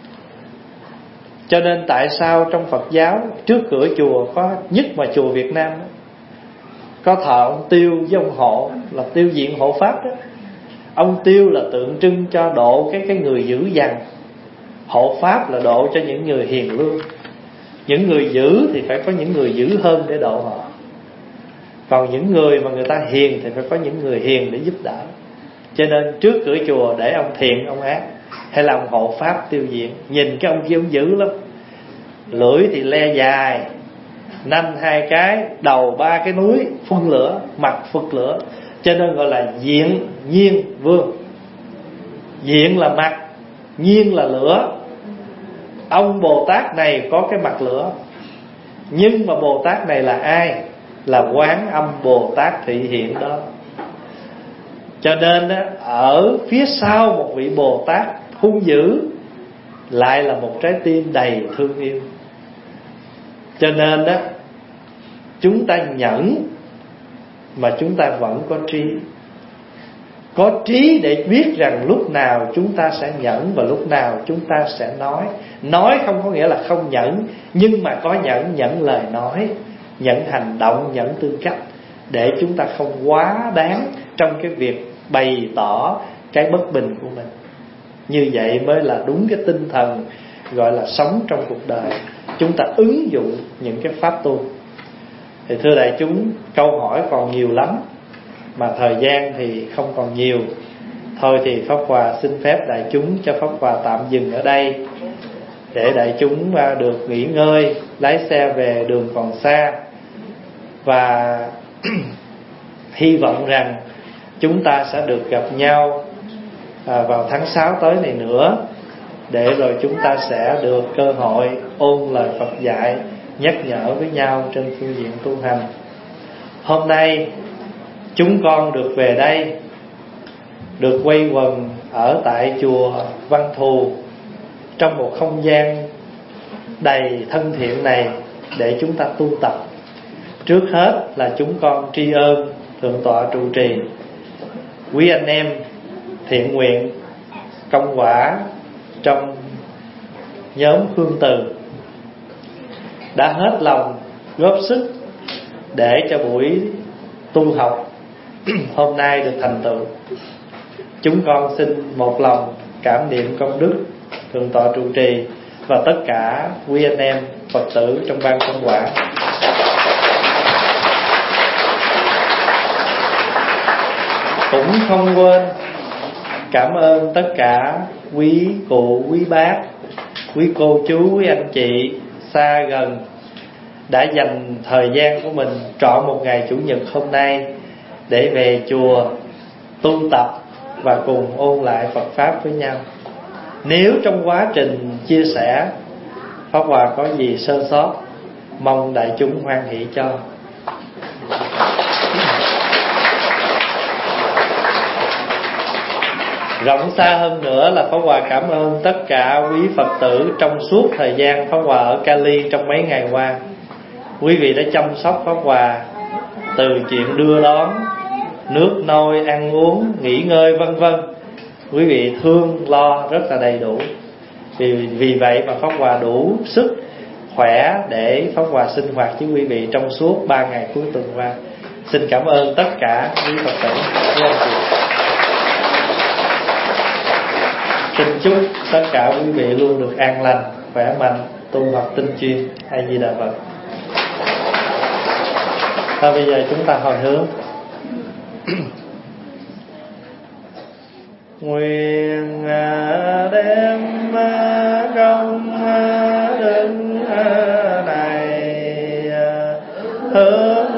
Cho nên tại sao trong Phật giáo trước cửa chùa có, nhất mà chùa Việt Nam đó, có thờ ông Tiêu với ông Hộ, là Tiêu Diện Hộ Pháp đó. Ông Tiêu là tượng trưng cho độ cái, cái người dữ dằn, Hộ Pháp là độ cho những người hiền lương. Những người dữ thì phải có những người dữ hơn để độ họ, còn những người mà người ta hiền thì phải có những người hiền để giúp đỡ. Cho nên trước cửa chùa để ông thiện ông ác, hay là ông Hộ Pháp Tiêu Diện. Nhìn cái ông kia ông dữ lắm, lưỡi thì le dài, nanh hai cái, đầu ba cái núi, phun lửa, mặt phun lửa, cho nên gọi là Diện Nhiên Vương. Diện là mặt, nhiên là lửa. Ông Bồ Tát này có cái mặt lửa, nhưng mà Bồ Tát này là ai? Là Quán Âm Bồ Tát thị hiện đó. Cho nên á, ở phía sau một vị Bồ Tát hung dữ lại là một trái tim đầy thương yêu. Cho nên á, chúng ta nhẫn mà chúng ta vẫn có trí. Có trí để biết rằng lúc nào chúng ta sẽ nhẫn và lúc nào chúng ta sẽ nói. Nói không có nghĩa là không nhẫn, nhưng mà có nhẫn, nhẫn lời nói, nhẫn hành động, nhẫn tư cách, để chúng ta không quá đáng trong cái việc bày tỏ cái bất bình của mình. Như vậy mới là đúng cái tinh thần gọi là sống trong cuộc đời. Chúng ta ứng dụng những cái pháp tu. Thì thưa đại chúng, câu hỏi còn nhiều lắm, mà thời gian thì không còn nhiều. Thôi thì Pháp Hòa xin phép đại chúng cho Pháp Hòa tạm dừng ở đây, để đại chúng được nghỉ ngơi, lái xe về đường còn xa. Và hy vọng rằng chúng ta sẽ được gặp nhau vào tháng sáu tới này nữa, để rồi chúng ta sẽ được cơ hội ôn lời Phật dạy, nhắc nhở với nhau trên phương diện tu hành. Hôm nay chúng con được về đây, được quây quần ở tại chùa Văn Thù, trong một không gian đầy thân thiện này để chúng ta tu tập. Trước hết là chúng con tri ân Thượng tọa trụ trì, quý anh em thiện nguyện công quả trong nhóm Hương Từ đã hết lòng góp sức để cho buổi tu học hôm nay được thành tựu. Chúng con xin một lòng cảm niệm công đức Thượng tọa trụ trì và tất cả quý anh em Phật tử trong ban công quả. Cũng không quên cảm ơn tất cả quý cụ, quý bác, quý cô chú, quý anh chị xa gần đã dành thời gian của mình trọn một ngày Chủ nhật hôm nay để về chùa tu tập và cùng ôn lại Phật Pháp với nhau. Nếu trong quá trình chia sẻ Pháp Hòa có gì sơ sót, mong đại chúng hoan hỷ cho. Rộng xa hơn nữa là Pháp Hòa cảm ơn tất cả quý Phật tử trong suốt thời gian Pháp Hòa ở Cali trong mấy ngày qua. Quý vị đã chăm sóc Pháp Hòa từ chuyện đưa đón, nước nôi, ăn uống, nghỉ ngơi vân vân. Quý vị thương lo rất là đầy đủ. Vì, vì vậy mà Pháp Hòa đủ sức khỏe để Pháp Hòa sinh hoạt với quý vị trong suốt ba ngày cuối tuần qua. Xin cảm ơn tất cả quý Phật tử, quý anh chị. Xin chúc tất cả quý vị luôn được an lành, khỏe mạnh, tu học tinh chuyên. A Di Đà Phật. Thôi bây giờ chúng ta hồi hướng. Nguyện đem công đức này hướng